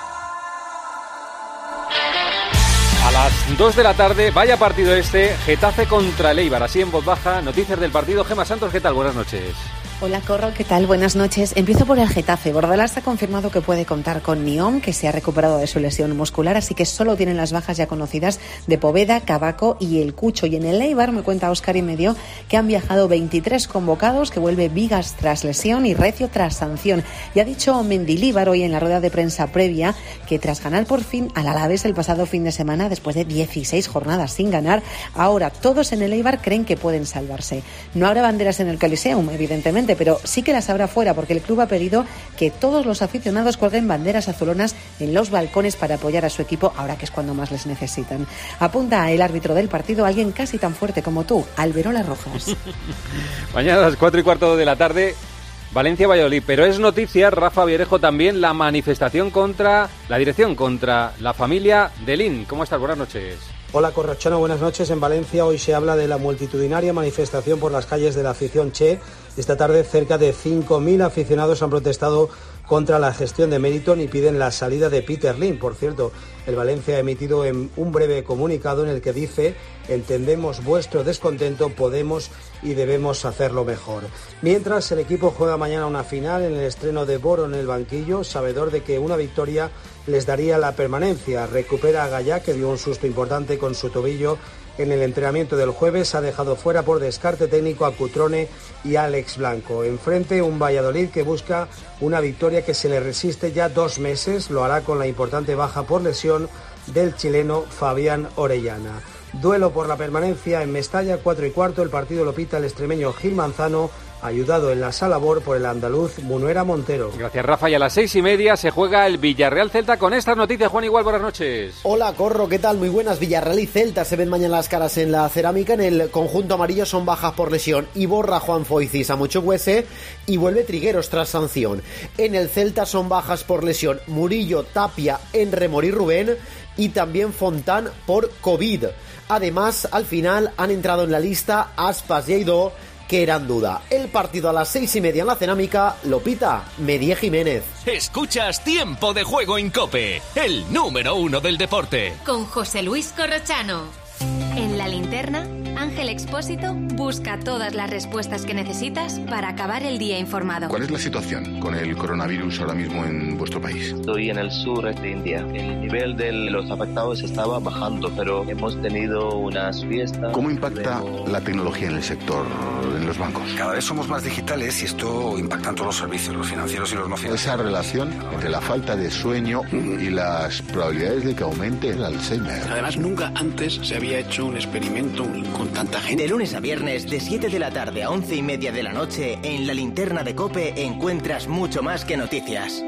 A las dos de la tarde, vaya partido este, Getafe contra el Eibar, así en voz baja, noticias del partido. Gemma Santos, ¿qué tal? Buenas noches. Hola Corro, ¿qué tal? Buenas noches. Empiezo por el Getafe. Bordalás ha confirmado que puede contar con Niom, que se ha recuperado de su lesión muscular, así que solo tienen las bajas ya conocidas de Poveda, Cavaco y el Cucho. Y en el Eibar, me cuenta Óscar y medio, que han viajado veintitrés convocados, que vuelve Vigas tras lesión y Recio tras sanción. Y ha dicho Mendilíbar hoy en la rueda de prensa previa que tras ganar por fin al Alavés el pasado fin de semana, después de dieciséis jornadas sin ganar, ahora todos en el Eibar creen que pueden salvarse. No habrá banderas en el Coliseum, evidentemente, pero sí que las habrá fuera, porque el club ha pedido que todos los aficionados cuelguen banderas azulonas en los balcones para apoyar a su equipo, ahora que es cuando más les necesitan. Apunta el árbitro del partido, alguien casi tan fuerte como tú, Alberola Rojas. Mañana a las cuatro y cuarto de la tarde, Valencia-Valladolid, pero es noticia, Rafa Vierejo, también la manifestación contra la dirección, contra la familia de Lin. ¿Cómo estás? Buenas noches. Hola Corrochano, buenas noches. En Valencia hoy se habla de la multitudinaria manifestación por las calles de la afición Che. Esta tarde cerca de cinco mil aficionados han protestado contra la gestión de Meriton y piden la salida de Peter Lim. Por cierto, el Valencia ha emitido en un breve comunicado en el que dice: entendemos vuestro descontento, podemos y debemos hacerlo mejor. Mientras, el equipo juega mañana una final en el estreno de Boro en el banquillo, sabedor de que una victoria les daría la permanencia. Recupera a Gallá, que dio un susto importante con su tobillo en el entrenamiento del jueves. Ha dejado fuera por descarte técnico a Cutrone y a Alex Blanco. Enfrente, un Valladolid que busca una victoria que se le resiste ya dos meses. Lo hará con la importante baja por lesión del chileno Fabián Orellana. Duelo por la permanencia en Mestalla, cuatro y cuarto. El partido lo pita el extremeño Gil Manzano, ayudado en la salabor por el andaluz Munuera Montero. Gracias, Rafa. Y a las seis y media se juega el Villarreal Celta. Con estas noticias, Juan Igual, buenas noches. Hola, Corro, ¿qué tal? Muy buenas. Villarreal y Celta se ven mañana las caras en la cerámica. En el conjunto amarillo son bajas por lesión y borra Juan Foyth y Samu Chukwueze, y vuelve Trigueros tras sanción. En el Celta son bajas por lesión Murillo, Tapia, Enremor y Rubén, y también Fontán por COVID. Además, al final han entrado en la lista Aspas y Aidó, que eran duda. El partido a las seis y media en la cerámica lo pita Medie Jiménez. Escuchas Tiempo de Juego en COPE, el número uno del deporte. Con José Luis Corrochano. En La Linterna, Ángel Expósito busca todas las respuestas que necesitas para acabar el día informado. ¿Cuál es la situación con el coronavirus ahora mismo en vuestro país? Estoy en el sur de India. El nivel de los afectados estaba bajando, pero hemos tenido unas fiestas. ¿Cómo impacta luego la tecnología en el sector, en los bancos? Cada vez somos más digitales y esto impacta en todos los servicios, los financieros y los no financieros. Esa relación entre la falta de sueño y las probabilidades de que aumente el Alzheimer. Además, nunca antes se había hecho un experimento con tanta gente. De lunes a viernes, de siete de la tarde a once y media de la noche, en La Linterna de COPE encuentras mucho más que noticias.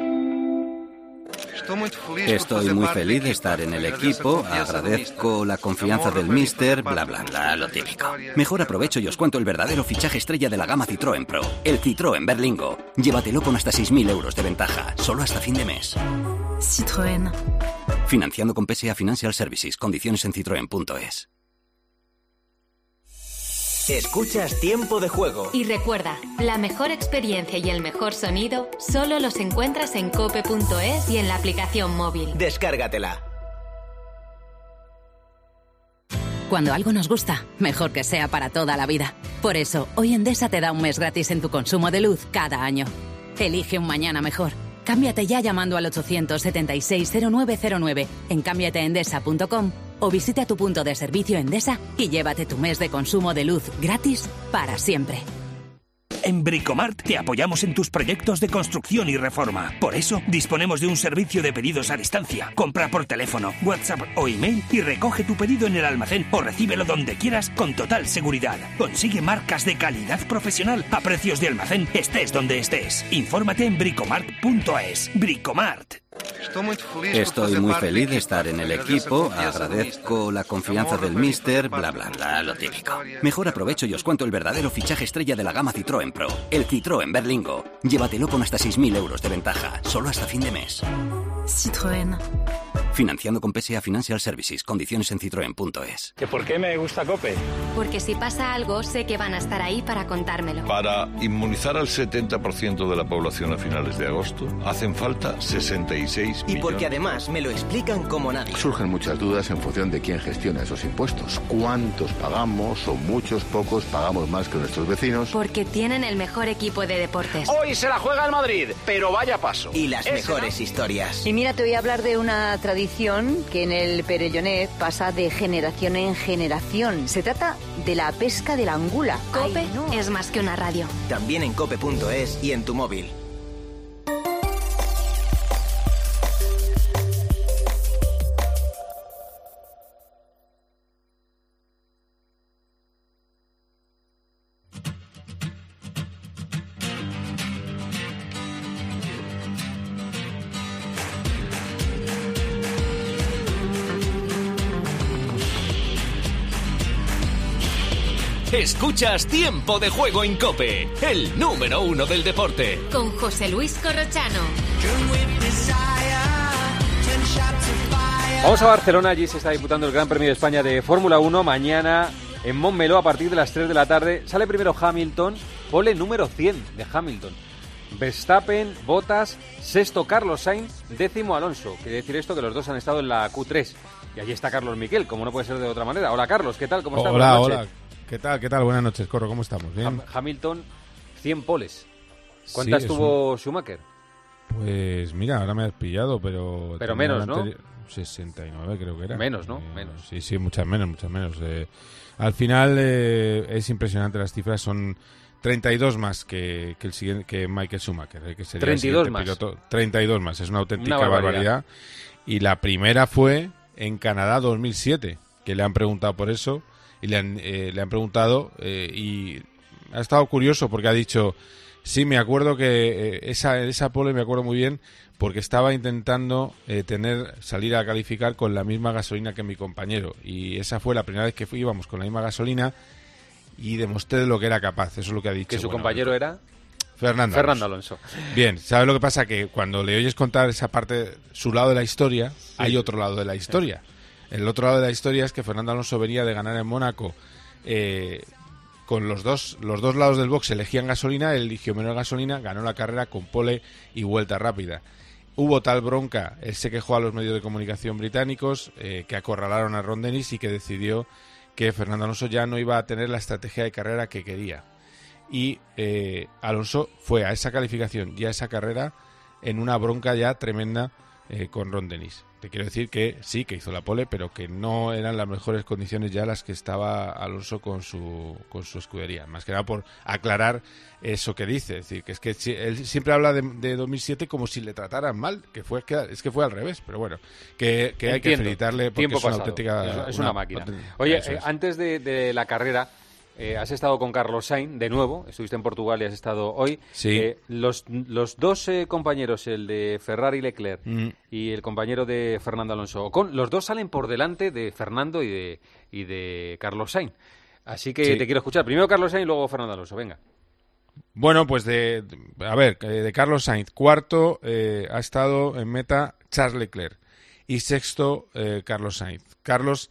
Estoy muy feliz de estar en el equipo, agradezco la confianza del míster, bla bla bla, lo típico. Mejor aprovecho y os cuento el verdadero fichaje estrella de la gama Citroën Pro, el Citroën Berlingo. Llévatelo con hasta seis mil euros de ventaja, solo hasta fin de mes. Citroën. Financiando con P S A Financial Services, condiciones en citroen punto es. Escuchas Tiempo de Juego. Y recuerda, la mejor experiencia y el mejor sonido solo los encuentras en cope punto es y en la aplicación móvil. Descárgatela. Cuando algo nos gusta, mejor que sea para toda la vida. Por eso, hoy Endesa te da un mes gratis en tu consumo de luz cada año. Elige un mañana mejor. Cámbiate ya llamando al ochocientos setenta y seis cero nueve cero nueve en cámbiate endesa punto com o visita tu punto de servicio Endesa y llévate tu mes de consumo de luz gratis para siempre. En Bricomart te apoyamos en tus proyectos de construcción y reforma. Por eso, disponemos de un servicio de pedidos a distancia. Compra por teléfono, WhatsApp o email y recoge tu pedido en el almacén o recíbelo donde quieras con total seguridad. Consigue marcas de calidad profesional a precios de almacén, estés donde estés. Infórmate en bricomart punto es. Bricomart. Estoy muy feliz de estar en el equipo, agradezco la confianza del míster, bla bla bla, lo típico. Mejor aprovecho y os cuento el verdadero fichaje estrella de la gama Citroën Pro, el Citroën Berlingo. Llévatelo con hasta seis mil euros de ventaja, solo hasta fin de mes. Citroën. Financiando con P S A Financial Services, condiciones en citroen punto es. ¿Que por qué me gusta COPE? Porque si pasa algo, sé que van a estar ahí para contármelo. Para inmunizar al setenta por ciento de la población a finales de agosto, hacen falta sesenta y seis millones. Y porque además me lo explican como nadie. Surgen muchas dudas en función de quién gestiona esos impuestos. ¿Cuántos pagamos? ¿O muchos, pocos pagamos más que nuestros vecinos? Porque tienen el mejor equipo de deportes. Hoy se la juega el Madrid, pero vaya paso. Y las Ese, mejores ¿no? historias. Y mira, te voy a hablar de una tradición que en el Perellonet pasa de generación en generación. Se trata de la pesca de la angula. COPE Ay, no. es más que una radio. También en cope punto es y en tu móvil. Escuchas Tiempo de Juego en COPE, el número uno del deporte. Con José Luis Corrochano. Vamos a Barcelona, allí se está disputando el Gran Premio de España de Fórmula uno. Mañana en Montmeló a partir de las tres de la tarde. Sale primero Hamilton, pole número cien de Hamilton. Verstappen, Bottas, sexto Carlos Sainz, décimo Alonso. Quiere decir esto que los dos han estado en la Q tres. Y allí está Carlos Miquel, como no puede ser de otra manera. Hola Carlos, ¿qué tal? ¿Cómo estás? Hola, hola. ¿Qué tal? ¿Qué tal? Buenas noches, Corro. ¿Cómo estamos? ¿Bien? Hamilton, cien poles. ¿Cuántas sí, tuvo un... Schumacher? Pues mira, ahora me has pillado, pero... Pero menos, ¿no? sesenta y nueve creo que era. Menos, ¿no? Eh, menos. Sí, sí, muchas menos, muchas menos. Eh, al final eh, es impresionante las cifras, son treinta y dos más que, que el siguiente, que Michael Schumacher, eh, que sería treinta y dos el más. Piloto. treinta y dos más, es una auténtica una barbaridad. barbaridad. Y la primera fue en Canadá dos mil siete, que le han preguntado por eso. Y le han, eh, le han preguntado eh, y ha estado curioso porque ha dicho, sí, me acuerdo que eh, esa, esa pole me acuerdo muy bien porque estaba intentando eh, tener salir a calificar con la misma gasolina que mi compañero. Y esa fue la primera vez que fui, íbamos con la misma gasolina y demostré de lo que era capaz. Eso es lo que ha dicho. ¿Que su bueno, compañero el... era? Fernando, Fernando Alonso. Alonso. Bien, ¿sabes lo que pasa? Que cuando le oyes contar esa parte, su lado de la historia, sí. hay otro lado de la historia. Sí. El otro lado de la historia es que Fernando Alonso venía de ganar en Mónaco eh, con los dos los dos lados del box elegían gasolina, él eligió menos gasolina, ganó la carrera con pole y vuelta rápida. Hubo tal bronca, él se quejó a los medios de comunicación británicos eh, que acorralaron a Ron Dennis y que decidió que Fernando Alonso ya no iba a tener la estrategia de carrera que quería. Y eh, Alonso fue a esa calificación y a esa carrera en una bronca ya tremenda eh, con Ron Dennis. Te quiero decir que sí, que hizo la pole, pero que no eran las mejores condiciones ya las que estaba Alonso con su con su escudería. Más que nada por aclarar eso que dice. Es decir, que es que él siempre habla de, de dos mil siete como si le trataran mal, que fue que, es que fue al revés. Pero bueno, que, que hay que felicitarle porque Tiempo es una pasado. auténtica... Es, es una, una máquina. Auténtica, Oye, eh, antes de, de la carrera... Eh, has estado con Carlos Sainz de nuevo, estuviste en Portugal y has estado hoy. Sí. Eh, los, los dos eh, compañeros, el de Ferrari Leclerc mm. y el compañero de Fernando Alonso Ocon, los dos salen por delante de Fernando y de, y de Carlos Sainz. Así que sí. te quiero escuchar. Primero Carlos Sainz y luego Fernando Alonso. Venga. Bueno, pues de, de a ver, de Carlos Sainz. Cuarto eh, ha estado en meta Charles Leclerc y sexto eh, Carlos Sainz. Carlos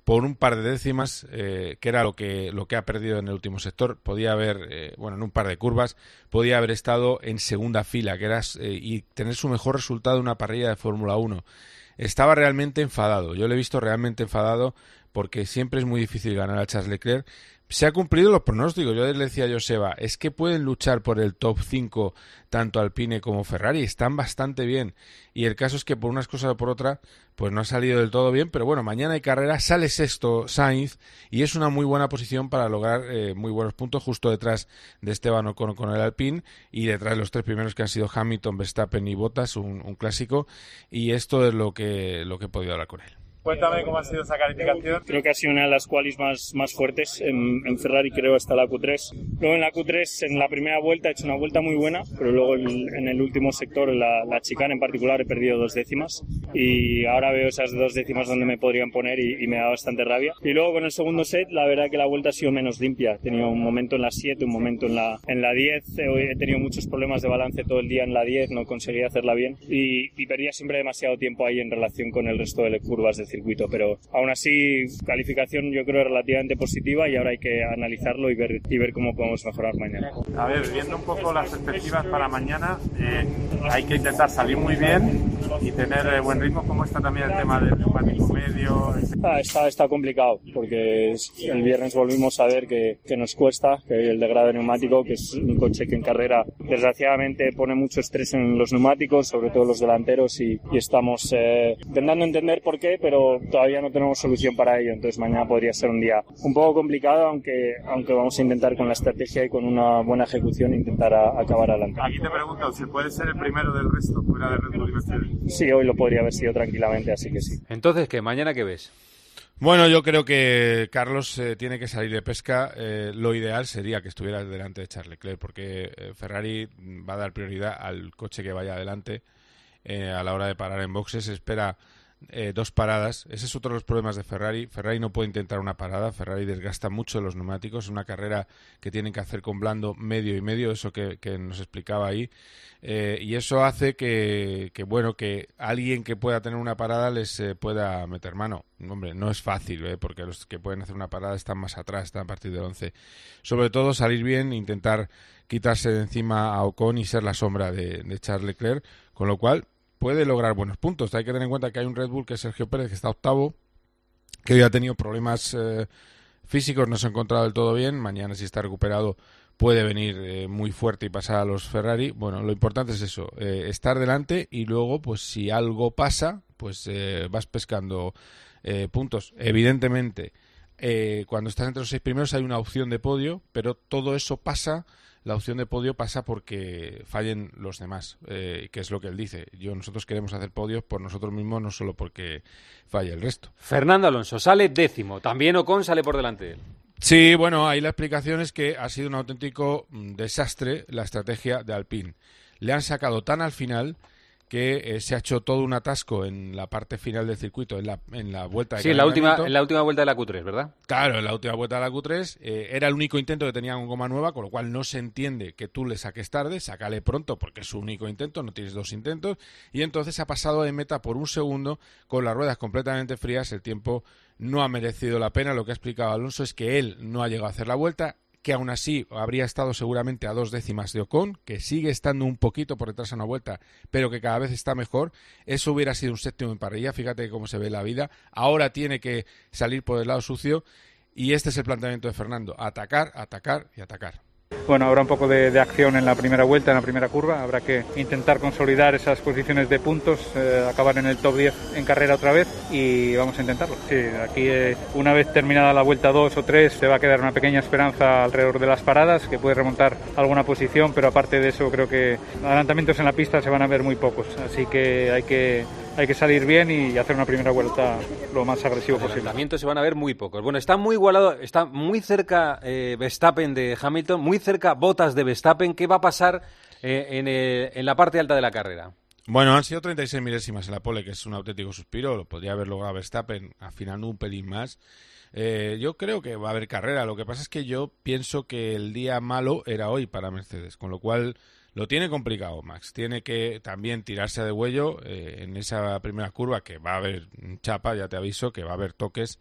por un par de décimas, eh, que era lo que lo que ha perdido en el último sector. Podía haber, eh, bueno, en un par de curvas, podía haber estado en segunda fila, que era eh, y tener su mejor resultado en una parrilla de Fórmula uno. Estaba realmente enfadado. Yo le he visto realmente enfadado porque siempre es muy difícil ganar a Charles Leclerc. Se ha cumplido los pronósticos. Yo le decía a Joseba, es que pueden luchar por el top cinco tanto Alpine como Ferrari, están bastante bien. Y el caso es que por unas cosas o por otra, pues no ha salido del todo bien, pero bueno, mañana hay carrera, sale sexto Sainz y es una muy buena posición para lograr eh, muy buenos puntos justo detrás de Esteban Ocon con el Alpine y detrás de los tres primeros que han sido Hamilton, Verstappen y Bottas, un, un clásico, y esto es lo que, lo que he podido hablar con él. Cuéntame cómo ha sido esa calificación. Creo que ha sido una de las qualis más, más fuertes en, en Ferrari, creo, hasta la Q tres. Luego en la Q tres, en la primera vuelta, he hecho una vuelta muy buena, pero luego el, en el último sector, la, la chicane en particular, he perdido dos décimas. Y ahora veo esas dos décimas donde me podrían poner y, y me da bastante rabia. Y luego con el segundo set, la verdad que la vuelta ha sido menos limpia. He tenido un momento en la siete, un momento en la, en la diez. He, he tenido muchos problemas de balance todo el día en la diez, no conseguía hacerla bien. Y, y perdía siempre demasiado tiempo ahí en relación con el resto de las curvas del circuito, pero aún así, calificación yo creo relativamente positiva y ahora hay que analizarlo y ver y ver cómo podemos mejorar mañana. A ver, viendo un poco las perspectivas para mañana, eh, hay que intentar salir muy bien y tener eh, buen ritmo. ¿Cómo está también el tema del neumático medio? Ah, está, está complicado porque el viernes volvimos a ver que, que nos cuesta, que el degrado neumático, que es un coche que en carrera desgraciadamente pone mucho estrés en los neumáticos, sobre todo los delanteros, y, y estamos eh, intentando entender por qué, pero todavía no tenemos solución para ello. Entonces mañana podría ser un día un poco complicado, aunque aunque vamos a intentar con la estrategia y con una buena ejecución intentar a, acabar adelante. Aquí te pregunto, ¿si puede ser el primero del resto fuera de Red Bull y Mercedes? Sí, hoy lo podría haber sido tranquilamente, así que sí. Entonces, ¿qué? ¿Mañana qué ves? Bueno, yo creo que Carlos eh, tiene que salir de pesca. Eh, lo ideal sería que estuviera delante de Charles Leclerc, porque eh, Ferrari va a dar prioridad al coche que vaya adelante eh, a la hora de parar en boxes. Espera eh, dos paradas. Ese es otro de los problemas de Ferrari. Ferrari no puede intentar una parada. Ferrari desgasta mucho los neumáticos. Es una carrera que tienen que hacer con blando medio y medio, eso que, que nos explicaba ahí. Eh, y eso hace que, que, bueno, que alguien que pueda tener una parada les eh, pueda meter mano. Hombre, no es fácil, ¿eh? Porque los que pueden hacer una parada están más atrás, están a partir del once. Sobre todo salir bien, intentar quitarse de encima a Ocon y ser la sombra de, de Charles Leclerc, con lo cual puede lograr buenos puntos. Hay que tener en cuenta que hay un Red Bull, que es Sergio Pérez, que está octavo, que hoy ha tenido problemas eh, físicos, no se ha encontrado del todo bien. Mañana, si está recuperado, puede venir eh, muy fuerte y pasar a los Ferrari. Bueno, lo importante es eso, eh, estar delante, y luego, pues si algo pasa, pues eh, vas pescando eh, puntos. Evidentemente, eh, cuando estás entre los seis primeros hay una opción de podio, pero todo eso pasa, la opción de podio pasa porque fallen los demás, eh, que es lo que él dice. Yo Nosotros queremos hacer podios por nosotros mismos, no solo porque falle el resto. Fernando Alonso sale décimo, también Ocon sale por delante de él. Sí, bueno, ahí la explicación es que ha sido un auténtico desastre la estrategia de Alpine. Le han sacado tan al final que eh, se ha hecho todo un atasco en la parte final del circuito, en la, en la vuelta de Sí, en la, última, en la última vuelta de la Q tres, ¿verdad? Claro, en la última vuelta de la Q tres. Eh, era el único intento que tenía con goma nueva, con lo cual no se entiende que tú le saques tarde, sácale pronto porque es su único intento, no tienes dos intentos, y entonces ha pasado de meta por un segundo con las ruedas completamente frías. El tiempo no ha merecido la pena. Lo que ha explicado Alonso es que él no ha llegado a hacer la vuelta, que aún así habría estado seguramente a dos décimas de Ocon, que sigue estando un poquito por detrás a una vuelta, pero que cada vez está mejor. Eso hubiera sido un séptimo en parrilla. Fíjate cómo se ve la vida. Ahora tiene que salir por el lado sucio, y este es el planteamiento de Fernando: atacar, atacar y atacar. Bueno, habrá un poco de, de acción en la primera vuelta, en la primera curva. Habrá que intentar consolidar esas posiciones de puntos, eh, acabar en el top diez en carrera otra vez, y vamos a intentarlo. Sí, aquí eh, una vez terminada la vuelta dos o tres, se va a quedar una pequeña esperanza alrededor de las paradas, que puede remontar alguna posición, pero aparte de eso creo que adelantamientos en la pista se van a ver muy pocos. Así que hay que... Hay que salir bien y hacer una primera vuelta lo más agresivo posible. Los lanzamientos se van a ver muy pocos. Bueno, está muy igualado, está muy cerca eh, Verstappen de Hamilton, muy cerca Bottas de Verstappen. ¿Qué va a pasar eh, en, el, en la parte alta de la carrera? Bueno, han sido treinta y seis milésimas en la pole, que es un auténtico suspiro. Lo podría haber logrado Verstappen afinando un pelín más. Eh, yo creo que va a haber carrera. Lo que pasa es que yo pienso que el día malo era hoy para Mercedes, con lo cual lo tiene complicado Max. Tiene que también tirarse de huello eh, en esa primera curva, que va a haber chapa, ya te aviso, que va a haber toques,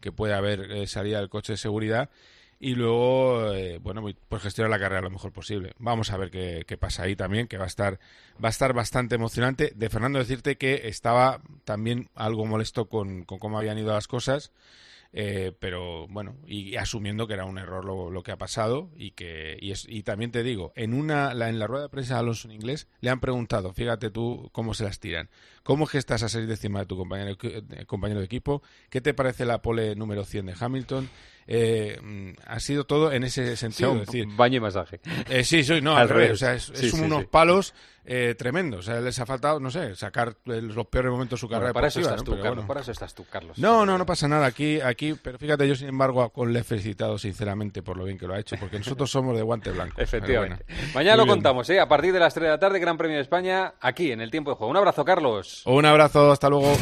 que puede haber eh, salida del coche de seguridad y luego, eh, bueno, pues gestionar la carrera lo mejor posible. Vamos a ver qué, qué pasa ahí también, que va a estar va a estar bastante emocionante. De Fernando decirte que estaba también algo molesto con, con cómo habían ido las cosas. Eh, pero bueno, y, y asumiendo que era un error lo, lo que ha pasado y que y, es, y también te digo, en una la, en la rueda de prensa de Alonso en inglés le han preguntado, fíjate tú cómo se las tiran, cómo es que estás a seis décimas de tu compañero, eh, compañero de equipo, ¿qué te parece la pole número cien de Hamilton? Eh, ha sido todo en ese sentido, o sea, un es decir, baño y masaje. Eh, sí, soy no, al, al revés, revés, o sea, es, sí, es sí, unos sí. palos eh, tremendos, o sea, les ha faltado, no sé, sacar los peores momentos de su carrera. Bueno, para eso estás ¿no? tú, Pero Carlos, bueno. para eso estás tú, Carlos. No, no, no pasa nada aquí, aquí, pero fíjate, yo sin embargo con le he felicitado sinceramente por lo bien que lo ha hecho, porque nosotros somos de guante blanco. Efectivamente. Bueno. Mañana Muy lo bien. contamos, ¿eh? A partir de las tres de la tarde, Gran Premio de España, aquí en el Tiempo de Juego. Un abrazo, Carlos. Un abrazo, hasta luego.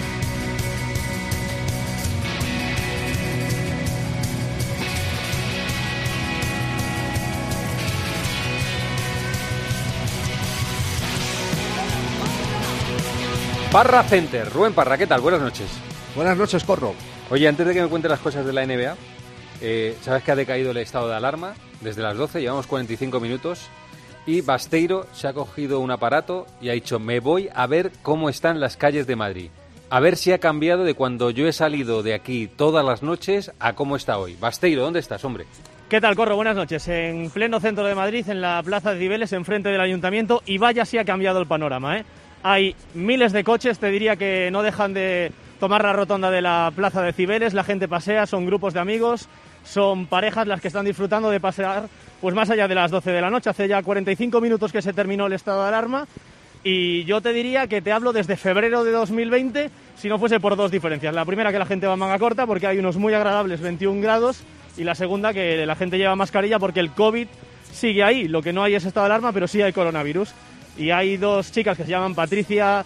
Parra Center, Rubén Parra, ¿qué tal? Buenas noches. Buenas noches, Corro. Oye, antes de que me cuentes las cosas de la N B A, eh, sabes que ha decaído el estado de alarma desde las doce, llevamos cuarenta y cinco minutos y Basteiro se ha cogido un aparato y ha dicho, me voy a ver cómo están las calles de Madrid, a ver si ha cambiado de cuando yo he salido de aquí todas las noches a cómo está hoy. Basteiro, ¿dónde estás, hombre? ¿Qué tal, Corro? Buenas noches. En pleno centro de Madrid, en la Plaza de Cibeles, enfrente del Ayuntamiento, y vaya si ha cambiado el panorama, ¿eh? Hay miles de coches, te diría que no dejan de tomar la rotonda de la Plaza de Cibeles, la gente pasea, son grupos de amigos, son parejas las que están disfrutando de pasear pues más allá de las doce de la noche. Hace ya cuarenta y cinco minutos que se terminó el estado de alarma y yo te diría que te hablo desde febrero de dos mil veinte, si no fuese por dos diferencias. La primera, que la gente va en manga corta porque hay unos muy agradables veintiún grados, y la segunda, que la gente lleva mascarilla porque el COVID sigue ahí. Lo que no hay es estado de alarma, pero sí hay coronavirus. Y hay dos chicas que se llaman Patricia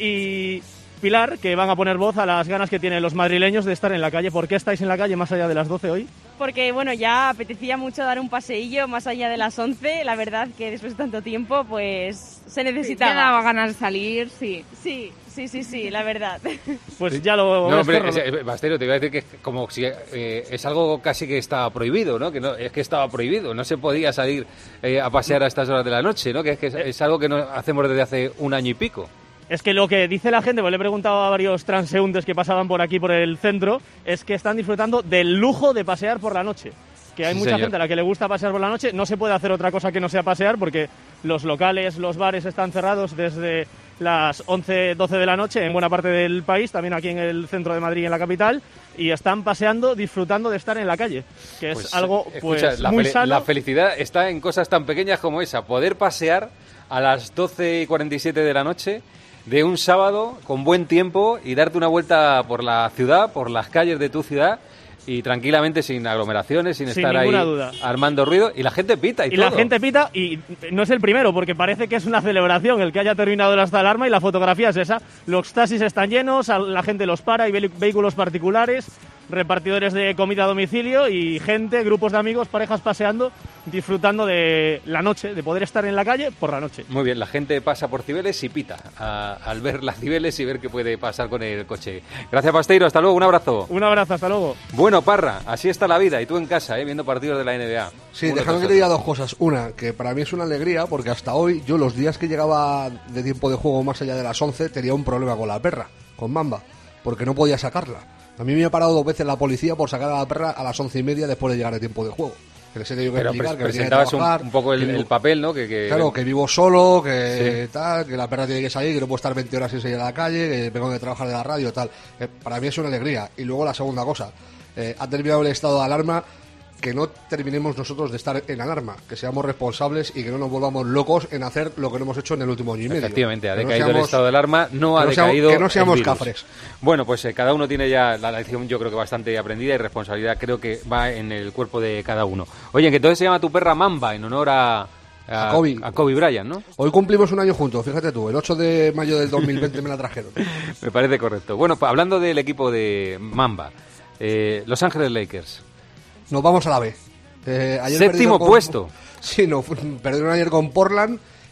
y Pilar que van a poner voz a las ganas que tienen los madrileños de estar en la calle. ¿Por qué estáis en la calle más allá de las doce hoy? Porque, bueno, ya apetecía mucho dar un paseillo más allá de las once. La verdad que después de tanto tiempo, pues se necesitaba. Sí, ya daba ganas de salir, sí. Sí, sí, sí, sí, la verdad. Pues ya lo... No, hombre, es, Basteiro, te iba a decir que es como si eh, es algo casi que estaba prohibido, ¿no? Que no, es que estaba prohibido, no se podía salir eh, a pasear a estas horas de la noche, ¿no? Que es que es, es algo que no hacemos desde hace un año y pico. Es que lo que dice la gente, pues le he preguntado a varios transeúntes que pasaban por aquí, por el centro, es que están disfrutando del lujo de pasear por la noche. Que hay sí, mucha señor. gente a la que le gusta pasear por la noche, no se puede hacer otra cosa que no sea pasear porque los locales, los bares están cerrados desde las once, doce de la noche en buena parte del país, también aquí en el centro de Madrid, en la capital, y están paseando, disfrutando de estar en la calle, que es pues, algo pues, escucha, la muy fel- sano. La felicidad está en cosas tan pequeñas como esa, poder pasear a las doce y cuarenta y siete de la noche de un sábado con buen tiempo y darte una vuelta por la ciudad, por las calles de tu ciudad y tranquilamente, sin aglomeraciones, sin, sin estar ahí duda. armando ruido, y la gente pita y, y todo. la gente pita y no es el primero, porque parece que es una celebración el que haya terminado el estado de alarma, y la fotografía es esa. Los taxis están llenos, la gente los para, hay vehículos particulares, repartidores de comida a domicilio y gente, grupos de amigos, parejas paseando, disfrutando de la noche, de poder estar en la calle por la noche. Muy bien, la gente pasa por Cibeles y pita a, al ver las Cibeles y ver qué puede pasar con el coche. Gracias, Basteiro, hasta luego, un abrazo. Un abrazo, hasta luego. Bueno, Parra, así está la vida, y tú en casa, ¿eh? Viendo partidos de la N B A. Sí, déjame que te diga dos cosas. Una, que para mí es una alegría, porque hasta hoy, yo los días que llegaba de tiempo de juego más allá de las once, tenía un problema con la perra, con Mamba, porque no podía sacarla. A mí me ha parado dos veces la policía por sacar a la perra a las once y media después de llegar de tiempo de juego. Que les he tenido que Pero explicar pres- que venía de presentabas trabajar, un, un poco el, vivo, el papel, ¿no? Que, que... Claro, que vivo solo, que sí. tal, que la perra tiene que salir, que no puedo estar veinte horas sin salir a la calle, que vengo de trabajar de la radio, tal. Eh, para mí es una alegría. Y luego la segunda cosa, eh, ha terminado el estado de alarma, que no terminemos nosotros de estar en alarma, que seamos responsables y que no nos volvamos locos en hacer lo que no hemos hecho en el último año y medio. Efectivamente, ha que decaído no seamos, el estado de alarma, no ha no decaído seamos, que no seamos el virus. cafres. Bueno, pues eh, cada uno tiene ya la lección, yo creo que bastante aprendida, y responsabilidad creo que va en el cuerpo de cada uno. Oye, que entonces se llama tu perra Mamba en honor a... A, a, Kobe. a Kobe Bryant, ¿no? Hoy cumplimos un año juntos, fíjate tú, el ocho de mayo del dos mil veinte me la trajeron. Me parece correcto. Bueno, pues, hablando del equipo de Mamba, eh, Los Ángeles Lakers. Nos vamos a la B. Eh, ayer Séptimo con, puesto. Sí, no, perdieron ayer con Portland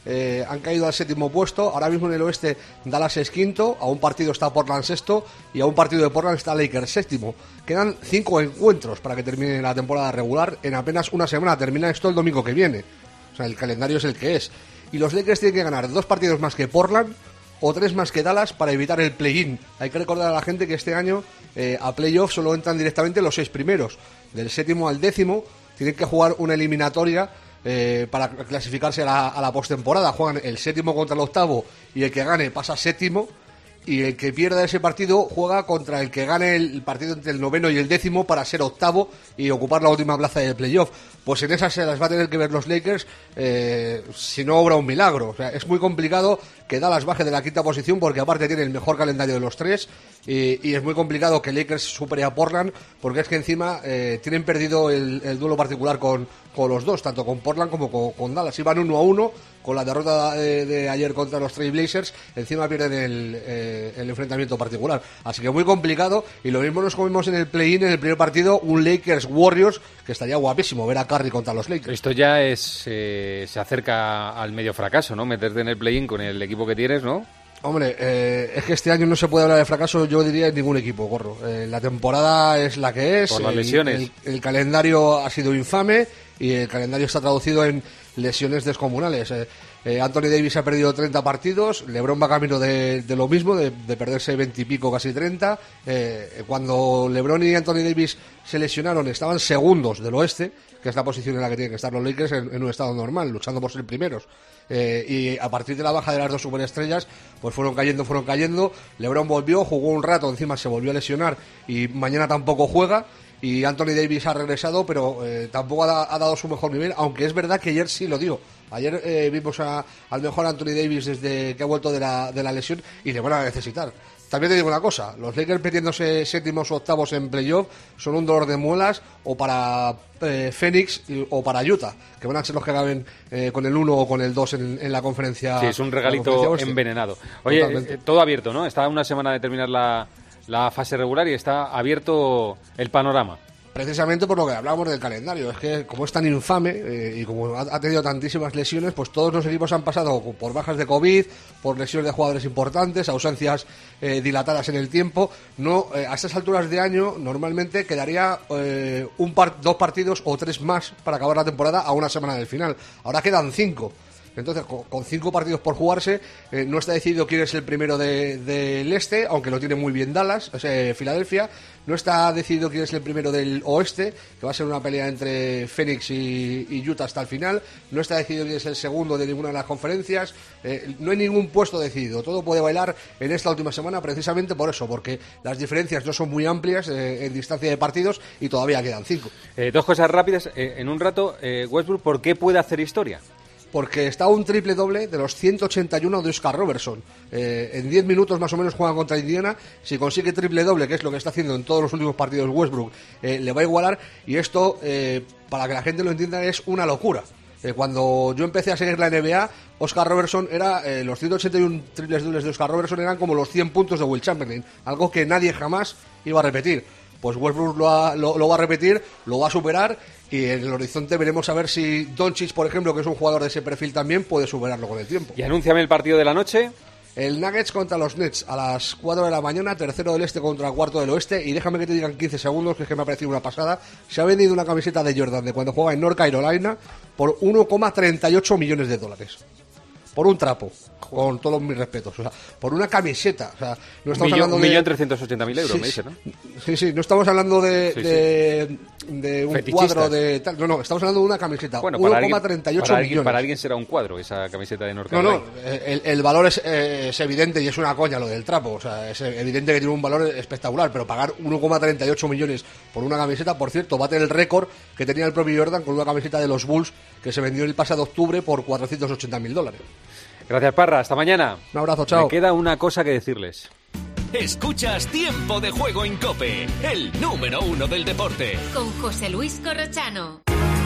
eh, han caído al séptimo puesto. Ahora mismo en el oeste Dallas es quinto, a un partido está Portland sexto y a un partido de Portland está Lakers séptimo. Quedan cinco encuentros para que termine la temporada regular. En apenas una semana termina esto el domingo que viene. O sea, el calendario es el que es. Y los Lakers tienen que ganar dos partidos más que Portland o tres más que Dallas para evitar el play-in. Hay que recordar a la gente que este año eh, a playoff solo entran directamente los seis primeros. Del séptimo al décimo tienen que jugar una eliminatoria eh, para clasificarse a la, a la postemporada. Juegan el séptimo contra el octavo y el que gane pasa séptimo. Y el que pierda ese partido juega contra el que gane el partido entre el noveno y el décimo para ser octavo y ocupar la última plaza del playoff. Pues en esas se las va a tener que ver los Lakers eh, si no obra un milagro. O sea, es muy complicado que Dallas baje de la quinta posición porque aparte tiene el mejor calendario de los tres y, y es muy complicado que Lakers supere a Portland porque es que encima eh, tienen perdido el, el duelo particular con, con los dos, tanto con Portland como con, con Dallas. Iban uno a uno con la derrota de, de ayer contra los Trail Blazers, encima pierden el, eh, el enfrentamiento particular. Así que muy complicado y lo mismo nos comemos en el play-in, en el primer partido, un Lakers-Warriors que estaría guapísimo ver a Curry contra los Lakers. Esto ya es eh, se acerca al medio fracaso, ¿no? Meterte en el play-in con el equipo que tienes, ¿no? Hombre, eh, es que este año no se puede hablar de fracaso, yo diría, en ningún equipo, Gorro. Eh, la temporada es la que es. Por las el, lesiones. El, el calendario ha sido infame y el calendario está traducido en lesiones descomunales. Eh, eh, Anthony Davis ha perdido treinta partidos, LeBron va camino de, de lo mismo, de, de perderse veinte y pico, casi treinta. Eh, cuando LeBron y Anthony Davis se lesionaron, estaban segundos del oeste, que es la posición en la que tienen que estar los Lakers en, en un estado normal, luchando por ser primeros. Eh, y a partir de la baja de las dos superestrellas, pues fueron cayendo, fueron cayendo. LeBron volvió, jugó un rato, encima se volvió a lesionar y mañana tampoco juega. Y Anthony Davis ha regresado, pero eh, tampoco ha, ha dado su mejor nivel, aunque es verdad que ayer sí lo dio. Ayer eh, vimos a, al mejor Anthony Davis desde que ha vuelto de la, de la lesión y le van a necesitar. También te digo una cosa, los Lakers metiéndose séptimos o octavos en playoff son un dolor de muelas o para eh, Phoenix y, o para Utah, que van a ser los que acaben eh, con el uno o con el dos en, en la conferencia. Sí, es un regalito envenenado. Oye, eh, todo abierto, ¿no? Está a una semana de terminar la, la fase regular y está abierto el panorama. Precisamente por lo que hablábamos del calendario, es que como es tan infame eh, y como ha, ha tenido tantísimas lesiones, pues todos los equipos han pasado por bajas de COVID, por lesiones de jugadores importantes, ausencias eh, dilatadas en el tiempo. No, eh, a estas alturas de año normalmente quedaría eh, un par, dos partidos o tres más para acabar la temporada a una semana del final. Ahora quedan cinco. Entonces, con, con cinco partidos por jugarse, eh, no está decidido quién es el primero del de, de este, aunque lo tiene muy bien Dallas, o sea, Filadelfia. No está decidido quién es el primero del oeste, que va a ser una pelea entre Phoenix y, y Utah hasta el final. No está decidido quién es el segundo de ninguna de las conferencias. Eh, no hay ningún puesto decidido. Todo puede bailar en esta última semana precisamente por eso, porque las diferencias no son muy amplias eh, en distancia de partidos y todavía quedan cinco. Eh, dos cosas rápidas. Eh, en un rato, eh, Westbrook, ¿por qué puede hacer historia? Porque está un triple doble de los ciento ochenta y uno de Oscar Robertson. Eh, en diez minutos más o menos juegan contra Indiana. Si consigue triple doble, que es lo que está haciendo en todos los últimos partidos Westbrook, eh, le va a igualar. Y esto, eh, para que la gente lo entienda, es una locura. Eh, cuando yo empecé a seguir la N B A, Oscar Robertson era, eh, los ciento ochenta y uno triples dobles de Oscar Robertson eran como los cien puntos de Will Chamberlain. Algo que nadie jamás iba a repetir. Pues Westbrook lo, ha, lo, lo va a repetir, lo va a superar y en el horizonte veremos a ver si Doncic, por ejemplo, que es un jugador de ese perfil también, puede superarlo con el tiempo. Y anúnciame el partido de la noche. El Nuggets contra los Nets a las cuatro de la mañana, tercero del este contra cuarto del oeste. Y déjame que te digan quince segundos, que es que me ha parecido una pasada. Se ha vendido una camiseta de Jordan de cuando juega en North Carolina por uno coma treinta y ocho millones de dólares. Por un trapo, con todos mis respetos, o sea, por una camiseta, o sea, no estamos millón, hablando de... un millón trescientos ochenta mil euros, sí, me dice, ¿no? Sí, sí, no estamos hablando de, sí, de, de un fetichistas. cuadro de tal, no, no, estamos hablando de una camiseta, bueno, uno coma treinta y ocho para millones. Alguien, para alguien será un cuadro esa camiseta de North No, Carolina. no, el, el valor es, eh, es evidente y es una coña lo del trapo, o sea, es evidente que tiene un valor espectacular, pero pagar uno coma treinta y ocho millones por una camiseta, por cierto, bate el récord que tenía el propio Jordan con una camiseta de los Bulls que se vendió el pasado octubre por cuatrocientos ochenta mil dólares. Gracias, Parra. Hasta mañana. Un abrazo, chao. Me queda una cosa que decirles. Escuchas Tiempo de Juego en COPE, el número uno del deporte. Con José Luis Corrochano.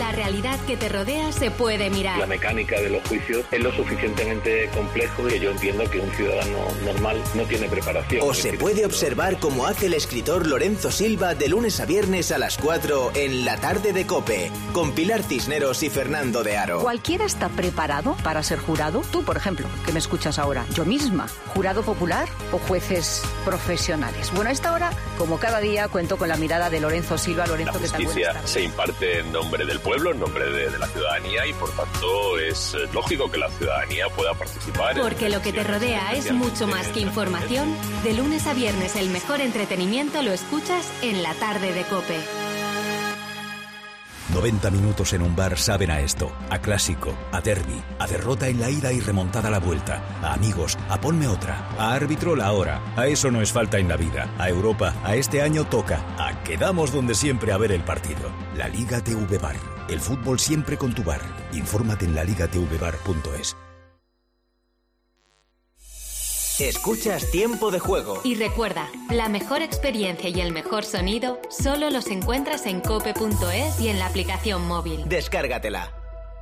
La realidad que te rodea se puede mirar. La mecánica de los juicios es lo suficientemente complejo que yo entiendo que un ciudadano normal no tiene preparación. O se puede observar como hace el escritor Lorenzo Silva de lunes a viernes a las cuatro en La Tarde de COPE, con Pilar Cisneros y Fernando de Aro. ¿Cualquiera está preparado para ser jurado? Tú, por ejemplo, que me escuchas ahora. Yo misma. ¿Jurado popular o jueces profesionales? Bueno, a esta hora, como cada día, cuento con la mirada de Lorenzo Silva. Lorenzo, la justicia se imparte en nombre del pueblo, en nombre de, de la ciudadanía, y por tanto es lógico que la ciudadanía pueda participar. Porque lo que te rodea es mucho más que información. De lunes a viernes el mejor entretenimiento lo escuchas en La Tarde de COPE. noventa minutos en un bar saben a esto, a clásico, a derbi, a derrota en la ida y remontada a la vuelta, a amigos, a ponme otra, a árbitro la hora. A eso no es falta en la vida. A Europa, a este año toca. A quedamos donde siempre a ver el partido. La Liga T V Bar. El fútbol siempre con tu bar. Infórmate en la liga t v bar punto es. Escuchas Tiempo de Juego. Y recuerda, la mejor experiencia y el mejor sonido solo los encuentras en cope punto es y en la aplicación móvil. Descárgatela.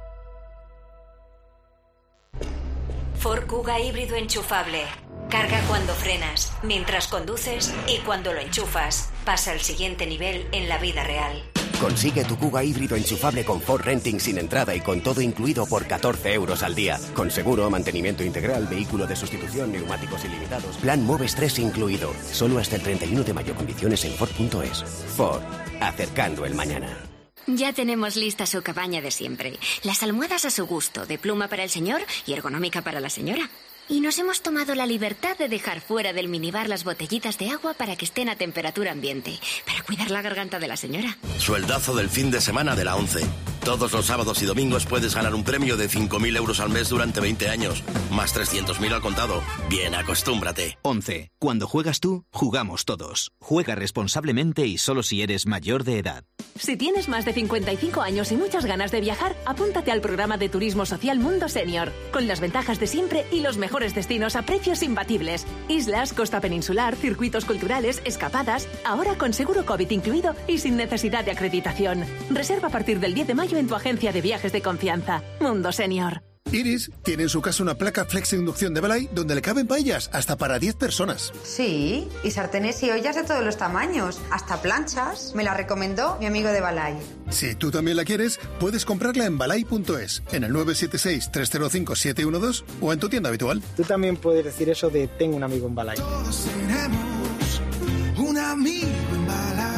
Ford Kuga híbrido enchufable. Carga cuando frenas, mientras conduces y cuando lo enchufas. Pasa al siguiente nivel en la vida real. Consigue tu Kuga híbrido enchufable con Ford Renting sin entrada y con todo incluido por catorce euros al día. Con seguro, mantenimiento integral, vehículo de sustitución, neumáticos ilimitados. Plan Moves tres incluido. Solo hasta el treinta y uno de mayo. Condiciones en Ford punto es. Ford. Acercando el mañana. Ya tenemos lista su cabaña de siempre. Las almohadas a su gusto, de pluma para el señor y ergonómica para la señora. Y nos hemos tomado la libertad de dejar fuera del minibar las botellitas de agua para que estén a temperatura ambiente, para cuidar la garganta de la señora. Sueldazo del fin de semana de la ONCE. Todos los sábados y domingos puedes ganar un premio de cinco mil euros al mes durante veinte años, más trescientos mil al contado. Bien, acostúmbrate. ONCE. Cuando juegas tú, jugamos todos. Juega responsablemente y solo si eres mayor de edad. Si tienes más de cincuenta y cinco años y muchas ganas de viajar, apúntate al programa de turismo social Mundo Senior, con las ventajas de siempre y los mejores destinos a precios imbatibles. Islas, costa peninsular, circuitos culturales, escapadas, ahora con seguro COVID incluido y sin necesidad de acreditación. Reserva a partir del diez de mayo en tu agencia de viajes de confianza. Mundo Senior. Iris tiene en su casa una placa Flex Inducción de Balay donde le caben paellas hasta para diez personas. Sí, y sartenes y ollas de todos los tamaños, hasta planchas. Me la recomendó mi amigo de Balay. Si tú también la quieres, puedes comprarla en balay punto es, en el nueve siete seis, tres cero cinco, siete uno dos o en tu tienda habitual. Tú también puedes decir eso de tengo un amigo en Balay. Todos tenemos un amigo en Balay.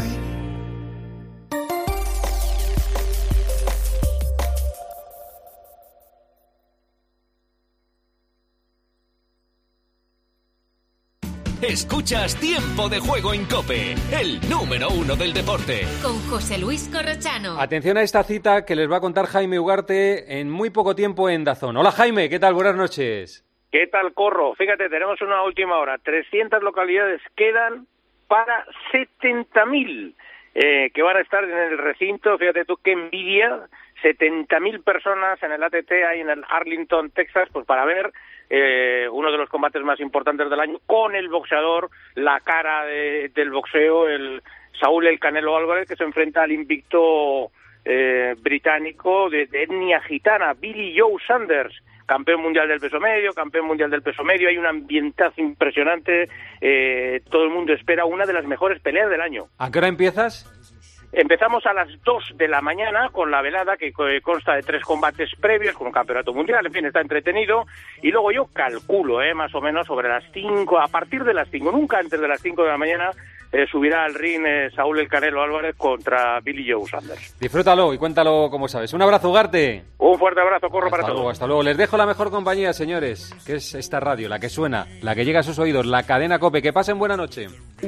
Escuchas Tiempo de Juego en COPE, el número uno del deporte. Con José Luis Corrochano. Atención a esta cita que les va a contar Jaime Ugarte en muy poco tiempo en DAZN. Hola Jaime, ¿qué tal? Buenas noches. ¿Qué tal, Corro? Fíjate, tenemos una última hora. trescientas localidades quedan para setenta mil eh, que van a estar en el recinto. Fíjate tú qué envidia. setenta mil personas en el A T T, ahí en el Arlington, Texas, pues para ver eh, uno de los combates más importantes del año con el boxeador, la cara de, del boxeo, el Saúl El Canelo Álvarez, que se enfrenta al invicto eh, británico de, de etnia gitana, Billy Joe Saunders, campeón mundial del peso medio, campeón mundial del peso medio. Hay un ambientazo impresionante, eh, todo el mundo espera una de las mejores peleas del año. ¿A qué hora empiezas? Empezamos a las dos de la mañana con la velada, que consta de tres combates previos con un campeonato mundial. En fin, está entretenido. Y luego yo calculo, eh, más o menos sobre las cinco, a partir de las cinco, nunca antes de las cinco de la mañana, eh, subirá al ring eh, Saúl El Canelo Álvarez contra Billy Joe Saunders. Disfrútalo y cuéntalo como sabes. Un abrazo, Ugarte. Un fuerte abrazo, Corro, hasta para luego, todos. Hasta luego. Les dejo la mejor compañía, señores, que es esta radio, la que suena, la que llega a sus oídos, la cadena COPE. Que pasen buena noche.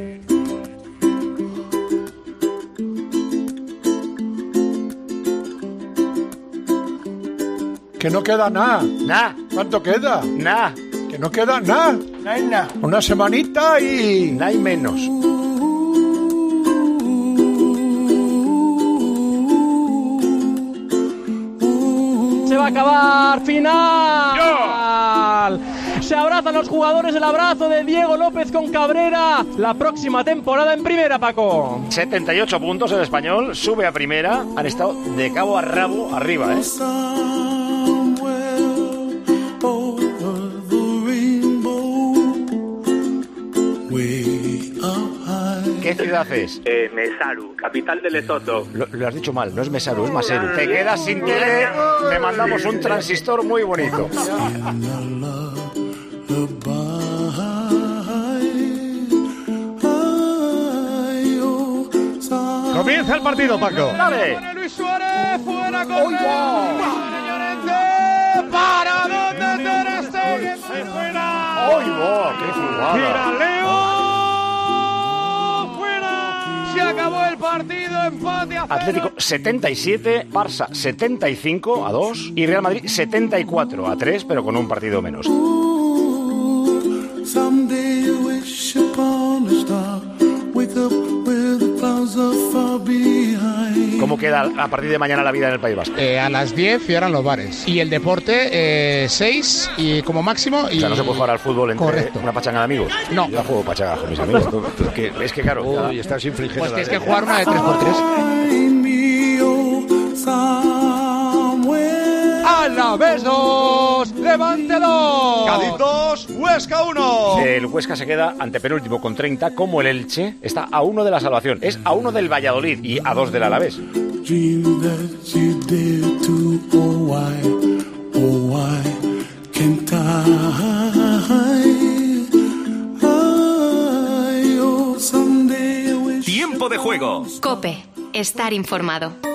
Que no queda nada. Nada. ¿Cuánto queda? Nada. Que no queda nada. No hay nada. Una semanita y... No hay menos. Se va a acabar. Final. ¡Yo! Se abrazan Celebran los jugadores el abrazo de Diego López con Cabrera. La próxima temporada en primera, Paco. setenta y ocho puntos el Español, sube a primera. Han estado de cabo a rabo arriba, ¿eh? ¿Qué ciudad es? Eh, Mesaru, capital de Lesoto. Lo, lo has dicho mal, no es Mesaru, es Maseru. Te quedas sin tele, te mandamos un transistor muy bonito. Comienza el partido, Paco. Dale. Luis Suárez, fuera con para donde Ter Stegen se fuera. ¡Ay, wow! ¡Qué jugada! Tira Leo. Fuera. Se acabó el partido. Empate a cero. Atlético setenta y siete, Barça setenta y cinco a dos y Real Madrid setenta y cuatro a tres, pero con un partido menos. ¿Cómo queda a partir de mañana la vida en el País Vasco? Eh, a las diez cierran los bares. Y el deporte, eh, seis y como máximo. Y... O sea, no se puede jugar al fútbol entre Correcto. una pachanga de amigos. No. Yo juego pachanga con mis amigos. que, es que claro. Uy, cada... estás infringiendo. Pues tienes que jugar una de tres por tres. Alavés dos, Levante dos. Cádiz dos, Huesca uno. El Huesca se queda antepenúltimo con treinta, como el Elche está a uno de la salvación. Es a uno del Valladolid y a dos del Alavés. Tiempo de juego. COPE. Estar informado.